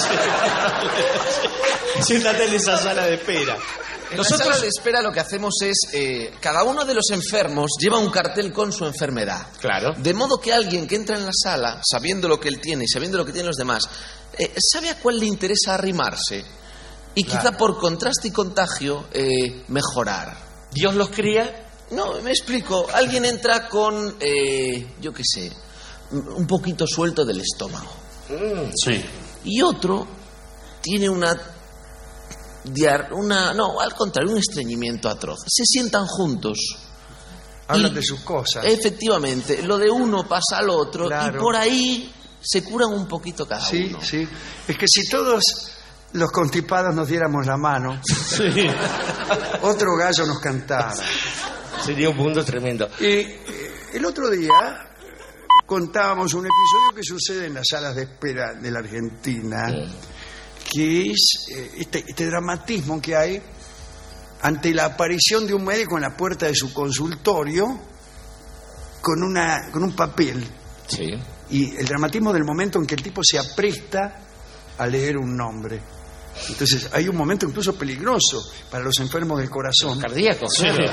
Siéntate en esa sala de espera. En la sala de espera lo que hacemos es, eh, cada uno de los enfermos lleva un cartel con su enfermedad. Claro. De modo que alguien que entra en la sala, sabiendo lo que él tiene y sabiendo lo que tienen los demás, eh, sabe a cuál le interesa arrimarse. Y quizá por contraste y contagio, eh, mejorar. Dios los cría. No, me explico. Alguien entra con, eh, yo qué sé, un poquito suelto del estómago. Sí. Y otro tiene una... diar- una no, al contrario, un estreñimiento atroz. Se sientan juntos. Hablan Y- de sus cosas. Efectivamente, lo de uno pasa al otro Claro. y por ahí se curan un poquito cada Sí, uno. sí. Es que si todos los constipados nos diéramos la mano, Sí. otro gallo nos cantara. Sería un mundo tremendo. Y eh, el otro día contábamos un episodio que sucede en las salas de espera de la Argentina, que es eh, este, este dramatismo que hay ante la aparición de un médico en la puerta de su consultorio con, una, con un papel. Sí. Y el dramatismo del momento en que el tipo se apresta a leer un nombre. Entonces hay un momento incluso peligroso para los enfermos del corazón. Cardíaco, claro.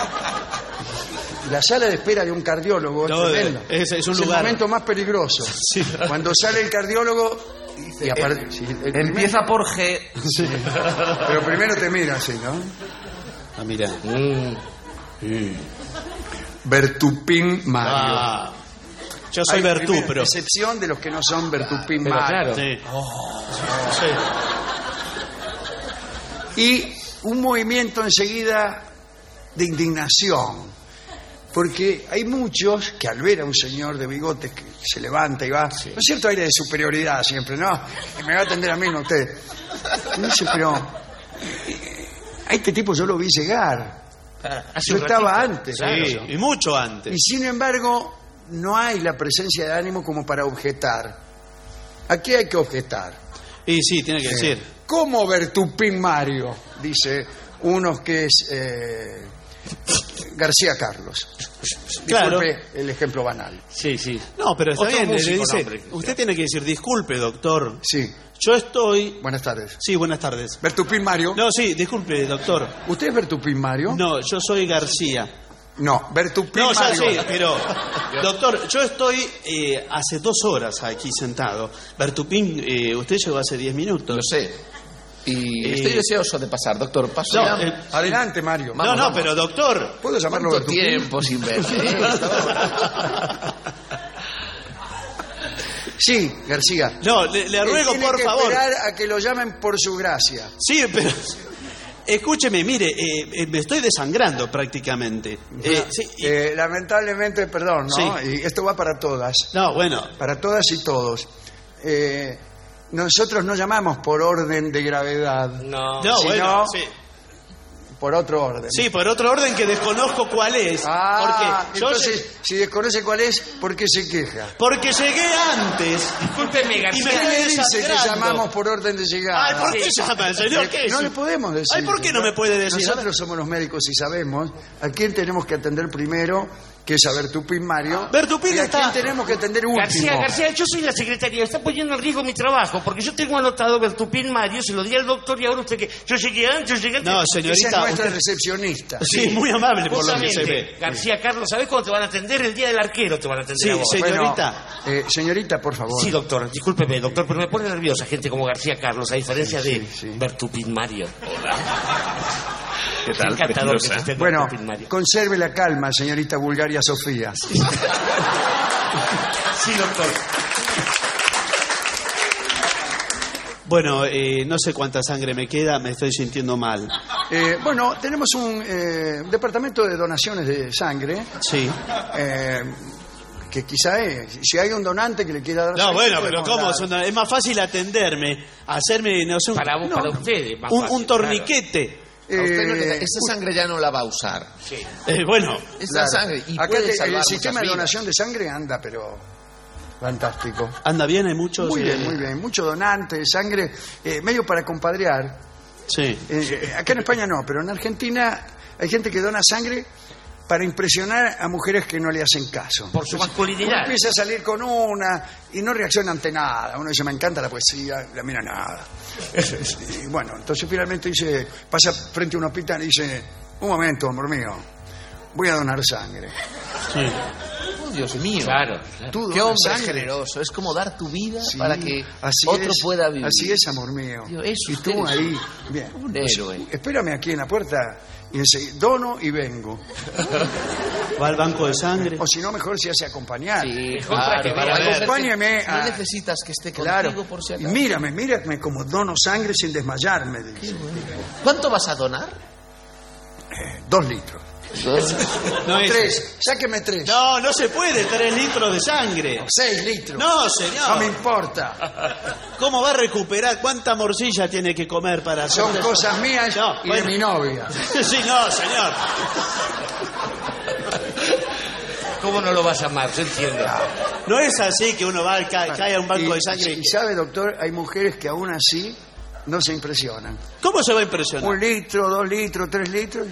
La sala de espera de un cardiólogo No, es tremenda. es- es un el lugar. momento más peligroso. Sí. Cuando sale el cardiólogo y aparte, sí, el primer- Empieza por G. Sí. Pero primero te mira así, ¿no? Ah, mira. Bertupín Mario. Ah, yo soy Hay Bertú, primera pero... excepción de los que no son Bertupín Pero Mario. claro. Sí. Sí. Y un movimiento enseguida de indignación, porque hay muchos que al ver a un señor de bigotes que se levanta y va, ¿no es cierto? Aire de superioridad siempre, ¿no? Que me va a atender a mí, no a usted. Y dice, pero eh, a este tipo yo lo vi llegar. Hace Yo un estaba ratito. antes. Sí, ¿sabes? y mucho antes. Y sin embargo, no hay la presencia de ánimo como para objetar. Aquí hay que objetar. Y sí, tiene que decir. ¿Cómo Bertupín Mario? Dice uno que es eh, García Carlos. Claro. Disculpe el ejemplo banal. Sí, sí. No, pero está Otro bien, le músico, dice, nombre. usted tiene que decir, disculpe, doctor, Sí. yo estoy... Buenas tardes. Sí, buenas tardes. Bertupín Mario. No, sí, disculpe, doctor. ¿Usted es Bertupín Mario? No, yo soy García. No, Bertupín No, ya Mario. sí, pero... Doctor, yo estoy eh, hace dos horas aquí sentado. Bertupín, eh, usted llegó hace diez minutos. Lo sé. Y Eh, estoy deseoso de pasar, doctor. Paso No, ya. eh, Adelante, Mario. no, no, pero doctor... ¿Puedo llamarlo ¿Cuánto Bertupín? tiempo sin verle? eh? Sí, García. No, le, le ruego, Eh, tiene por que favor. esperar a que lo llamen por su gracia. Sí, pero... Escúcheme, mire, eh, eh, me estoy desangrando prácticamente. Eh, sí, y- Eh, lamentablemente, perdón, ¿no? Sí. Y esto va para todas. no, bueno, Para todas y todos. Eh, nosotros no llamamos por orden de gravedad, No. no, si bueno, no- sí. por otro orden. Sí, por otro orden que desconozco cuál es. Ah, porque yo entonces, lle- si desconoce cuál es, ¿por qué se queja? porque llegué antes. Discúlpeme, Y me García. ¿Quién estoy le dice que desangrando. llamamos por orden de llegada? Ay, ¿por qué Sí. llama, señor? ¿Qué es? No le podemos decir. Ay, ¿por qué no me puede decir? Nosotros somos los médicos y sabemos a quién tenemos que atender primero que es a Bertupín Mario. Bertupín ¿Y a está- quién tenemos que atender último? García, García, yo soy la secretaria, está poniendo en riesgo mi trabajo, porque yo tengo anotado Bertupín Mario, se lo di al doctor y ahora usted que yo llegué antes, yo llegué antes. No, Esa es señorita, nuestra usted- recepcionista. Sí, muy amable por lo que se Justamente, ve. García, Carlos, ¿sabés cuándo te van a atender? El día del arquero te van a atender Sí, a vos. señorita. Bueno, eh, señorita, por favor. Sí, doctor, discúlpeme, doctor, pero me pone nerviosa gente como García Carlos, a diferencia Sí, de sí. Bertupín Mario. ¿Qué Qué tal? encantador que Preciosa. esté Bueno, Bertupín Mario. conserve la calma, señorita Bulgaria Sofía. Sí, doctor. Bueno, eh, no sé cuánta sangre me queda, me estoy sintiendo mal. Eh, bueno, tenemos un eh, departamento de donaciones de sangre. Sí. eh, que quizá es, si hay un donante que le quiera dar No, sangre, bueno, pero podemos ¿cómo? dar. Son- Es más fácil atenderme, hacerme, no sé, un, Para vos, no, para ustedes, más un, fácil, un torniquete. A usted no le da- Eh, esa sangre ya no la va a usar. Eh, bueno, Esa Claro. sangre. Y Acá puede te- salvar el sistema de muchas donación de sangre anda, pero fantástico. anda bien, hay muchos. Muy bien, eh, muy bien. Mucho donante de sangre, eh, medio para compadrear. Sí. Eh, eh, acá en España no, pero en Argentina hay gente que dona sangre para impresionar a mujeres que no le hacen caso. Por su Uno masculinidad. empieza a salir con una y no reacciona ante nada. Uno dice, me encanta la poesía, la mira nada. Y bueno, entonces finalmente dice, pasa frente a un hospital y dice, un momento, amor mío, voy a donar sangre. Sí. Oh, Dios mío. Claro, claro. Tú Qué donas hombre sangre. generoso. Es como dar tu vida Sí, para que así otro es, pueda vivir. Así es, amor mío. Dios, es y usted. tú ahí, bien. Un héroe. Espérame aquí en la puerta y enseguida dono y vengo. Va al banco de sangre. O si no, mejor se hace acompañar. Sí, para que para vea. ver. Acompáñeme No a- necesitas que esté Claro. contigo por si Y acaso. mírame, mírame como dono sangre sin desmayarme. dice. ¿Cuánto vas a donar? Eh, dos litros. No, es- Tres, sáqueme tres. no, no se puede, tres litros de sangre. Seis litros. No, señor. No me importa. ¿Cómo va a recuperar? ¿Cuánta morcilla tiene que comer para hacer Son esto? cosas mías No, y bueno. de mi novia. Sí, no, señor. ¿Cómo no lo vas a amar? Yo entiendo. No es así que uno va, cae, cae a un banco Y- de sangre. Y sabe, doctor, hay mujeres que aún así no se impresionan. ¿Cómo se va a impresionar? Un litro, dos litros, tres litros.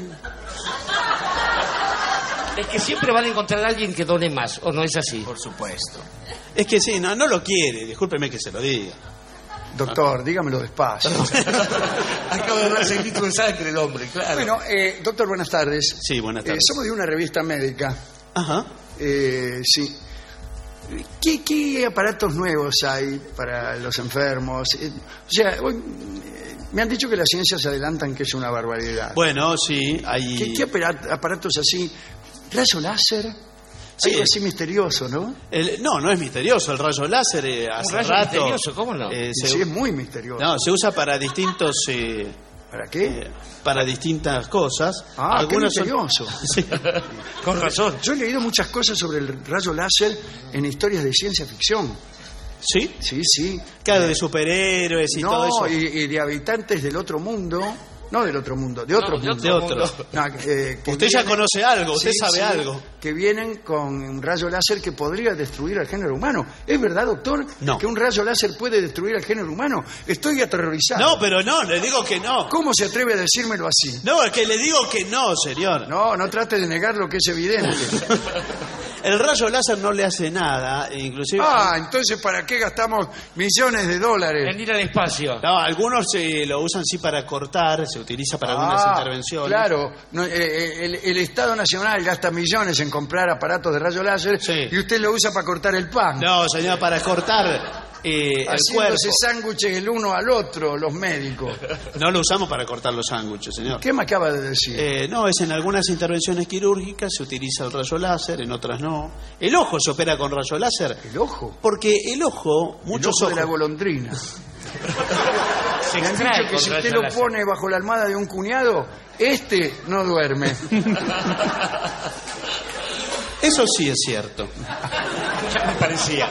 Es que siempre van a encontrar a alguien que done más, ¿o no es así? Por supuesto. Es que sí, no, no lo quiere. Discúlpeme que se lo diga. Doctor, dígamelo despacio. Acaba de dar seis litros de sangre el hombre, claro. Bueno, eh, doctor, buenas tardes. Sí, buenas Eh, tardes. somos de una revista médica. Ajá. Eh, sí. ¿Qué, qué aparatos nuevos hay para los enfermos? Eh, o sea, hoy, eh, me han dicho que las ciencias se adelantan, que es una barbaridad. Bueno, sí, hay... ¿Qué, qué apara- aparatos así? ¿Rayo láser? Sí. Algo así misterioso, ¿no? El- no, no es misterioso. El rayo láser eh, hace rayo rato... misterioso, ¿cómo no? eh, se, Sí, es muy misterioso. no, se usa para distintos... eh, ¿Para qué? eh, para distintas cosas. Ah, Algunas qué son- misterioso. Sí. Con razón. Yo he leído muchas cosas sobre el rayo láser en historias de ciencia ficción. ¿Sí? Sí, sí. Claro, de superhéroes y todo No, eso. y, y de habitantes del otro mundo. No del otro mundo, de otro de mundo. De otro. No, eh, que Usted ya vienen- conoce algo, usted Sí, sabe sí, algo. Que vienen con un rayo láser que podría destruir al género humano. ¿Es verdad, doctor? No. Que un rayo láser puede destruir al género humano. Estoy aterrorizado. No, pero no, le digo que no. ¿Cómo se atreve a decírmelo así? No, es que le digo que no, señor. No, no trate de negar lo que es evidente. El rayo láser no le hace nada, e inclusive... Ah, entonces ¿para qué gastamos millones de dólares? En ir al espacio. No, algunos eh, lo usan sí para cortar, se utiliza para algunas Ah, intervenciones. Claro, no, eh, el, el Estado Nacional gasta millones en comprar aparatos de rayo láser Sí. y usted lo usa para cortar el pan. No, señor, para cortar eh, el cuerpo. Haciéndose sándwiches el uno al otro, los médicos. No lo usamos para cortar los sándwiches, señor. ¿Qué me acaba de decir? Eh, no, es en algunas intervenciones quirúrgicas se utiliza el rayo láser, en otras no. El ojo se opera con rayo láser. ¿El ojo? Porque el ojo, muchos el ojo de la ojos... golondrina. Se Me han extrae dicho que con si rayo usted lo láser. pone bajo la almohada de un cuñado, este no duerme. Eso sí es cierto. Ya me parecía.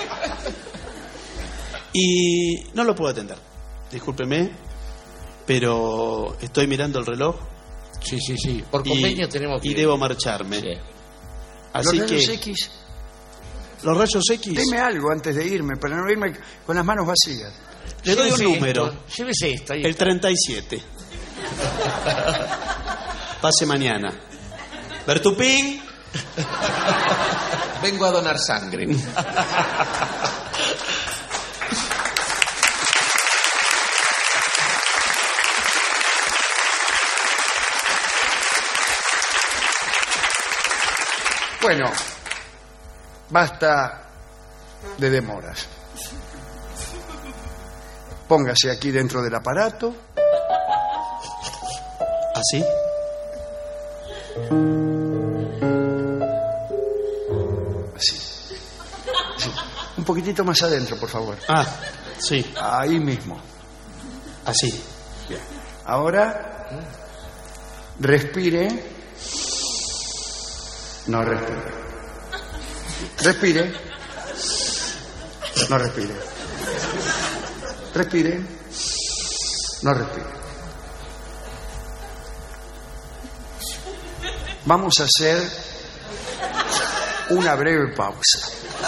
Y no lo puedo atender. Discúlpeme, pero estoy mirando el reloj. Sí, sí, sí. Por y- convenio tenemos que... Y debo marcharme. Sí. Así los rayos que... X, Los rayos X... deme algo antes de irme, para no irme con las manos vacías. Le doy un Llévese número. esto, Llévese esto. ahí El está. treinta y siete. Pase mañana. Bertupín, Vengo a donar sangre. Bueno, basta de demoras. Póngase aquí dentro del aparato. ¿Así? Así. Sí. Un poquitito más adentro, por favor. Ah, sí. Ahí mismo. Así. Bien. Ahora, respire. No respire. Respire. No respire. Respire. No respire. Vamos a hacer una breve pausa.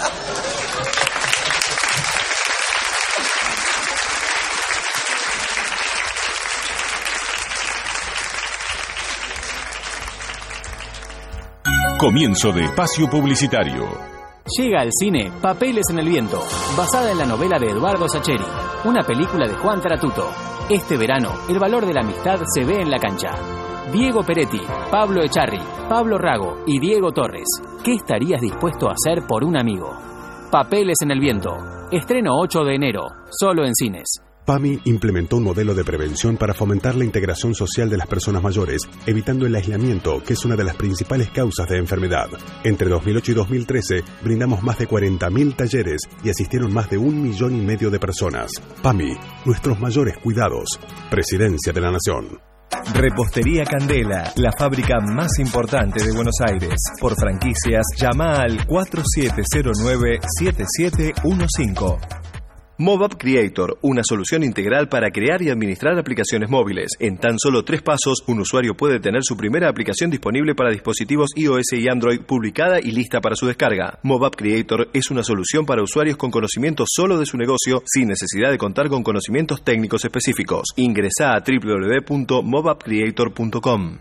Comienzo de espacio publicitario. Llega al cine Papeles en el viento, basada en la novela de Eduardo Sacheri, una película de Juan Tratuto. Este verano, el valor de la amistad se ve en la cancha. Diego Peretti, Pablo Echarri, Pablo Rago y Diego Torres. ¿Qué estarías dispuesto a hacer por un amigo? Papeles en el viento. Estreno ocho de enero, solo en cines. PAMI implementó un modelo de prevención para fomentar la integración social de las personas mayores, evitando el aislamiento, que es una de las principales causas de enfermedad. Entre dos mil ocho y dos mil trece, brindamos más de cuarenta mil talleres y asistieron más de un millón y medio de personas. PAMI, nuestros mayores cuidados. Presidencia de la Nación. Repostería Candela, la fábrica más importante de Buenos Aires. Por franquicias, llama al cuatro siete cero nueve siete siete uno cinco. MobApp Creator, una solución integral para crear y administrar aplicaciones móviles. En tan solo tres pasos, un usuario puede tener su primera aplicación disponible para dispositivos iOS y Android, publicada y lista para su descarga. MobApp Creator es una solución para usuarios con conocimiento solo de su negocio, sin necesidad de contar con conocimientos técnicos específicos. Ingresá a doble u doble u doble u punto mobapp creator punto com.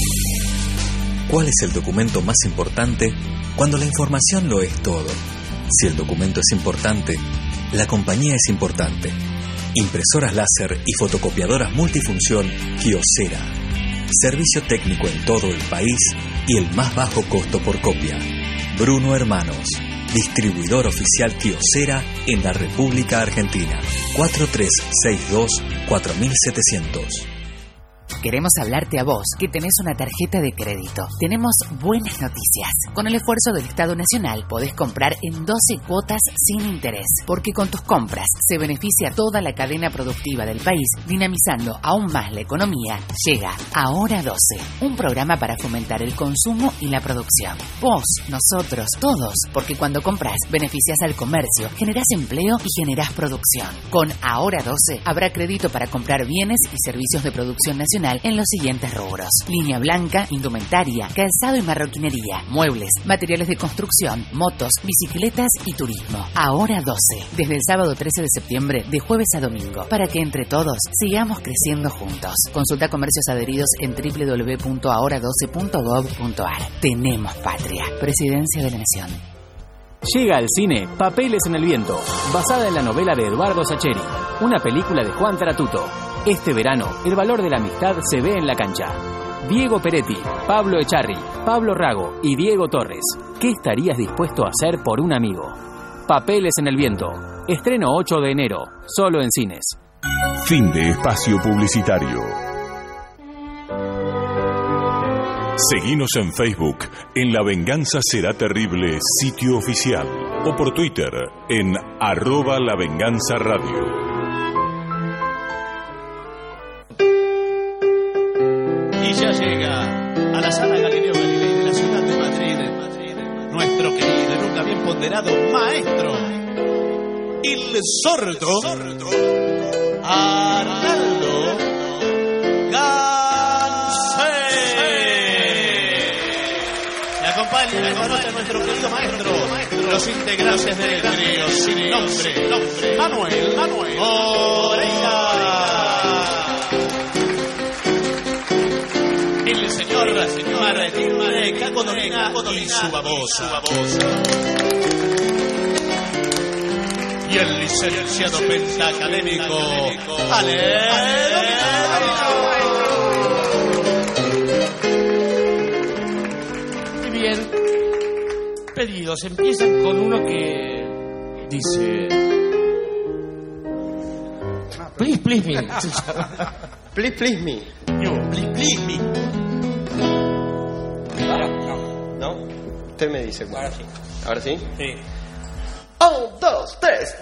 ¿Cuál es el documento más importante cuando la información lo es todo? Si el documento es importante, la compañía es importante. Impresoras láser y fotocopiadoras multifunción Kyocera. Servicio técnico en todo el país y el más bajo costo por copia. Bruno Hermanos, distribuidor oficial Kyocera en la República Argentina. cuatro tres seis dos cuatro siete cero cero. Queremos hablarte a vos, que tenés una tarjeta de crédito. Tenemos buenas noticias. Con el esfuerzo del Estado Nacional podés comprar en doce cuotas sin interés, porque con tus compras se beneficia toda la cadena productiva del país, dinamizando aún más la economía. Llega Ahora doce, un programa para fomentar el consumo y la producción. Vos, nosotros, todos, porque cuando compras beneficias al comercio, generás empleo y generás producción. Con Ahora doce habrá crédito para comprar bienes y servicios de producción nacional en los siguientes rubros: línea blanca, indumentaria, calzado y marroquinería, muebles, materiales de construcción, motos, bicicletas y turismo. Ahora doce, desde el sábado trece de septiembre, de jueves a domingo, para que entre todos sigamos creciendo juntos. Consulta comercios adheridos en doble u doble u doble u punto ahora doce punto gov punto ar. Tenemos patria. Presidencia de la Nación. Llega al cine Papeles en el viento, basada en la novela de Eduardo Sacheri, una película de Juan Tratuto. Este verano, el valor de la amistad se ve en la cancha. Diego Peretti, Pablo Echarri, Pablo Rago y Diego Torres. ¿Qué estarías dispuesto a hacer por un amigo? Papeles en el viento. Estreno ocho de enero, solo en cines. Fin de espacio publicitario. Seguinos en Facebook, en La Venganza Será Terrible, sitio oficial, o por Twitter, en arroba La Venganza Radio. Y ya llega a la sala Galileo Galilei de la ciudad de Madrid, nuestro querido y nunca bien ponderado maestro, el sordo, Arnaldo Gansé. Le acompaña esta noche nuestro querido maestro, los integrantes del trío sin nombre, Manuel, Manuel Moreira. El señor, señor Martín Dolina y su babosa. Y el licenciado pentacadémico Ale. Muy bien. Pedidos. Empiezan con uno que dice... Please, please me. Please, please me. Yo, please, please me. No. ¿No? Usted me dice. Ahora sí. ¿Ahora sí? Sí. Un, dos, tres.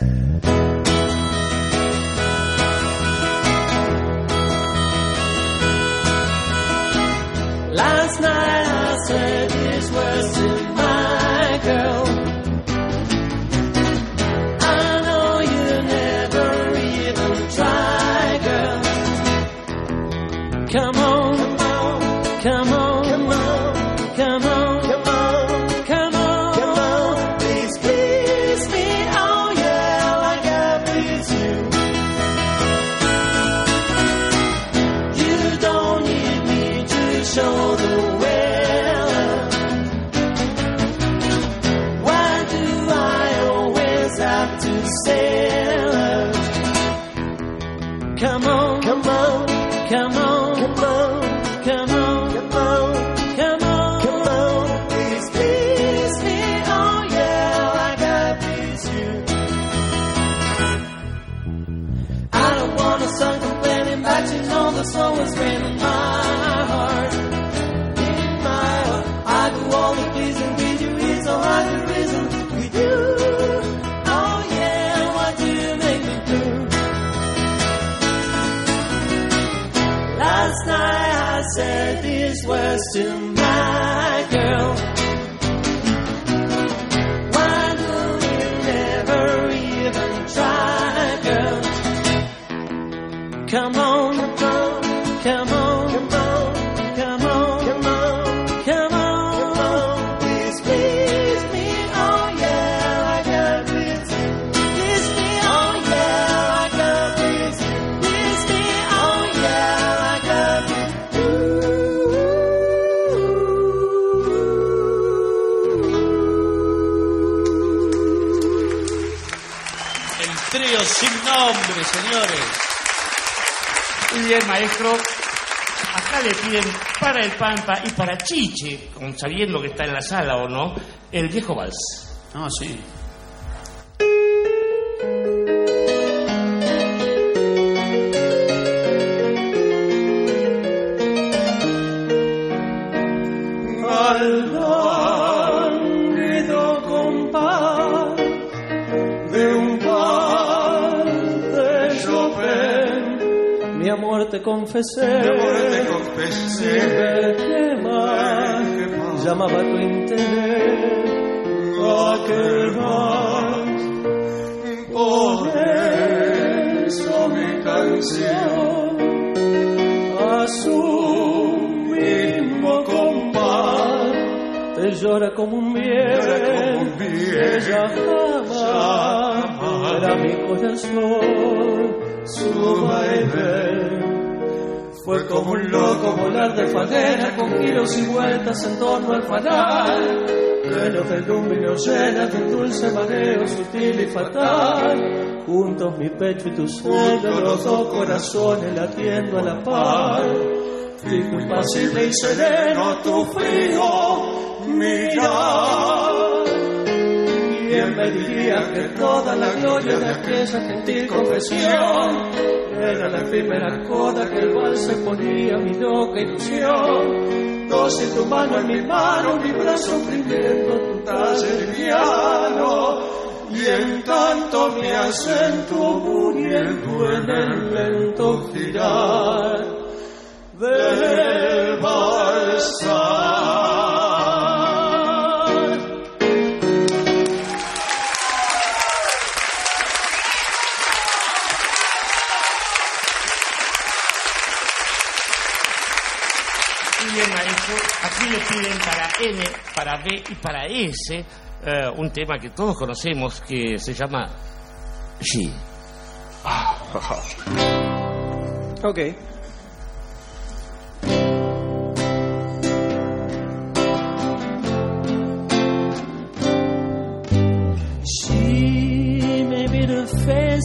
Last night I said these words to my girl. I know you never even try, girl. Come on, come on, come on, come on, come on, come on, come on, come on. Please, please me, oh yeah, like I please you. You don't need me to show the way. Why do I always have to say love? Come on, come on, come on, come on, come on, come on, come on, come on. Please, please me, oh yeah, like I please you. I don't wanna start complaining, but you know the song was written in my heart. In my heart, I do all the pleasing with you, it's so hard to reason with you. Oh yeah, what do you make me do? Last night I said these words to my girl. Why do you never even try, girl? Come on, come on, come on, come on, come on, come on, come on. Please, please me, oh yeah, like I please you. Please me, oh yeah, like I please you. Please me, oh yeah, like I please El trío sin nombre, señores. Muy bien, maestro. Acá le piden para el Pampa y para Chiche, con- sabiendo que está en la sala o no, el viejo vals. Ah, sí. al lánguido compás de un vals de Chopin. Mi amor te confesé, mi amor te confesé, sin ver qué más llamaba tu interés, aquel vals. Por eso mi canción a su mismo compás te llora como un bien, ella jamás era mi corazón, su baile. Fue como un loco volar de faldera con giros y vueltas en torno al fanal, llenos de lumbre y nos llenas de un dulce mareo sutil y fatal. Juntos mi pecho y tu sueño, los dos corazones latiendo a la par. Fijo, impasible y sereno tu frío mirar. ¿Quién me diría que toda la gloria de aquella gentil confesión era la primera coda que el vals se ponía mi loca ilusión? Dos en tu mano en mi mano, mi brazo oprimiendo tu talle liviano, y en tanto mi acento muriendo en el lento girar del balsar. Muy bien, maestro. Aquí le piden para N, para B y para S eh, un tema que todos conocemos que se llama She. Ok.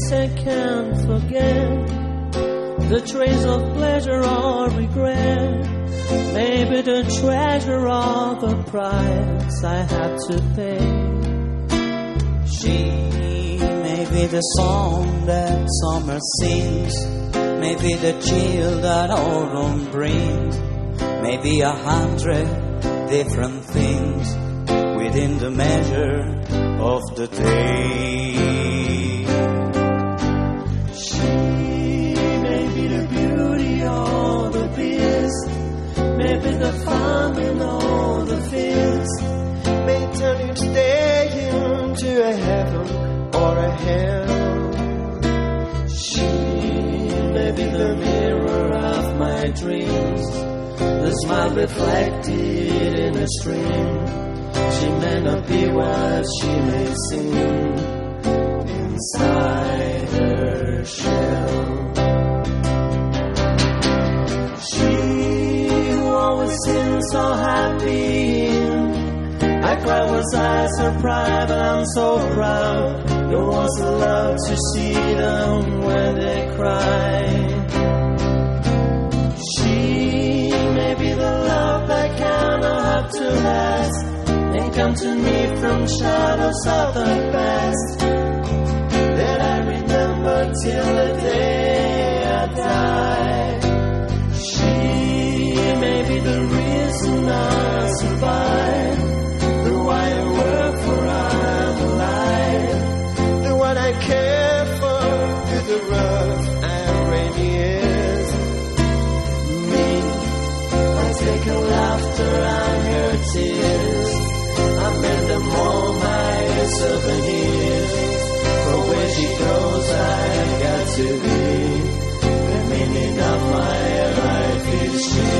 face I can't forget, the trace of pleasure or regret. Maybe the treasure or the price I had to pay. She may be the song that summer sings, maybe the chill that autumn brings, maybe a hundred different things within the measure of the day. She may be the beauty or the beast, maybe the famine or the feast, may turn each day into a heaven or a hell. She may be the mirror of my dreams, the smile reflected in a stream. She may not be what she may seem inside her shell. She who always seems so happy, I cry was I so proud, but I'm so proud. There was a love to see them when they cry. She may be the love that cannot have to last, and come to me from shadows of the past, that I remember till the day I die. She may be the reason I survive, the why I work for I'm alive, the one I care for through the rough and rainy years. Me, I take her laughter and her tears, I made them all my souvenirs. From where she goes I got to be, the meaning of my life is she.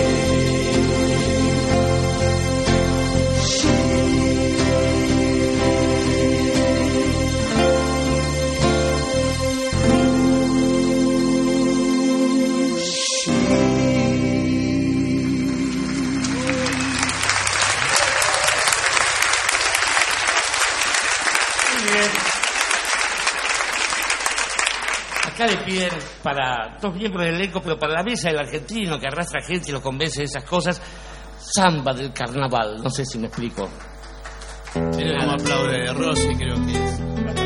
Acá le piden para dos miembros del elenco, pero para la mesa del argentino que arrastra gente y lo convence de esas cosas, samba del carnaval. No sé si me explico. Tiene como aplaude Rossi, creo que es.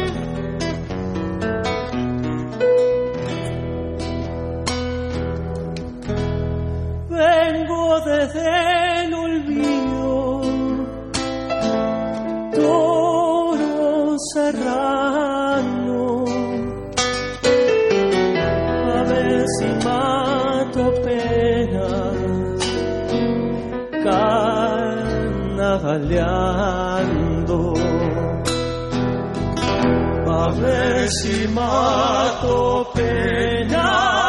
Vengo desde el olvido, toro serrano, a ver si mato penas, carnavaleando, a ver si mato penas.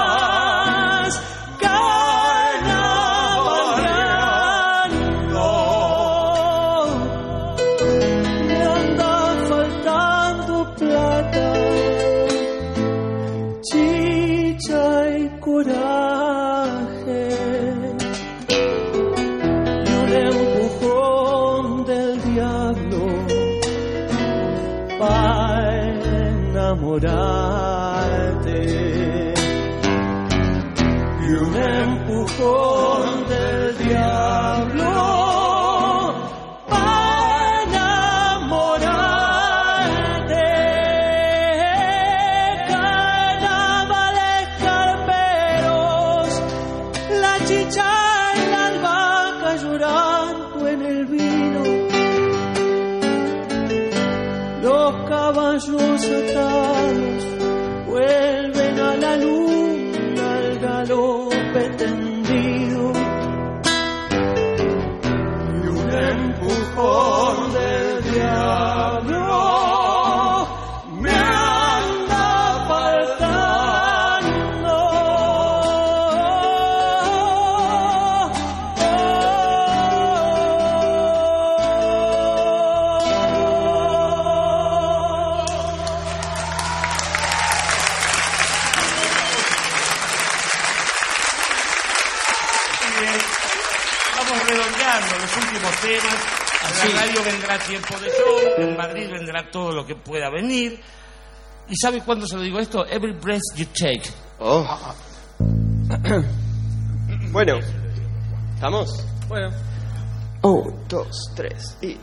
Enamorarte y un empujón del diablo para enamorarte. Carnavales carperos, la chicha y la albahaca llorando en el vino, los caballos atados vuelven a la luna al galope tendido, y un empujón del diablo me anda faltando. Los últimos temas. A la radio vendrá tiempo de show, en Madrid vendrá todo lo que pueda venir. ¿Y sabe cuándo se lo digo esto? Every breath you take. Oh. Bueno, ¿estamos? Bueno. Un, dos, tres y...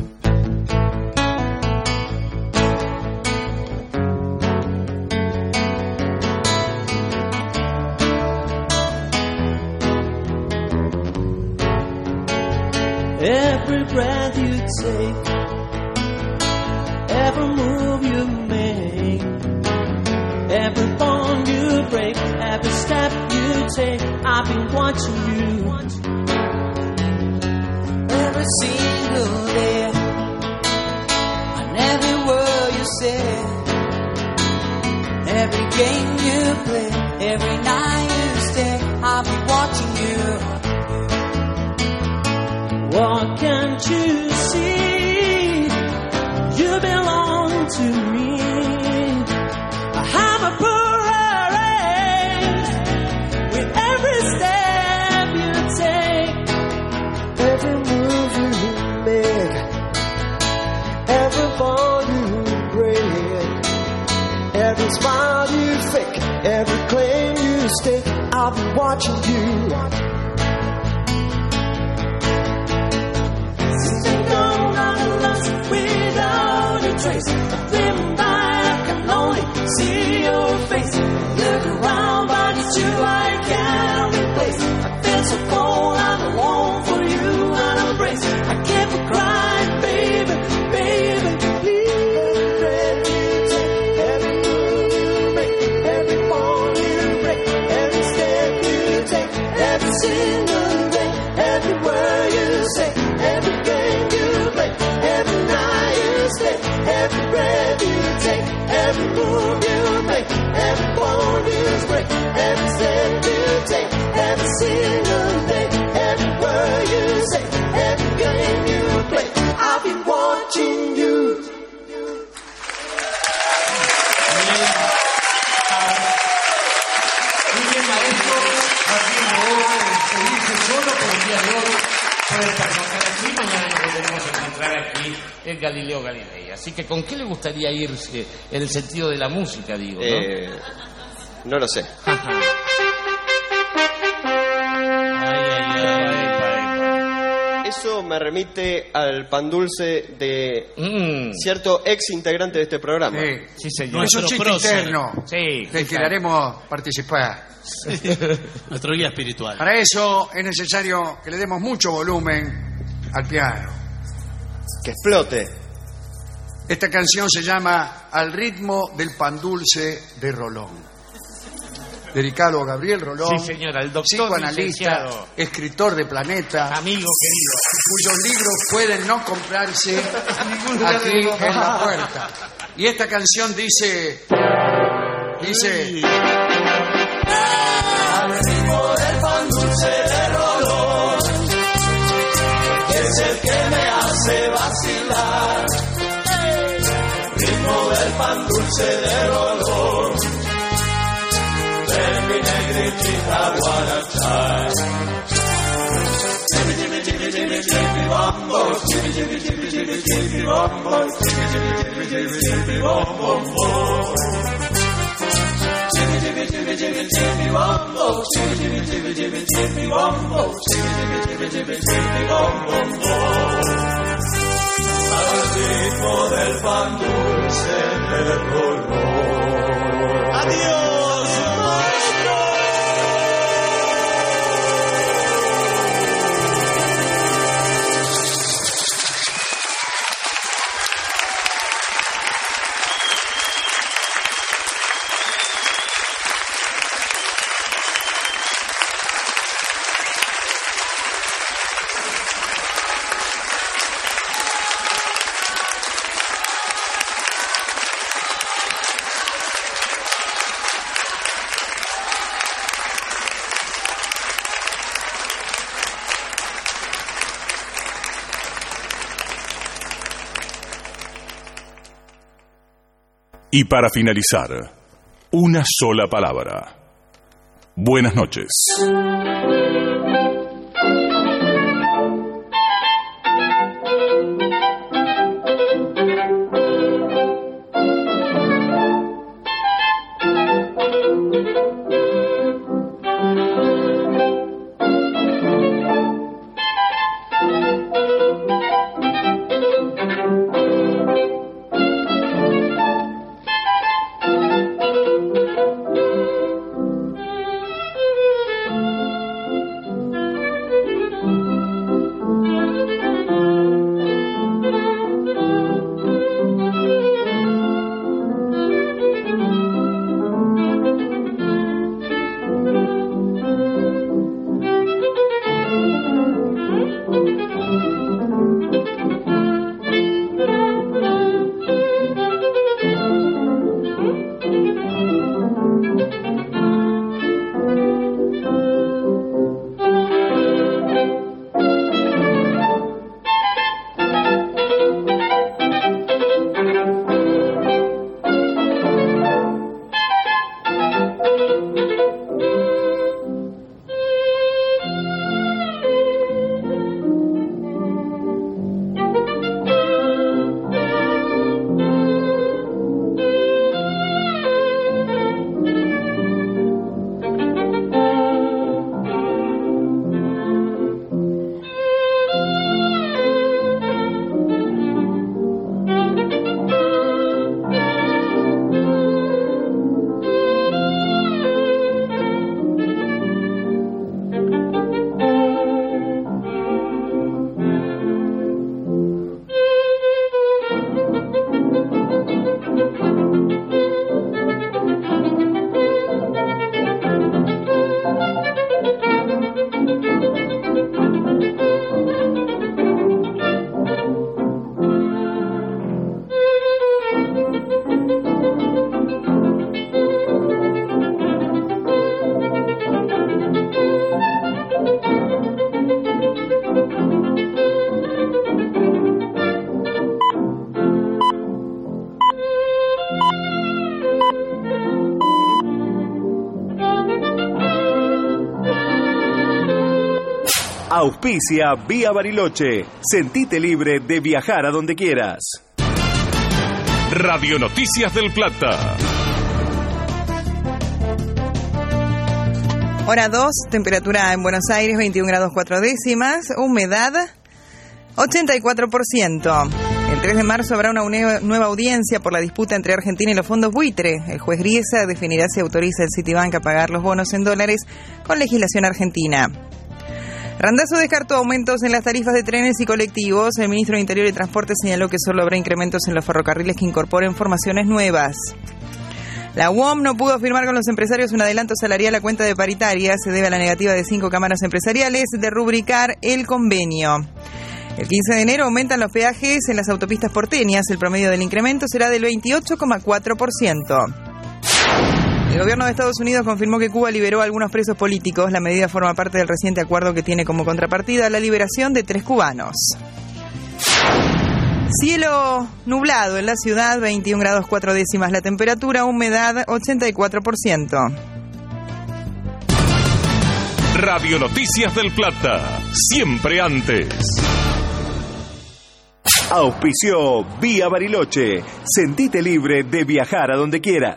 Every breath you take, every move you make, every bond you break, every step you take, I've been watching you. Every single day, and every word you say, every game you play, every night you stay, I've been watching you. What can't you see? You belong to me. I have a parade with every step you take, Every move you make, every bond you break, every smile you fake, every claim you stake, I'll be watching you. Without a trace, living back, I can only see your face. Look around, but it's you I can't replace. I feel so cold, I'm alone for you, and embrace. I keep a crying, baby, baby, please. Every move you make, every bond you break, every step you take, every single day, every word you say, every game you play, every night you stay, every breath you take, every move you make, every bond you break, every step you take, every single day, every word you say, every game you play, I've been watching you. Muy bien, maestro. Martín Rodó, seguirse solo por el día de hoy. Puede permanecer aquí, mañana nos volveremos a encontrar aquí en Galileo Galilei. Así que, ¿con qué le gustaría irse en el sentido de la música, digo, no? Eh, no lo sé. Eso me remite al pan dulce de Mm. cierto ex integrante de este programa. Sí, señor. Es un chiste interno del que le haremos participar. Nuestro guía espiritual. Para eso es necesario que le demos mucho volumen al piano. Que explote. Esta canción se llama Al ritmo del pan dulce de Rolón. Dedicado a Gabriel Rolón, Sí, señora, el doctor psicoanalista, licenciado. escritor de Planeta, Amigo querido. cuyos libros pueden no comprarse lugar aquí de- en la puerta. Y esta canción dice, dice, Al ritmo del pan dulce de Rolón, es el que me hace vacilar. Ritmo del pan dulce de Rolón, de mi negrita guarachá. Jimmy, Jimmy, Jimmy, Jimmy, Jimmy, Bumbo, Jimmy, Jimmy, Jimmy, Jimmy, Jimmy, Bumbo, Jimmy, Jimmy, Jimmy, Jimmy, Jimmy, Bumbo. Jimmy, Jimmy, Jimmy, Jimmy, Jimmy, Bumbo, Jimmy, Jimmy, Jimmy, Jimmy, Jimmy, Bumbo, Jimmy, Jimmy, Jimmy, Jimmy, Jimmy, Bumbo. Al ritmo del pan dulce de Rolón. ¡Adiós, maestro! Y para finalizar, una sola palabra. Buenas noches. Auspicia Vía Bariloche. Sentite libre de viajar a donde quieras. Radio Noticias del Plata. Hora dos, temperatura en Buenos Aires veintiún grados cuatro décimas, humedad ochenta y cuatro por ciento. El tres de marzo habrá una nueva audiencia por la disputa entre Argentina y los fondos buitre. El juez Griesa definirá si autoriza el Citibank a pagar los bonos en dólares con legislación argentina. Randazzo descartó aumentos en las tarifas de trenes y colectivos. El ministro de Interior y Transporte señaló que solo habrá incrementos en los ferrocarriles que incorporen formaciones nuevas. La U O M no pudo firmar con los empresarios un adelanto salarial a cuenta de paritaria. Se debe a la negativa de cinco cámaras empresariales de rubricar el convenio. El quince de enero aumentan los peajes en las autopistas porteñas. El promedio del incremento será del veintiocho coma cuatro por ciento. El gobierno de Estados Unidos confirmó que Cuba liberó a algunos presos políticos. La medida forma parte del reciente acuerdo que tiene como contrapartida la liberación de tres cubanos. Cielo nublado en la ciudad, veintiún grados cuatro décimas la temperatura, humedad ochenta y cuatro por ciento. Radio Noticias del Plata, siempre antes. Auspició Vía Bariloche. Sentite libre de viajar a donde quieras.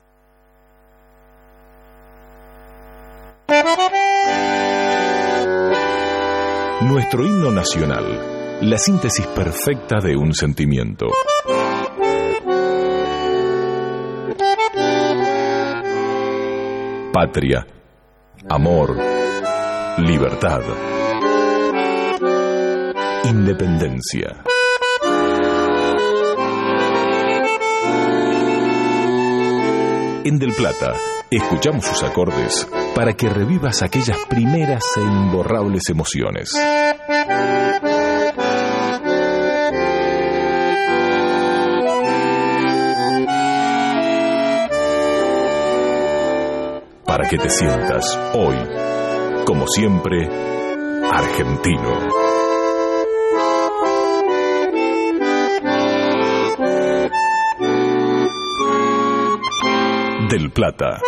Nuestro himno nacional, la síntesis perfecta de un sentimiento. Patria, amor, libertad, independencia. En Del Plata, escuchamos sus acordes para que revivas aquellas primeras e imborrables emociones. Para que te sientas hoy, como siempre, argentino. Del Plata.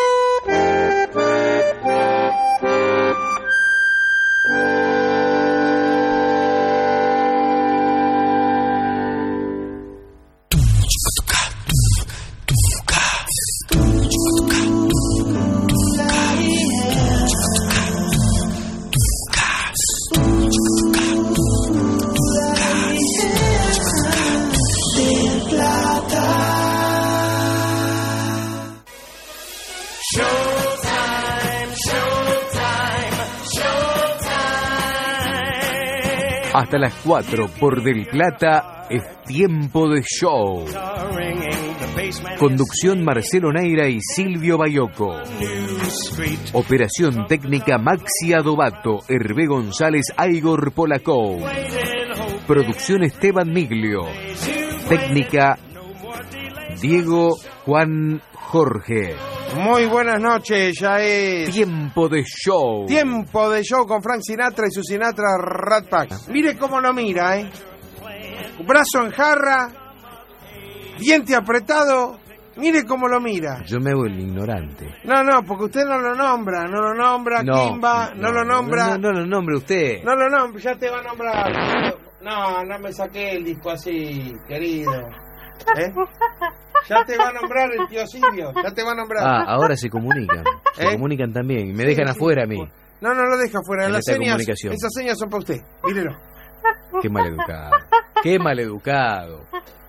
Hasta las cuatro por Del Plata es tiempo de show. Conducción Marcelo Neira y Silvio Bayoco. Operación técnica Maxi Adobato, Hervé González, Igor Polakov. Producción Esteban Miglio. Técnica Diego Juan Jorge. Muy buenas noches, ya es... Tiempo de show. Tiempo de show con Frank Sinatra y su Sinatra Rat Pack. Mire cómo lo mira, ¿eh? Brazo en jarra, diente apretado, mire cómo lo mira. Yo me hago el ignorante. No, no, porque usted no lo nombra, no lo nombra, no, Kimba, no, no lo nombra. No, no, no lo nombre usted. No lo nombra, ya te va a nombrar. No, no me saqué el disco así, querido. ¿Eh? Ya te va a nombrar el tío Silvio, ya te va a nombrar. Ah, ahora se comunican, se ¿Eh? comunican también, me dejan sí, afuera a mí. No, no lo deja afuera, en las señas, esas señas son para usted, mírelo. Qué maleducado, qué maleducado.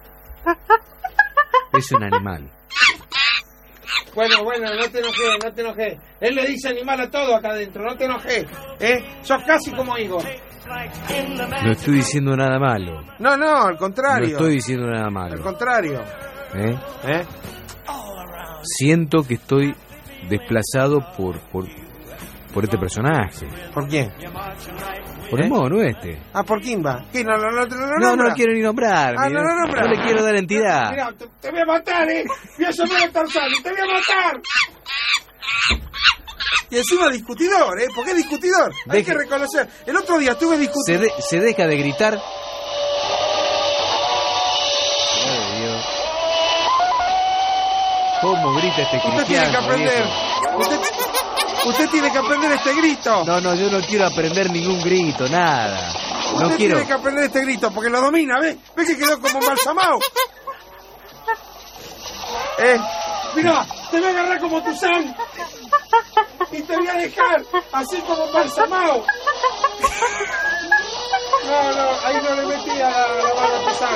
Es un animal. Bueno, bueno, no te enojes, no te enojes. Él le dice animal a todo acá adentro, no te enojes. ¿Eh? Sos casi como Igor. No estoy diciendo nada malo. No, no, al contrario. No estoy diciendo nada malo. Al contrario. ¿Eh? ¿Eh? Siento que estoy desplazado por por, por este personaje. ¿Por quién? Por ¿Eh? el mono este. Ah, ¿por quién va? ¿Qué? No, no, no, no, no, no, no lo quiero ni nombrar. Ah, no, no, no, no le quiero dar entidad. Mira, te, te voy a matar, ¿eh? Voy a llamar a Tarzán, te voy a matar. Y encima discutidor, ¿eh? ¿Por qué discutidor? Deje. Hay que reconocer. El otro día estuve discutiendo. Se, de, se deja de gritar. Ay, Dios. ¿Cómo grita este cristiano? Usted tiene que aprender. Usted... Usted tiene que aprender este grito. No, no, yo no quiero aprender ningún grito, nada. No Usted quiero. tiene que aprender este grito porque lo domina, ¿ves? ¿Ves que quedó como embalsamado? Eh, mira, te voy a agarrar como Tuzán y te voy a dejar así como embalsamado. No, no, ahí no le metía la, la mano a Tuzán.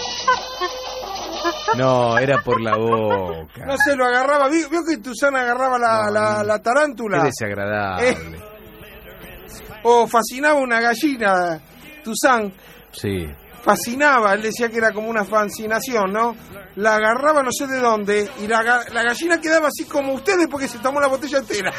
No, era por la boca. No se lo agarraba. ¿Vio, vio que Tuzán agarraba la, No, la, la tarántula? Qué desagradable. Eh, o fascinaba una gallina, Tuzán. Sí. Fascinaba, él decía que era como una fascinación, ¿no? La agarraba no sé de dónde y la, ga- la gallina quedaba así como ustedes porque se tomó la botella entera.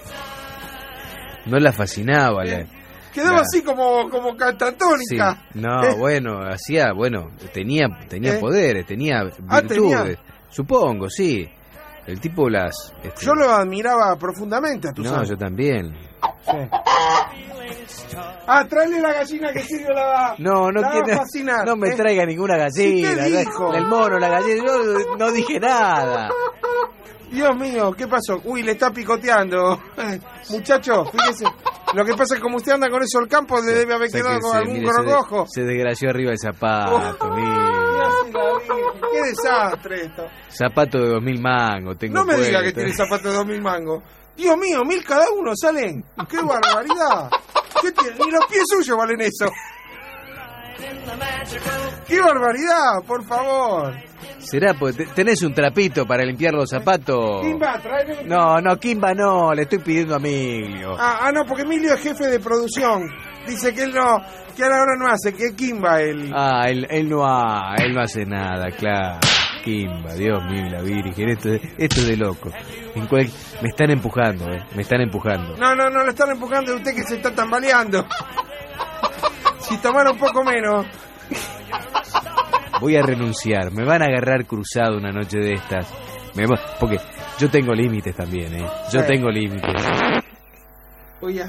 No la fascinaba. La, Quedaba la- así como, como sí. catatónica. No, Eh, bueno, hacía, bueno, tenía, tenía ¿Eh? poderes, tenía Ah, virtudes. tenía. Supongo, sí. El tipo las... este, Yo lo admiraba profundamente a Tuzán. No, yo también. Sí. Ah, tráele la gallina que Silvio la va, No, no la va quiero. a fascinar. No me ¿eh? traiga ninguna gallina. Sí te dijo. El mono, la gallina. Yo no dije nada. Dios mío, ¿qué pasó? Uy, le está picoteando. Muchacho, fíjese. Lo que pasa es que como usted anda con eso al campo, le debe haber O sea quedado que con se- algún mire, se de- gorgojo. Se desgració arriba el zapato, mire. Dios y la Virgen, qué desastre esto. Zapato de dos mil mangos tengo No me diga que puesto. tiene zapatos de dos mil mangos. Dios mío, mil cada uno salen. ¡Qué barbaridad! ¿Qué tiene? Ni los pies suyos valen eso. ¡Qué barbaridad! Por favor. ¿Será? Porque te- tenés un trapito para limpiar los zapatos. Kimba, tráeme un- No, no, Kimba no, le estoy pidiendo a Emilio. Ah, ah, no, porque Emilio es jefe de producción. Dice que él no, que él ahora no hace, que es Kimba él. Ah, él, él no ha, él no hace nada, claro. Kimba, Dios mío, la Virgen, esto, esto es de loco. En cual- me están empujando, eh, me están empujando. No, no, no, le están empujando a usted que se está tambaleando. Si tomara un poco menos. Voy a renunciar, me van a agarrar cruzado una noche de estas. Me va- porque yo tengo límites también, eh. Yo Sí. tengo límites. Oye,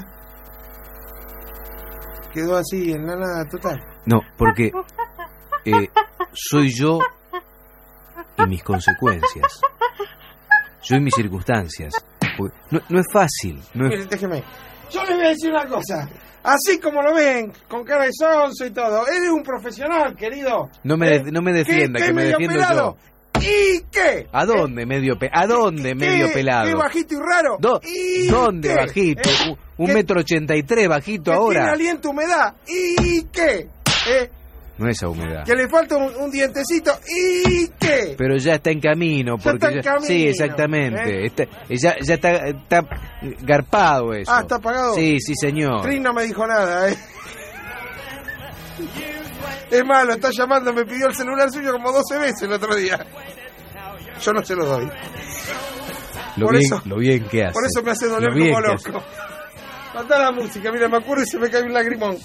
quedó así en la nada total. No, porque eh, soy yo y mis consecuencias. Yo y mis circunstancias. Porque no, no es fácil. No es... Mire, déjeme. Yo le voy a decir una cosa. Así como lo ven, con cara de sonso y todo, eres un profesional, querido. No me, de- no me defienda, ¿Qué- que qué me medio defiendo pelado? yo. ¿Y qué? ¿A dónde medio pe ¿A dónde medio ¿Qué- pelado? ¿Qué bajito y raro? Do- ¿Y ¿Dónde qué? bajito? ¿Eh? Un- Un ¿Qué- metro ochenta y tres bajito que tiene ahora. aliento, humedad? ¿Y qué? ¿Eh? No es a humedad. Que le falta un, un dientecito. ¿Y qué? Pero ya está en camino. Ya Porque está en camino, Sí, exactamente. ¿eh? Está- ya, ya está, está garpado eso. Ah, ¿está apagado? Sí, sí, señor. Trin no me dijo nada, ¿eh? Es malo, está llamando, me pidió el celular suyo como doce veces el otro día. Yo no se lo doy. Lo por bien, eso- lo bien que hace. Por eso me hace doler Lo bien como que hace. loco. Manda la música, mira, me acuerdo y se me cae un lagrimón.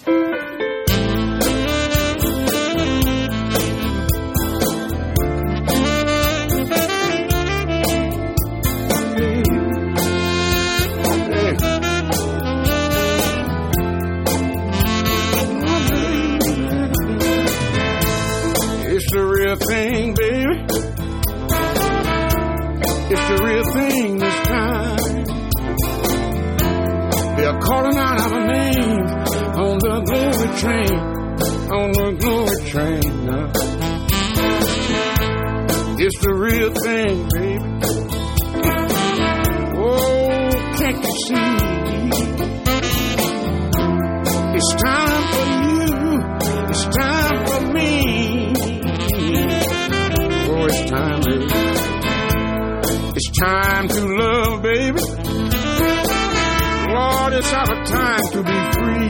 It's the real thing, baby. It's the real thing this time. They're calling out our names on the glory train, on the glory train. Now. It's the real thing, baby. Oh, can't you see? It's time for you. It's time for me. Oh, it's time, baby. It's time to love, baby. Lord, it's our time to be free.